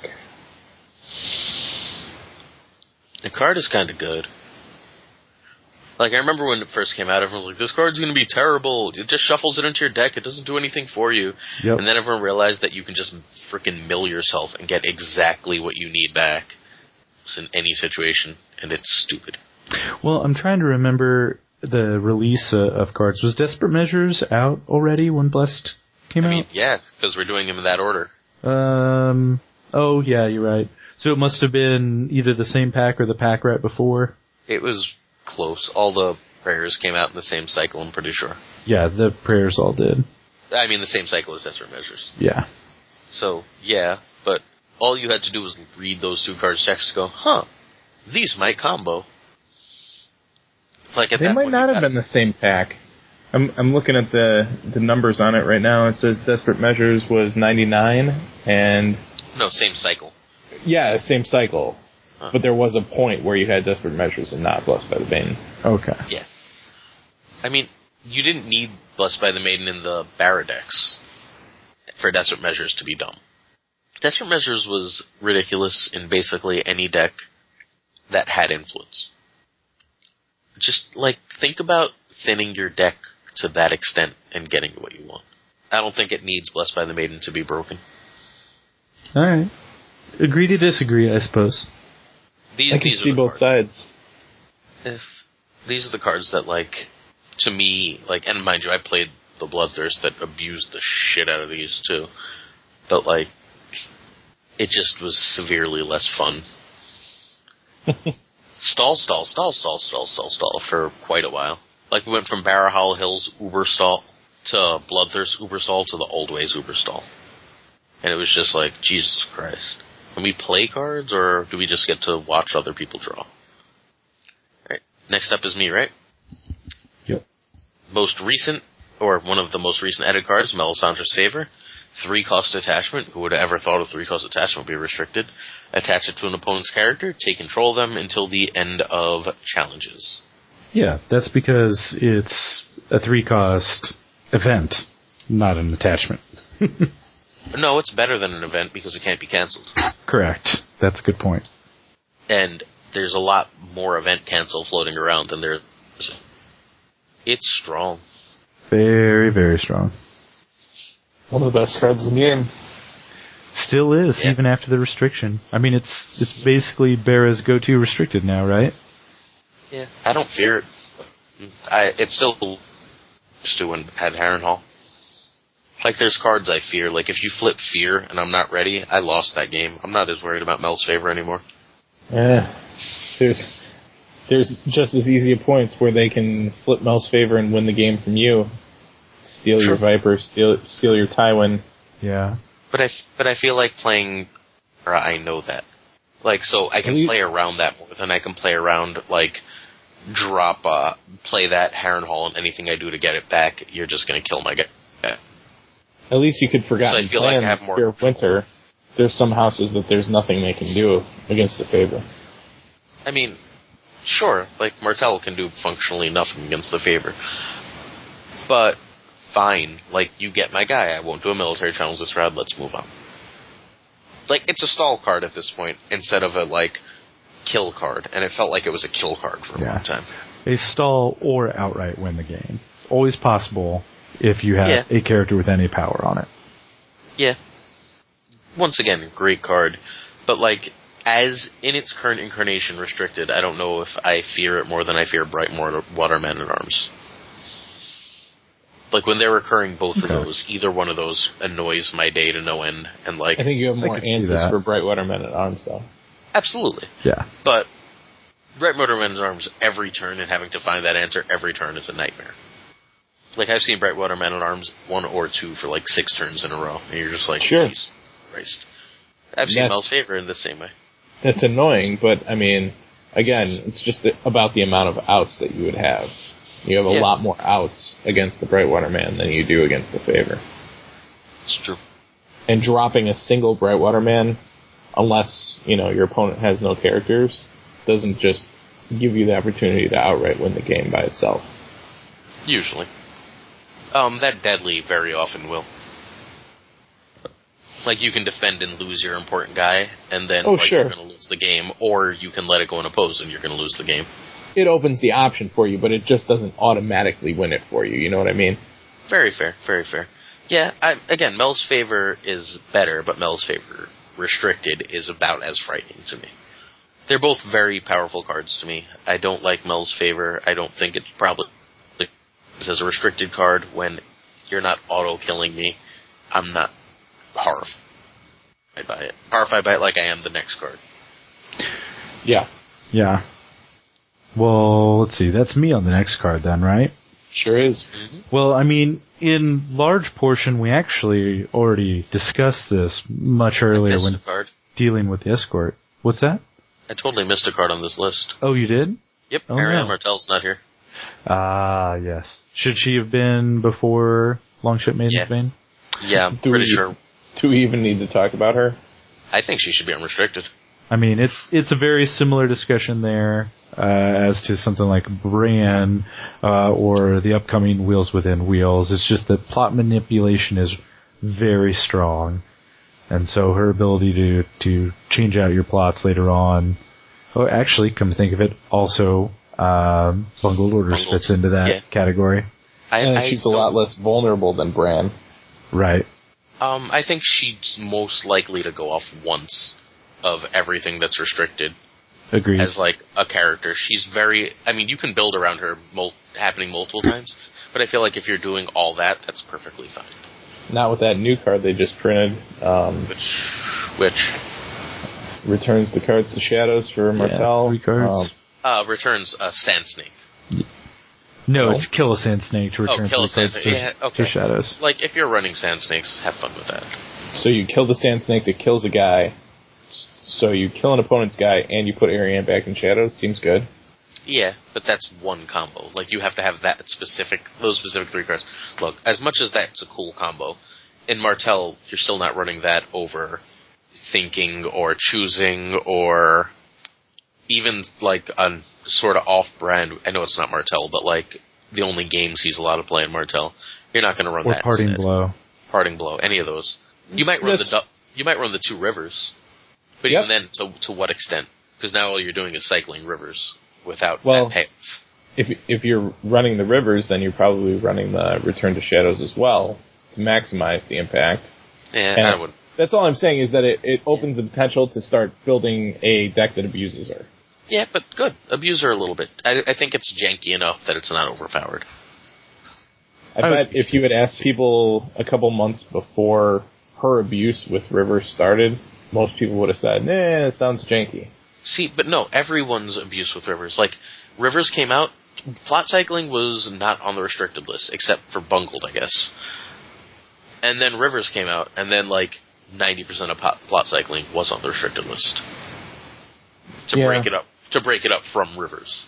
The card is kind of good. Like, I remember when it first came out, everyone was like, this card's going to be terrible. It just shuffles it into your deck. It doesn't do anything for you. Yep. And then everyone realized that you can just frickin' mill yourself and get exactly what you need back in any situation. And it's stupid. Well, I'm trying to remember the release of cards. Was Desperate Measures out already when Blessed came out? Yeah, because we're doing them in that order. Oh, yeah, you're right. So it must have been either the same pack or the pack right before? It was... close. All the prayers came out in the same cycle, I'm pretty sure. Yeah, the prayers all did. I mean, the same cycle as Desperate Measures. Yeah. So, yeah, but all you had to do was read those 2 cards text to go, huh, these might combo. Like at they that might point, not have been the same pack. I'm looking at the numbers on it right now. It says Desperate Measures was 99 and... No, same cycle. Yeah, same cycle. Huh. But there was a point where you had Desperate Measures and not Blessed by the Maiden. Okay. Yeah. I mean, you didn't need Blessed by the Maiden in the Baradex for Desperate Measures to be dumb. Desperate Measures was ridiculous in basically any deck that had influence. Just, like, think about thinning your deck to that extent and getting what you want. I don't think it needs Blessed by the Maiden to be broken. Alright. Agree to disagree, I suppose. I can see both sides. These are the cards that, like, to me, like, and mind you, I played the Bloodthirst that abused the shit out of these, too. But, like, it just was severely less fun. Stall for quite a while. Like, we went from Barahal Hills Uberstall to Bloodthirst Uberstall to the Old Ways Uberstall. And it was just like, Jesus Christ. Can we play cards, or do we just get to watch other people draw? Alright, next up is me, right? Yep. Most recent, or one of the most recent edit cards, Melisandre's Favor. 3-cost attachment. Who would have ever thought a 3-cost attachment would be restricted? Attach it to an opponent's character, take control of them until the end of challenges. Yeah, that's because it's a 3-cost event, not an attachment. No, it's better than an event because it can't be cancelled. Correct. That's a good point. And there's a lot more event cancel floating around than there is. It's strong. Very, very strong. One of the best cards in the game. Still is, yeah. Even after the restriction. I mean, it's basically Bara's go-to restricted now, right? Yeah, I don't fear it. It's still used to when I had Harrenhal. Like, there's cards I fear. Like, if you flip Fear and I'm not ready, I lost that game. I'm not as worried about Mel's Favor anymore. Yeah. There's just as easy points where they can flip Mel's Favor and win the game from you. Steal your Viper, steal your Tywin. Yeah. But I feel like playing... I know that. Like, so I can play around that more than I can play around, like, play that Harrenhal, and anything I do to get it back, you're just going to kill my guy. At least you could forget. So I feel like I have more... Spear of Winter, there's some houses that there's nothing they can do against the Favor. I mean, sure, like, Martell can do functionally nothing against the Favor. But, fine, like, you get my guy, I won't do a military challenge this round, let's move on. Like, it's a stall card at this point, instead of a, like, kill card, and it felt like it was a kill card for a long time. A stall or outright win the game. Always possible if you have a character with any power on it. Yeah. Once again, great card. But, like, as in its current incarnation restricted, I don't know if I fear it more than I fear Brightwater Man-at-Arms. Like, when they're recurring both of those, either one of those annoys my day to no end. And, like, I think you have more answers for Brightwater Men-at-Arms, though. Absolutely. Yeah. But Brightwater Men-at-Arms every turn, and having to find that answer every turn is a nightmare. Like, I've seen Brightwater Man-at-Arms 1 or 2 for, like, 6 turns in a row. And you're just like, Jesus Christ. I've seen Mel's Favor in the same way. That's annoying, but, I mean, again, it's just about the amount of outs that you would have. You have a lot more outs against the Brightwater Man than you do against the Favor. It's true. And dropping a single Brightwater Man, unless, you know, your opponent has no characters, doesn't just give you the opportunity to outright win the game by itself. Usually. That Deadly very often will. Like, you can defend and lose your important guy, and then you're going to lose the game, or you can let it go and oppose, and you're going to lose the game. It opens the option for you, but it just doesn't automatically win it for you, you know what I mean? Very fair, very fair. Yeah, again, Mel's Favor is better, but Mel's Favor Restricted is about as frightening to me. They're both very powerful cards to me. I don't like Mel's Favor. I don't think it's probably as a restricted card when you're not auto-killing me. I'm not horrified by it. Horrified by it like I am the next card. Yeah. Yeah. Well, let's see. That's me on the next card then, right? Sure is. Mm-hmm. Well, I mean, in large portion, we actually already discussed this much earlier when dealing with the escort. What's that? I totally missed a card on this list. Oh, you did? Yep, Ariane Martell's not here. Ah, yes. Should she have been before Longship Maiden's Bane? Yeah, I'm pretty sure. Do we even need to talk about her? I think she should be unrestricted. I mean, it's a very similar discussion there as to something like Bran or the upcoming Wheels Within Wheels. It's just that plot manipulation is very strong, and so her ability to change out your plots later on. Oh, actually, come to think of it, also Bungled Orders fits into that category. She's a lot less vulnerable than Bran. Right. I think she's most likely to go off once of everything that's restricted. Agreed. As, like, a character. She's very... I mean, you can build around her happening multiple times, but I feel like if you're doing all that, that's perfectly fine. Not with that new card they just printed. Which? Returns the cards to Shadows for Martell. 3 cards. Returns a Sand Snake. No, it's kill a Sand Snake to return 3 cards to Shadows. Like, if you're running Sand Snakes, have fun with that. So you kill the Sand Snake that kills a guy. So you kill an opponent's guy and you put Ariane back in Shadows. Seems good. Yeah, but that's one combo. Like, you have to have those specific 3 cards. Look, as much as that's a cool combo, in Martell, you're still not running that over thinking or choosing or even, like, a sort of off-brand. I know it's not Martell, but, like, the only games he's allowed to play in Martell, you're not going to run that. Or Parting instead. Blow. Parting Blow, any of those. You might run the 2 rivers. But even then, to what extent? Because now all you're doing is cycling rivers without that payoff. If you're running the rivers, then you're probably running the Return to Shadows as well to maximize the impact. Yeah, and I would. That's all I'm saying is that it opens the potential to start building a deck that abuses her. Yeah, but good. Abuse her a little bit. I think it's janky enough that it's not overpowered. I bet if you had asked people a couple months before her abuse with Rivers started, most people would have said, nah, it sounds janky. See, but no, everyone's abuse with Rivers. Like, Rivers came out, plot cycling was not on the restricted list, except for Bungled, I guess. And then Rivers came out, and then, like, 90% of plot cycling was on the restricted list. To break it up from Rivers.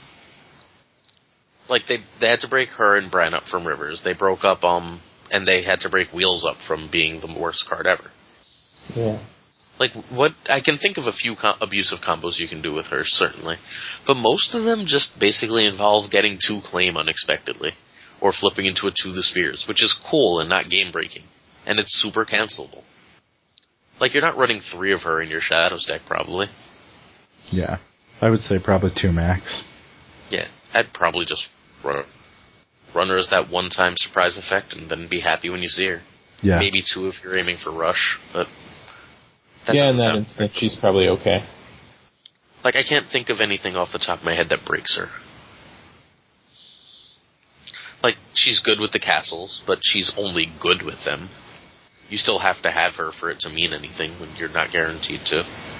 Like, they had to break her and Bran up from Rivers. They broke up, and they had to break Wheels up from being the worst card ever. Yeah. Like, what, I can think of a few abusive combos you can do with her, certainly. But most of them just basically involve getting 2 claim unexpectedly. Or flipping into a 2 the Spears, which is cool and not game-breaking. And it's super cancelable. Like, you're not running 3 of her in your Shadows deck, probably. Yeah. I would say probably 2 max. Yeah, I'd probably just run her as that one-time surprise effect and then be happy when you see her. Yeah. Maybe 2 if you're aiming for Rush, but... in that instance, she's probably okay. Like, I can't think of anything off the top of my head that breaks her. Like, she's good with the castles, but she's only good with them. You still have to have her for it to mean anything when you're not guaranteed to.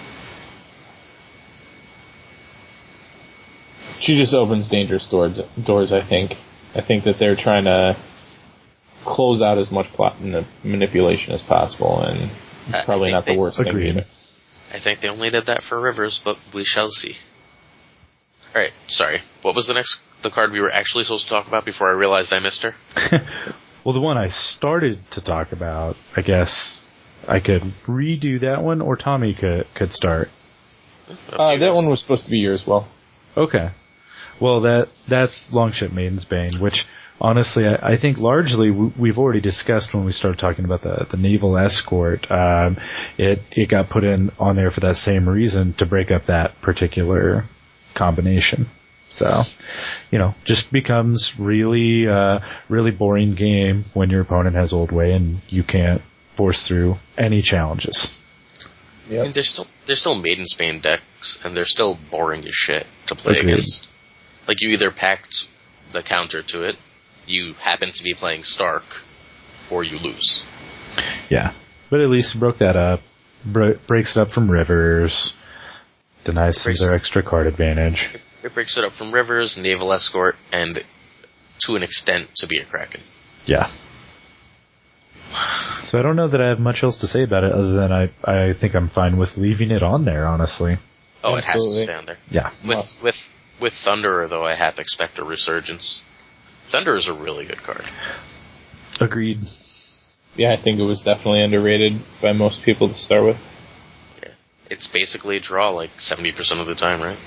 She just opens dangerous doors, I think. I think that they're trying to close out as much plot manipulation as possible, and it's probably not the worst thing either. I think they only did that for Rivers, but we shall see. Alright, sorry. What was the card we were actually supposed to talk about before I realized I missed her? Well, the one I started to talk about, I guess I could redo that one, or Tommy could start. That one was supposed to be yours, well. Okay. Well, that's Longship Maiden's Bane, which, honestly, I think largely we've already discussed when we started talking about the naval escort. It got put on there for that same reason, to break up that particular combination. So, just becomes really boring game when your opponent has Old Way and you can't force through any challenges. Yep. I mean, there's still Maiden's Bane decks, and they're still boring as shit to play against. Like, you either packed the counter to it, you happen to be playing Stark, or you lose. Yeah, but at least broke that up, breaks it up from Rivers, denies some of their extra card advantage. It breaks it up from Rivers, Naval Escort, and to an extent, to be a Kraken. Yeah. So I don't know that I have much else to say about it, other than I think I'm fine with leaving it on there, honestly. Oh, absolutely. It has to stay on there. Yeah. With Thunderer, though, I have to expect a resurgence. Thunderer is a really good card. Agreed. Yeah, I think it was definitely underrated by most people to start with. Yeah. It's basically a draw like 70% of the time, right?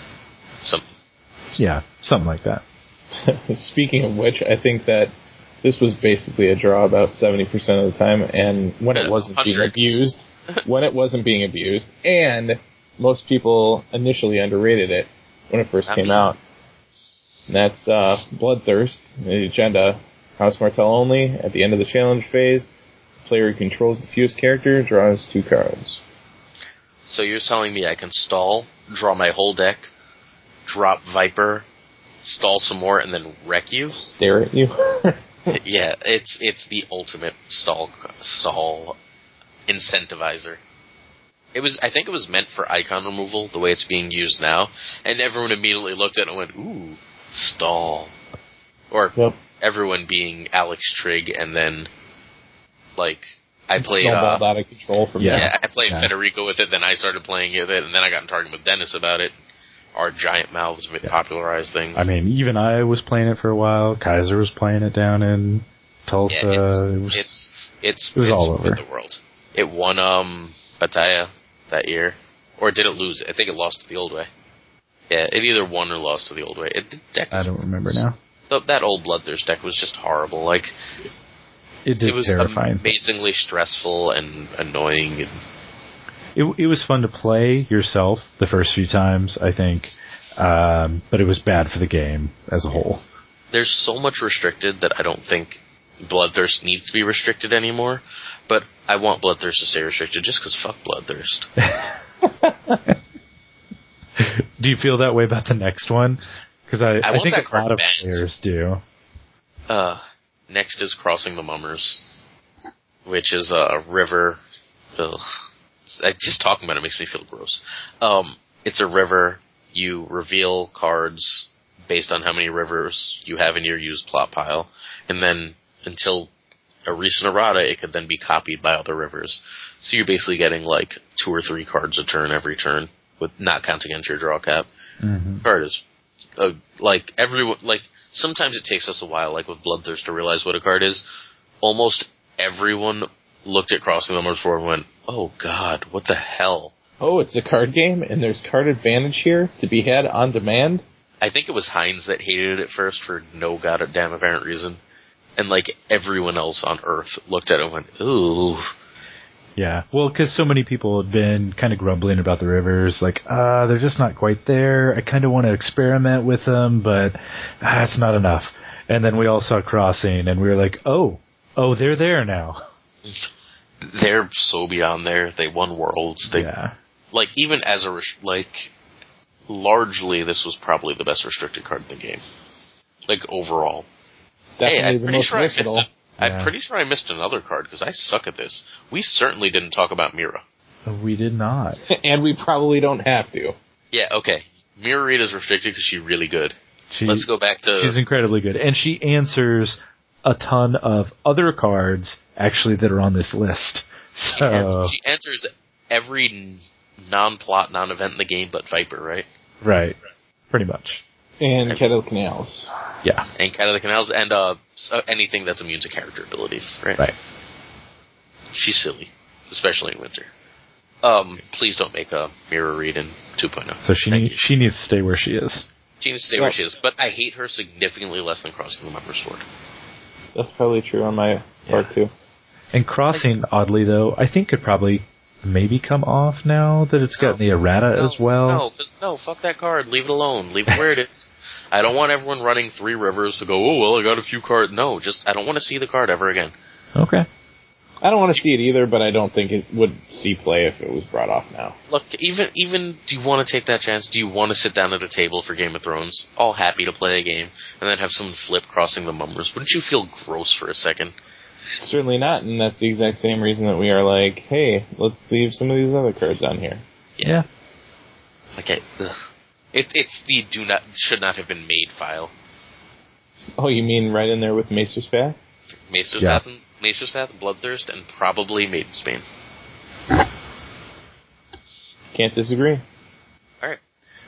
Yeah, something like that. Speaking of which, I think that this was basically a draw about 70% of the time, and when it wasn't being abused, and most people initially underrated it when it first came out. And that's Bloodthirst, the agenda, House Martell only. At the end of the challenge phase, the player who controls the fewest character draws 2 cards. So you're telling me I can stall, draw my whole deck, drop Viper, stall some more, and then wreck you? Stare at you? Yeah, it's the ultimate stall incentivizer. I think it was meant for icon removal, the way it's being used now, and everyone immediately looked at it and went, ooh, stall. Or everyone being Alex Trigg, and then, like, I played snowballed out of control from there. Yeah, I played Federico with it, then I started playing it, and then I got in target with Dennis about it. Our giant mouths popularized things. I mean, even I was playing it for a while. Kaiser was playing it down in Tulsa. Yeah, it was all over the world. It won Bataya that year, or did it lose? I think it lost to the Old Way. Yeah, it either won or lost to the Old Way. I don't remember now. That old Bloodthirst deck was just horrible. Like, it was terrifying. Amazingly stressful and annoying. And it was fun to play yourself the first few times, I think, but it was bad for the game as a whole. There's so much restricted that I don't think Bloodthirst needs to be restricted anymore, but I want Bloodthirst to stay restricted just because fuck Bloodthirst. Do you feel that way about the next one? Because I think a lot of players do. Next is Crossing the Mummers, which is a river. Just talking about it makes me feel gross. It's a river. You reveal cards based on how many rivers you have in your used plot pile, and then until a recent errata, it could then be copied by other rivers. So you're basically getting like 2 or 3 cards a turn every turn, with not counting into your draw cap. Mm-hmm. Card is sometimes it takes us a while, like with Bloodthirst, to realize what a card is. Almost everyone looked at Crossing the Mummers before and went, "Oh God, what the hell?" Oh, it's a card game, and there's card advantage here to be had on demand? I think it was Heinz that hated it at first for no goddamn apparent reason. And, like, everyone else on Earth looked at it and went, ooh. Yeah, well, because so many people have been kind of grumbling about the rivers, like, they're just not quite there. I kind of want to experiment with them, but it's not enough. And then we all saw Crossing, and we were like, oh, they're there now. They're so beyond there. They won Worlds. Like, even as largely this was probably the best restricted card in the game. Like, overall. Definitely the most versatile. I'm pretty sure I missed another card, because I suck at this. We certainly didn't talk about Mira. We did not. And we probably don't have to. Yeah, okay. Mira Reed is restricted because she's really good. Let's go back to... She's incredibly good. And she answers a ton of other cards, actually, that are on this list. So she answers every non-plot, non-event in the game but Viper, right? Right. Pretty much. And Cat of the Canals. Yeah. And Cat of the Canals, and anything that's immune to character abilities, right? Right. She's silly, especially in winter. Please don't make a Mira Reed in 2.0. So she needs to stay where she is. She needs to stay where she is, but I hate her significantly less than Crossing the Mummers Sword. That's probably true on my part, too. And Crossing, oddly, though, I think could probably maybe come off now that it's got the errata as well. No, fuck that card. Leave it alone. Leave it where it is. I don't want everyone running 3 rivers to go, oh, well, I got a few cards. No, I don't want to see the card ever again. Okay. I don't want to see it either, but I don't think it would see play if it was brought off now. Look, even do you want to take that chance? Do you want to sit down at a table for Game of Thrones, all happy to play a game, and then have someone flip Crossing the Mummers? Wouldn't you feel gross for a second? Certainly not, and that's the exact same reason that we are like, hey, let's leave some of these other cards on here. Yeah. Okay. It's the should not have been made file. Oh, you mean right in there with Maester's Path? Maester's Path, Bloodthirst, and probably Maiden's Bane. Can't disagree.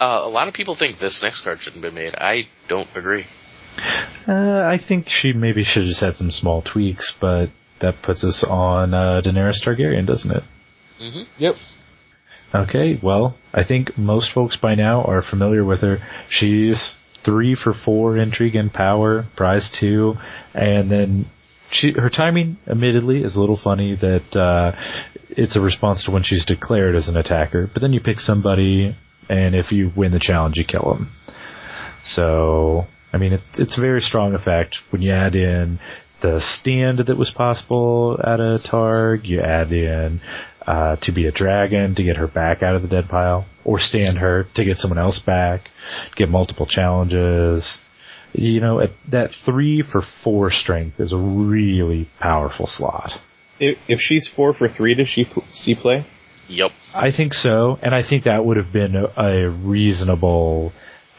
A lot of people think this next card shouldn't be made. I don't agree. I think she maybe should have just had some small tweaks, but that puts us on Daenerys Targaryen, doesn't it? Mm-hmm. Yep. Okay, well, I think most folks by now are familiar with her. She's 3 for 4 intrigue and power, prize 2, and then her timing, admittedly, is a little funny that it's a response to when she's declared as an attacker, but then you pick somebody, and if you win the challenge, you kill them. So, I mean, it's a very strong effect. When you add in the stand that was possible at a Targ, you add in to be a dragon to get her back out of the dead pile, or stand her to get someone else back, get multiple challenges. You know, that 3 for 4 strength is a really powerful slot. If she's 4 for 3, does she see play? Yep. I think so, and I think that would have been a reasonable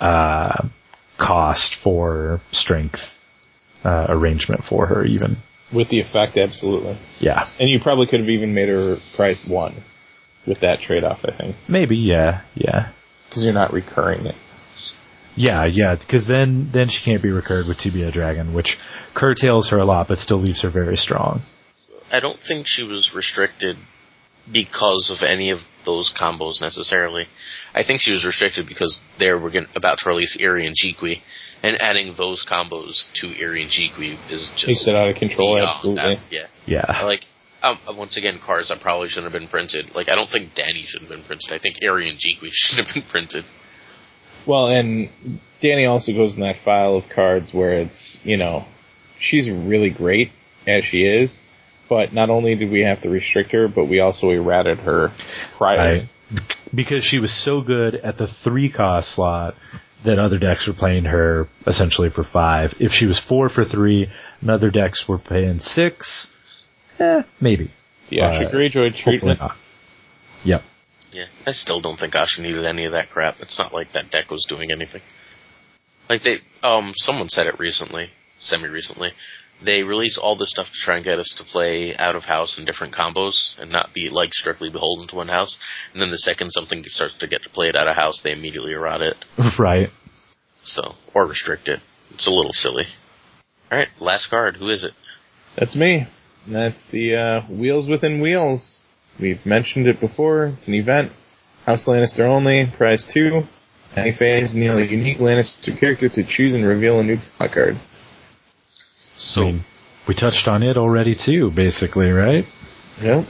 cost for strength arrangement for her, even. With the effect, absolutely. Yeah. And you probably could have even made her price 1 with that trade-off, I think. Maybe, yeah. Because you're not recurring it. Yeah, because then she can't be recurred with To Be a Dragon, which curtails her a lot, but still leaves her very strong. I don't think she was restricted because of any of those combos necessarily. I think she was restricted because they were about to release Eerie and Jiqui, and adding those combos to Eerie and Jiqui is just... Takes it out of control, absolutely. Yeah. Like, once again, cards that probably shouldn't have been printed. Like, I don't think Dany should have been printed. I think Eerie and Jiqui should have been printed. Well, and Dany also goes in that file of cards where it's, you know, she's really great as she is, but not only did we have to restrict her, but we also errated her prior. Because she was so good at the 3-cost slot that other decks were playing her essentially for 5. If she was 4 for 3 and other decks were paying 6, maybe. The Asha Greyjoy treatment. Not. Yep. Yeah, I still don't think Asha needed any of that crap. It's not like that deck was doing anything. Like someone said it recently, semi-recently. They release all this stuff to try and get us to play out of house in different combos and not be like strictly beholden to one house. And then the second something starts to get to play it out of house, they immediately errata it. Right. So, or restrict it. It's a little silly. All right, last card. Who is it? That's me. That's the Wheels Within Wheels. We've mentioned it before. It's an event. House Lannister only. Prize 2. Any fans need a unique Lannister character to choose and reveal a new card. So, I mean, we touched on it already too, basically, right? Yep.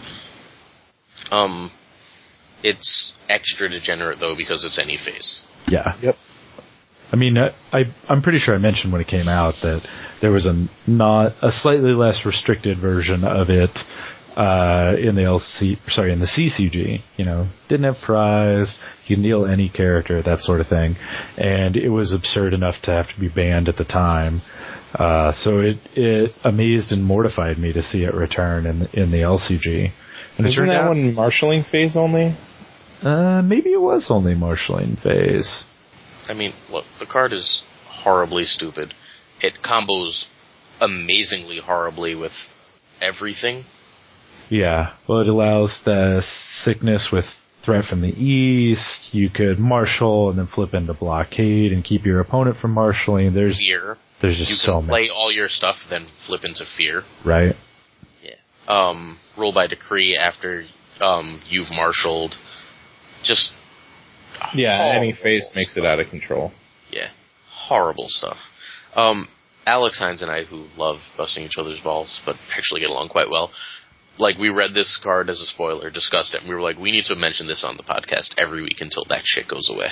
It's extra degenerate though because it's any face. Yeah. Yep. I mean, I'm pretty sure I mentioned when it came out that there was a slightly less restricted version of it in the CCG. You know, didn't have prize, you can deal any character, that sort of thing, and it was absurd enough to have to be banned at the time. So it amazed and mortified me to see it return in the LCG. And Isn't that one marshalling phase only? Maybe it was only marshalling phase. I mean, look, the card is horribly stupid. It combos amazingly horribly with everything. Yeah, well, it allows the sickness with threat from the east. You could marshal and then flip into blockade and keep your opponent from marshalling. There's fear. There's just so many. You can play all your stuff, then flip into fear. Right. Yeah. Rule by decree after you've marshaled. Just... any phase makes it out of control. Yeah. Horrible stuff. Alex Hines and I, who love busting each other's balls, but actually get along quite well, like, we read this card as a spoiler, discussed it, and we were like, we need to mention this on the podcast every week until that shit goes away.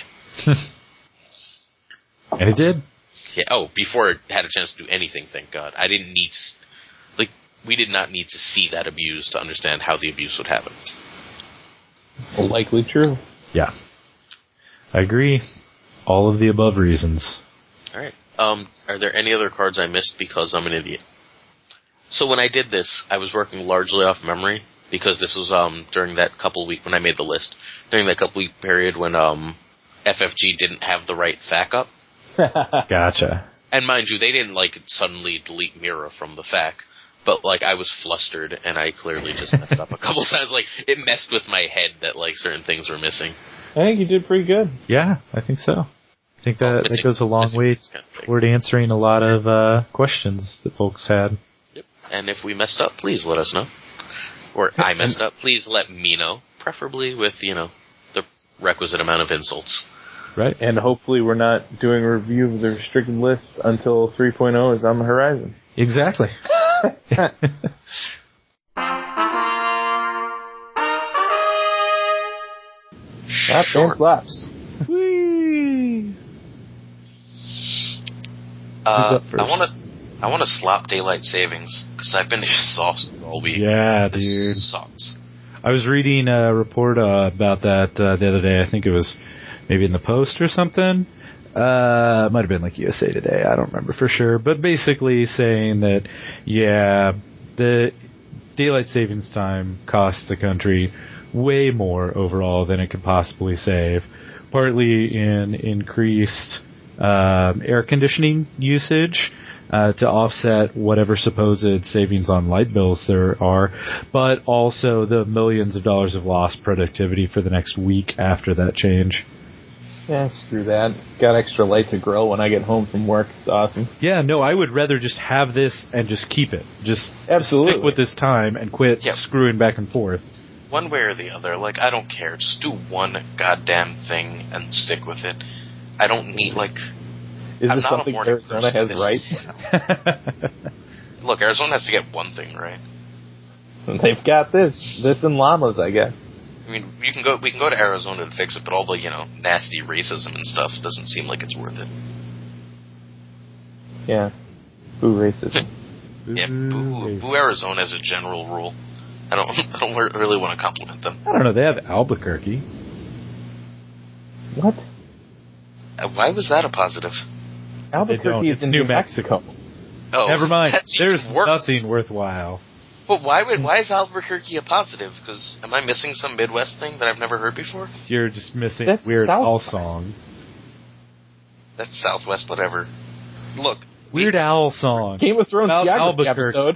And it did. Yeah. Before it had a chance to do anything, thank God. We did not need to see that abuse to understand how the abuse would happen. Well, likely true. Yeah. I agree. All of the above reasons. Alright. Are there any other cards I missed because I'm an idiot? So when I did this, I was working largely off memory, because this was during that couple week, when I made the list, during that couple week period when FFG didn't have the right FAQ up. Gotcha. And mind you, they didn't, suddenly delete Mira from the FAQ, but, I was flustered, and I clearly just messed up a couple times. It messed with my head that, certain things were missing. I think you did pretty good. Yeah, I think so. I think that goes a long way toward answering a lot of questions that folks had. Yep. And if we messed up, please let us know. Or I messed up, please let me know. Preferably with, the requisite amount of insults. Right. And hopefully we're not doing a review of the restricted list until 3.0 is on the horizon. Exactly. Slaps and slaps. Whee! I want to slap daylight savings because I've been exhausted all week. Yeah, dude. This sucks. I was reading a report about that the other day. I think it was maybe in the Post or something. It might have been like USA Today. I don't remember for sure. But basically saying that, the daylight savings time costs the country way more overall than it could possibly save. Partly in increased air conditioning usage to offset whatever supposed savings on light bills there are, but also the millions of dollars of lost productivity for the next week after that change. Yeah, screw that. Got extra light to grill when I get home from work. It's awesome. Yeah, no, I would rather just have this and just keep it. Just Absolutely. stick with this time and quit screwing back and forth. One way or the other. Like, I don't care. Just do one goddamn thing and stick with it. I don't need, like... Is this something Arizona has right? Look, Arizona has to get one thing right. They've got this and llamas, I guess. I mean, we can go to Arizona to fix it, but all the, nasty racism and stuff doesn't seem like it's worth it. Yeah. Boo racism. Yeah, boo Arizona as a general rule. I don't really want to compliment them. I don't know, they have Albuquerque. What? Why was that a positive? Albuquerque is in New Mexico. Oh, never mind. There's nothing worthwhile. But why is Albuquerque a positive? Because am I missing some Midwest thing that I've never heard before? You're just missing That's Weird Southwest. Al song. That's Southwest, whatever. Look, Weird Al song. Game of Thrones geography episode.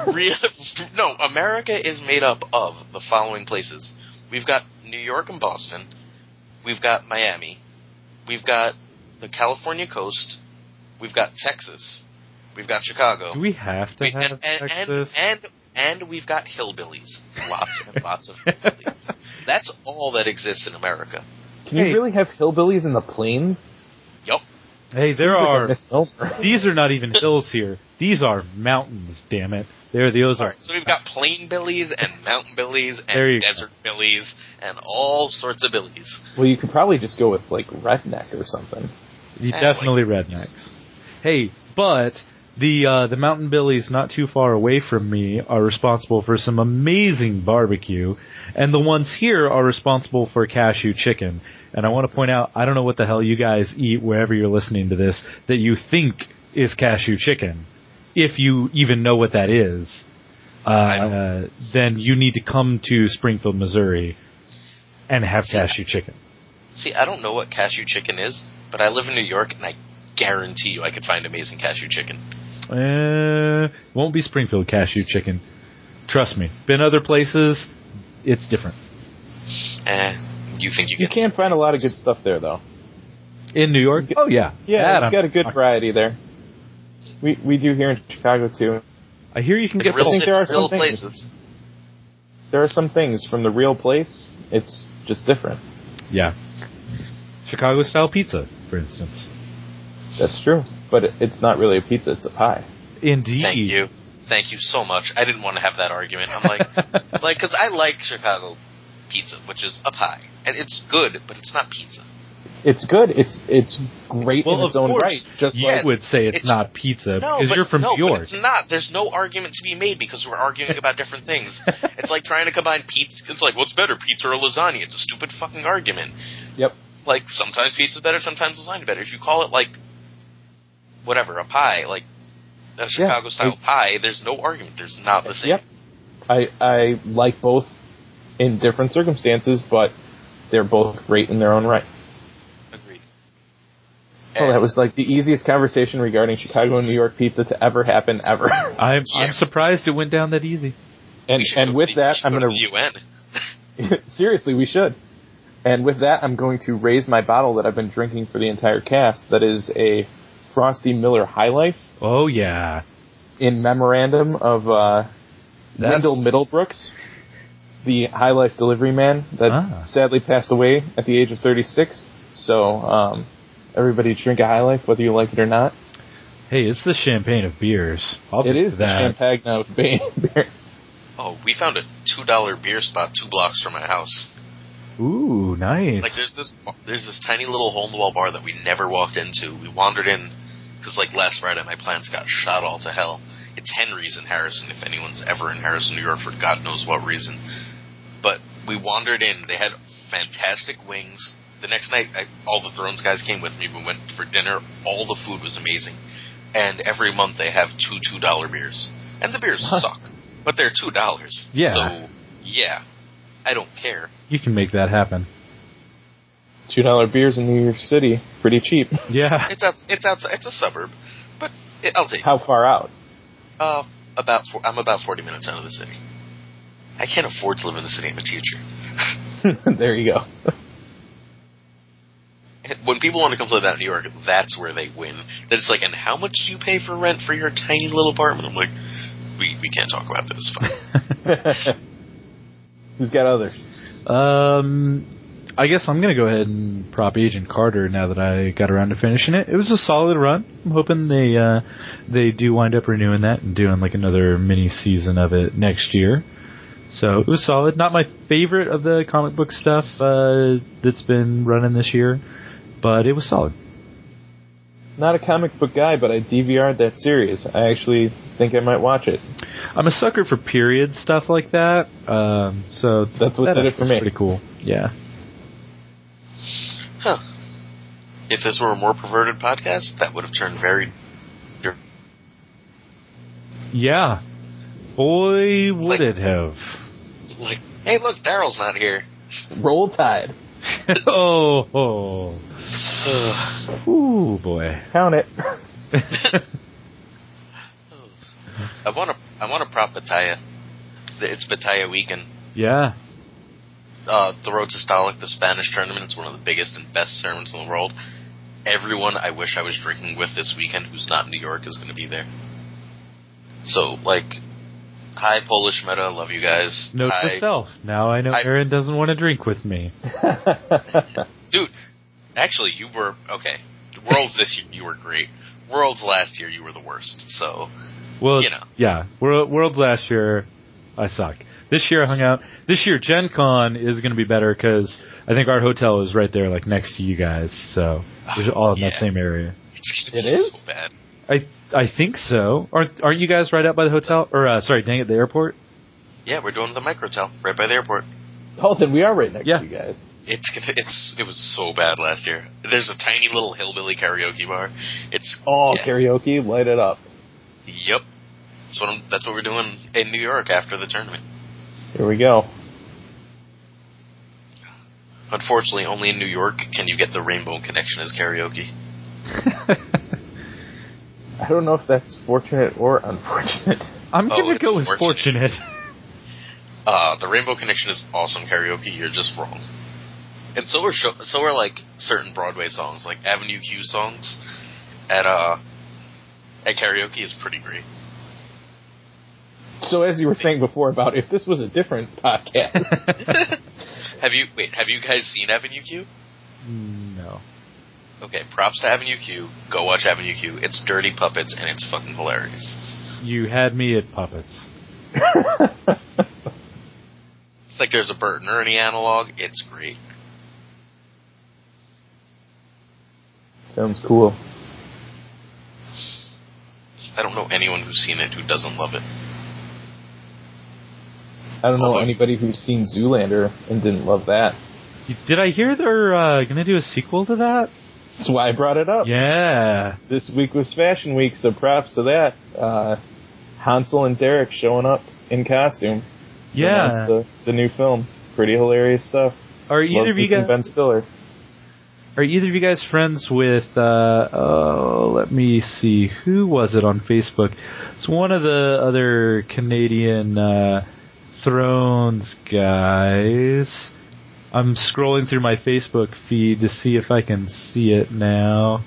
No, America is made up of the following places. We've got New York and Boston. We've got Miami. We've got the California coast. We've got Texas. We've got Chicago. Do we have to have Texas? And we've got hillbillies. Lots and lots of hillbillies. That's all that exists in America. Can you really have hillbillies in the plains? Yup. Hey, there are... These are not even hills here. These are mountains, damn it. They're the Ozarks. Right, so we've got plain billies and mountain billies and desert billies and all sorts of billies. Well, you could probably just go with, redneck or something. Definitely rednecks. Hey, but... The mountain billies not too far away from me are responsible for some amazing barbecue, and the ones here are responsible for cashew chicken. And I want to point out, I don't know what the hell you guys eat wherever you're listening to this that you think is cashew chicken. If you even know what that is, then you need to come to Springfield, Missouri, and have cashew chicken. See, I don't know what cashew chicken is, but I live in New York, and I guarantee you I could find amazing cashew chicken. Won't be Springfield cashew chicken. Trust me. Been other places, it's different. You think you can find a lot of good stuff there, though. In New York? Oh, yeah. Yeah, we've got a good variety there. We do here in Chicago, too. I hear you can get... I think there are some places. There are some things from the real place. It's just different. Yeah. Chicago-style pizza, for instance. That's true, but it's not really a pizza, it's a pie. Indeed. Thank you so much. I didn't want to have that argument. I'm like, because I like Chicago pizza, which is a pie. And it's good, but it's not pizza. It's good. It's great in its own right. You would say it's not pizza, because you're from New York. But it's not. There's no argument to be made, because we're arguing about different things. It's like trying to combine pizza. It's like, what's better, pizza or lasagna? It's a stupid fucking argument. Yep. Like, sometimes pizza's better, sometimes lasagna better. If you call it, whatever, a pie, like a Chicago-style pie, there's no argument. There's not the same. Yep. I like both in different circumstances, but they're both great in their own right. Agreed. Oh, that was the easiest conversation regarding Chicago and New York pizza to ever happen, ever. I'm surprised it went down that easy. And with that, I'm going to... UN. Seriously, we should. And with that, I'm going to raise my bottle that I've been drinking for the entire cast. That is a Frosty Miller High Life. Oh, yeah. In memorandum of Wendell Middlebrooks, the High Life delivery man that sadly passed away at the age of 36. So, everybody drink a High Life, whether you like it or not. Hey, it's the champagne of beers. It is the champagne of beers. Oh, we found a $2 beer spot 2 blocks from my house. Ooh, nice. Like, there's this tiny little hole-in-the-wall bar that we never walked into. We wandered in, because, like, last Friday my plans got shot all to hell. It's Henry's in Harrison, if anyone's ever in Harrison, New York, for God knows what reason. But we wandered in. They had fantastic wings. The next night, all the Thrones guys came with me. We went for dinner. All the food was amazing. And every month they have two $2 beers. And the beers suck, but they're $2. Yeah. So, yeah, I don't care. You can make that happen. $2 beers in New York City, pretty cheap. Yeah. It's outside. It's a suburb, but I'll take it. How far out? I'm about 40 minutes out of the city. I can't afford to live in the city. I'm a teacher. There you go. When people want to come live out in New York, that's where they win. Then it's like, and how much do you pay for rent for your tiny little apartment? I'm like, we can't talk about this. Fine. Who's got others? I guess I'm going to go ahead and prop Agent Carter now that I got around to finishing it. It was a solid run. I'm hoping they do wind up renewing that and doing like another mini season of it next year. So it was solid. Not my favorite of the comic book stuff that's been running this year, but it was solid. Not a comic book guy, but I DVR'd that series. I actually think I might watch it. I'm a sucker for period stuff like that, so that's what did it for me. Pretty cool. Yeah. Huh. If this were a more perverted podcast, that would have turned very... Yeah. Boy, would it have. Like, hey, look, Daryl's not here. Roll Tide. Oh. Ooh, boy. Count it. I want to prop Bataya. It's Bataya weekend. Yeah. The Road to Stolic, the Spanish tournament, it's one of the biggest and best tournaments in the world. Everyone I wish I was drinking with this weekend who's not in New York is going to be there. So, like, hi, Polish Meta, love you guys. Note to self, now I know Aaron doesn't want to drink with me. Dude, actually, you were, okay. Worlds this year, you were great. Worlds last year, you were the worst, so, well, you know. Yeah, Worlds last year, I suck. This year I hung out. This year Gen Con is going to be better because I think our hotel is right there, like next to you guys. So we're all in that same area. It is so bad. I think so. Aren't you guys right out by the hotel? Or the airport? Yeah, we're doing the Microtel right by the airport. Oh, then we are right next to you guys. It was so bad last year. There's a tiny little hillbilly karaoke bar. Karaoke, light it up. Yep. That's what we're doing in New York after the tournament. Here we go. Unfortunately, only in New York can you get the Rainbow Connection as karaoke. I don't know if that's fortunate or unfortunate. I'm going to go with fortunate. The Rainbow Connection is awesome karaoke. You're just wrong. And so are like certain Broadway songs, like Avenue Q songs at karaoke is pretty great. So as you were saying before about if this was a different podcast. Have you guys seen Avenue Q? No. Okay, props to Avenue Q. Go watch Avenue Q. It's dirty puppets and it's fucking hilarious. You had me at puppets. Like there's a Bert and Ernie analog. It's great. Sounds cool. I don't know anyone who's seen it who doesn't love it. I don't know anybody who's seen Zoolander and didn't love that. Did I hear they're going to do a sequel to that? That's why I brought it up. Yeah. This week was Fashion Week, so props to that. Hansel and Derek showing up in costume. Yeah. That's the new film. Pretty hilarious stuff. Are either of you guys Ben Stiller? Are either of you guys friends with? Let me see. Who was it on Facebook? It's one of the other Canadian Thrones guys. I'm scrolling through my Facebook feed to see if I can see it now.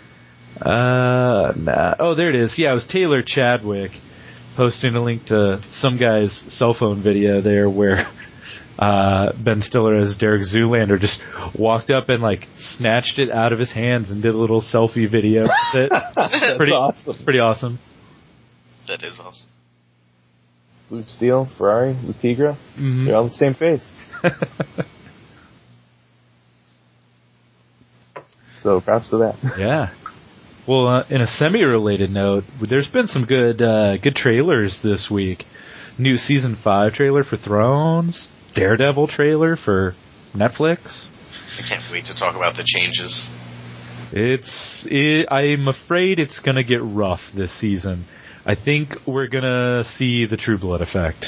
Nah. Oh, there it is. Yeah, it was Taylor Chadwick posting a link to some guy's cell phone video there where Ben Stiller as Derek Zoolander just walked up and like snatched it out of his hands and did a little selfie video with it. That's awesome. Pretty awesome. That is awesome. Luke Steele, Ferrari, the Tigra, they're all the same face. So props to that. Yeah. Well, in a semi-related note, there's been some good trailers this week. New season 5 trailer for Thrones, Daredevil trailer for Netflix. I can't wait to talk about the changes. I'm afraid it's going to get rough this season. I think we're going to see the True Blood effect.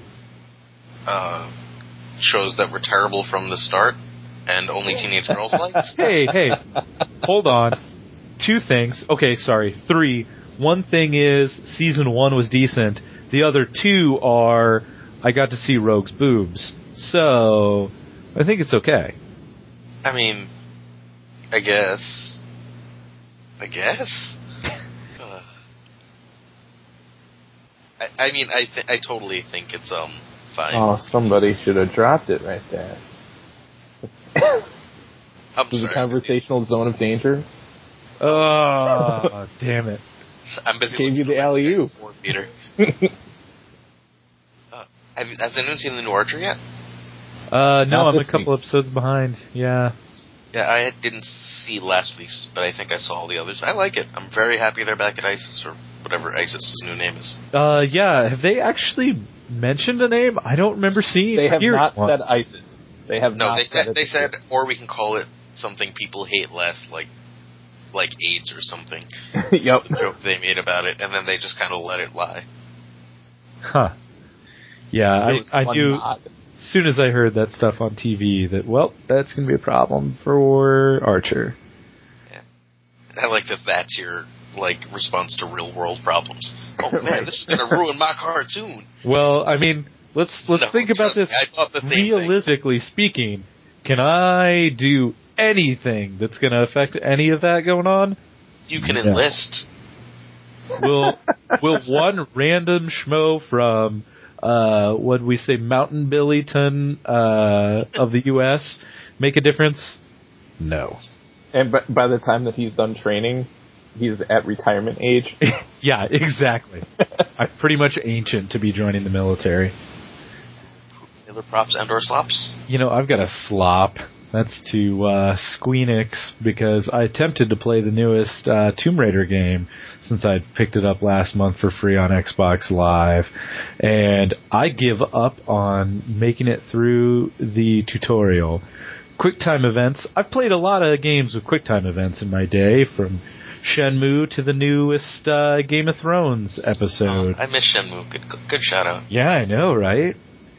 Shows that were terrible from the start and only teenage girls liked? Hey, hold on. 2 things. Okay, sorry. 3. One thing is season 1 was decent. The other 2 are I got to see Rogue's boobs. So, I think it's okay. I mean, I guess. I totally think it's fine. Oh, somebody should have dropped it right there. Was a conversational zone of danger? Oh, damn it. I'm busy gave you the alley-oop. Peter. Has anyone seen the new Archer yet? No, I'm a couple episodes behind. Yeah. Yeah, I didn't see last week's, but I think I saw all the others. I like it. I'm very happy they're back at ISIS, or whatever ISIS' new name is. Yeah. Have they actually mentioned a name? I don't remember seeing. They have not said ISIS. They have not. No, they said, or we can call it something people hate less, like AIDS or something. Yep. The joke they made about it, and then they just kind of let it lie. Huh. Yeah, I knew as soon as I heard that stuff on TV that, well, that's going to be a problem for Archer. Yeah. I like that that's your, response to real world problems. Oh, man, Right. This is going to ruin my cartoon. Well, I mean, let's think about this realistically speaking. Can I do anything that's going to affect any of that going on? You can enlist. Will one random schmo from what we say, Mountain Billyton of the U.S. make a difference? No. And by the time that he's done training, he's at retirement age. Yeah, exactly. I'm pretty much ancient to be joining the military. Other props and/or slops? I've got a slop. That's to Squeenix, because I attempted to play the newest Tomb Raider game since I picked it up last month for free on Xbox Live. And I give up on making it through the tutorial. QuickTime events. I've played a lot of games with QuickTime events in my day, from Shenmue to the newest Game of Thrones episode. I miss Shenmue. Good shout out. Yeah, I know, right?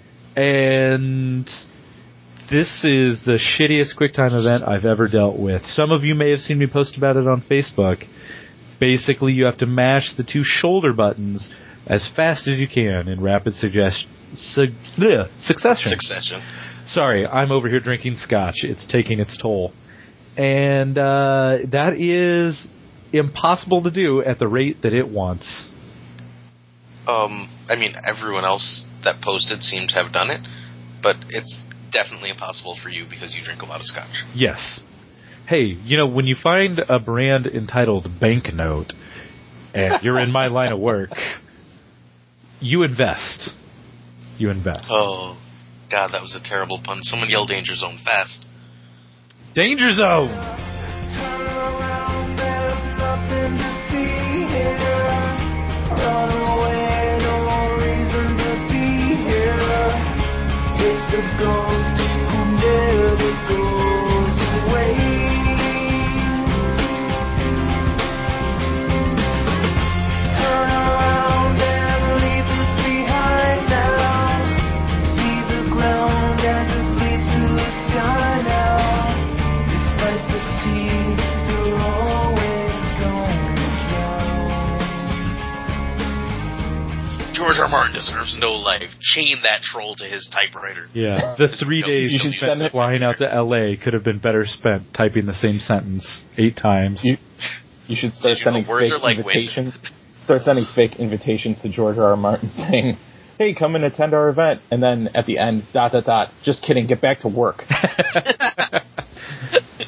And this is the shittiest QuickTime event I've ever dealt with. Some of you may have seen me post about it on Facebook. Basically, you have to mash the 2 shoulder buttons as fast as you can in rapid succession. Sorry, I'm over here drinking scotch. It's taking its toll. And that is impossible to do at the rate that it wants. Everyone else that posted seemed to have done it, but it's definitely impossible for you because you drink a lot of scotch. Yes. Hey, when you find a brand entitled Banknote, and you're in my line of work, you invest. Oh, God, that was a terrible pun. Someone yell Danger Zone fast. Danger Zone! Turn around, there's nothing to see here. Run away, no reason to be here. It's the ghost who never goes away. Turn around and leave us behind now. See the ground as it leads to the sky now. Fight the sea, you're always gonna drown. George R. Martin deserves no life. Chain that troll to his typewriter. Yeah, the 3 days you spent flying out to L.A. could have been better spent typing the same sentence 8 times. You should start sending fake invitations. Start sending fake invitations to George R. R. Martin saying, "Hey, come and attend our event," and then at the end, ... Just kidding. Get back to work.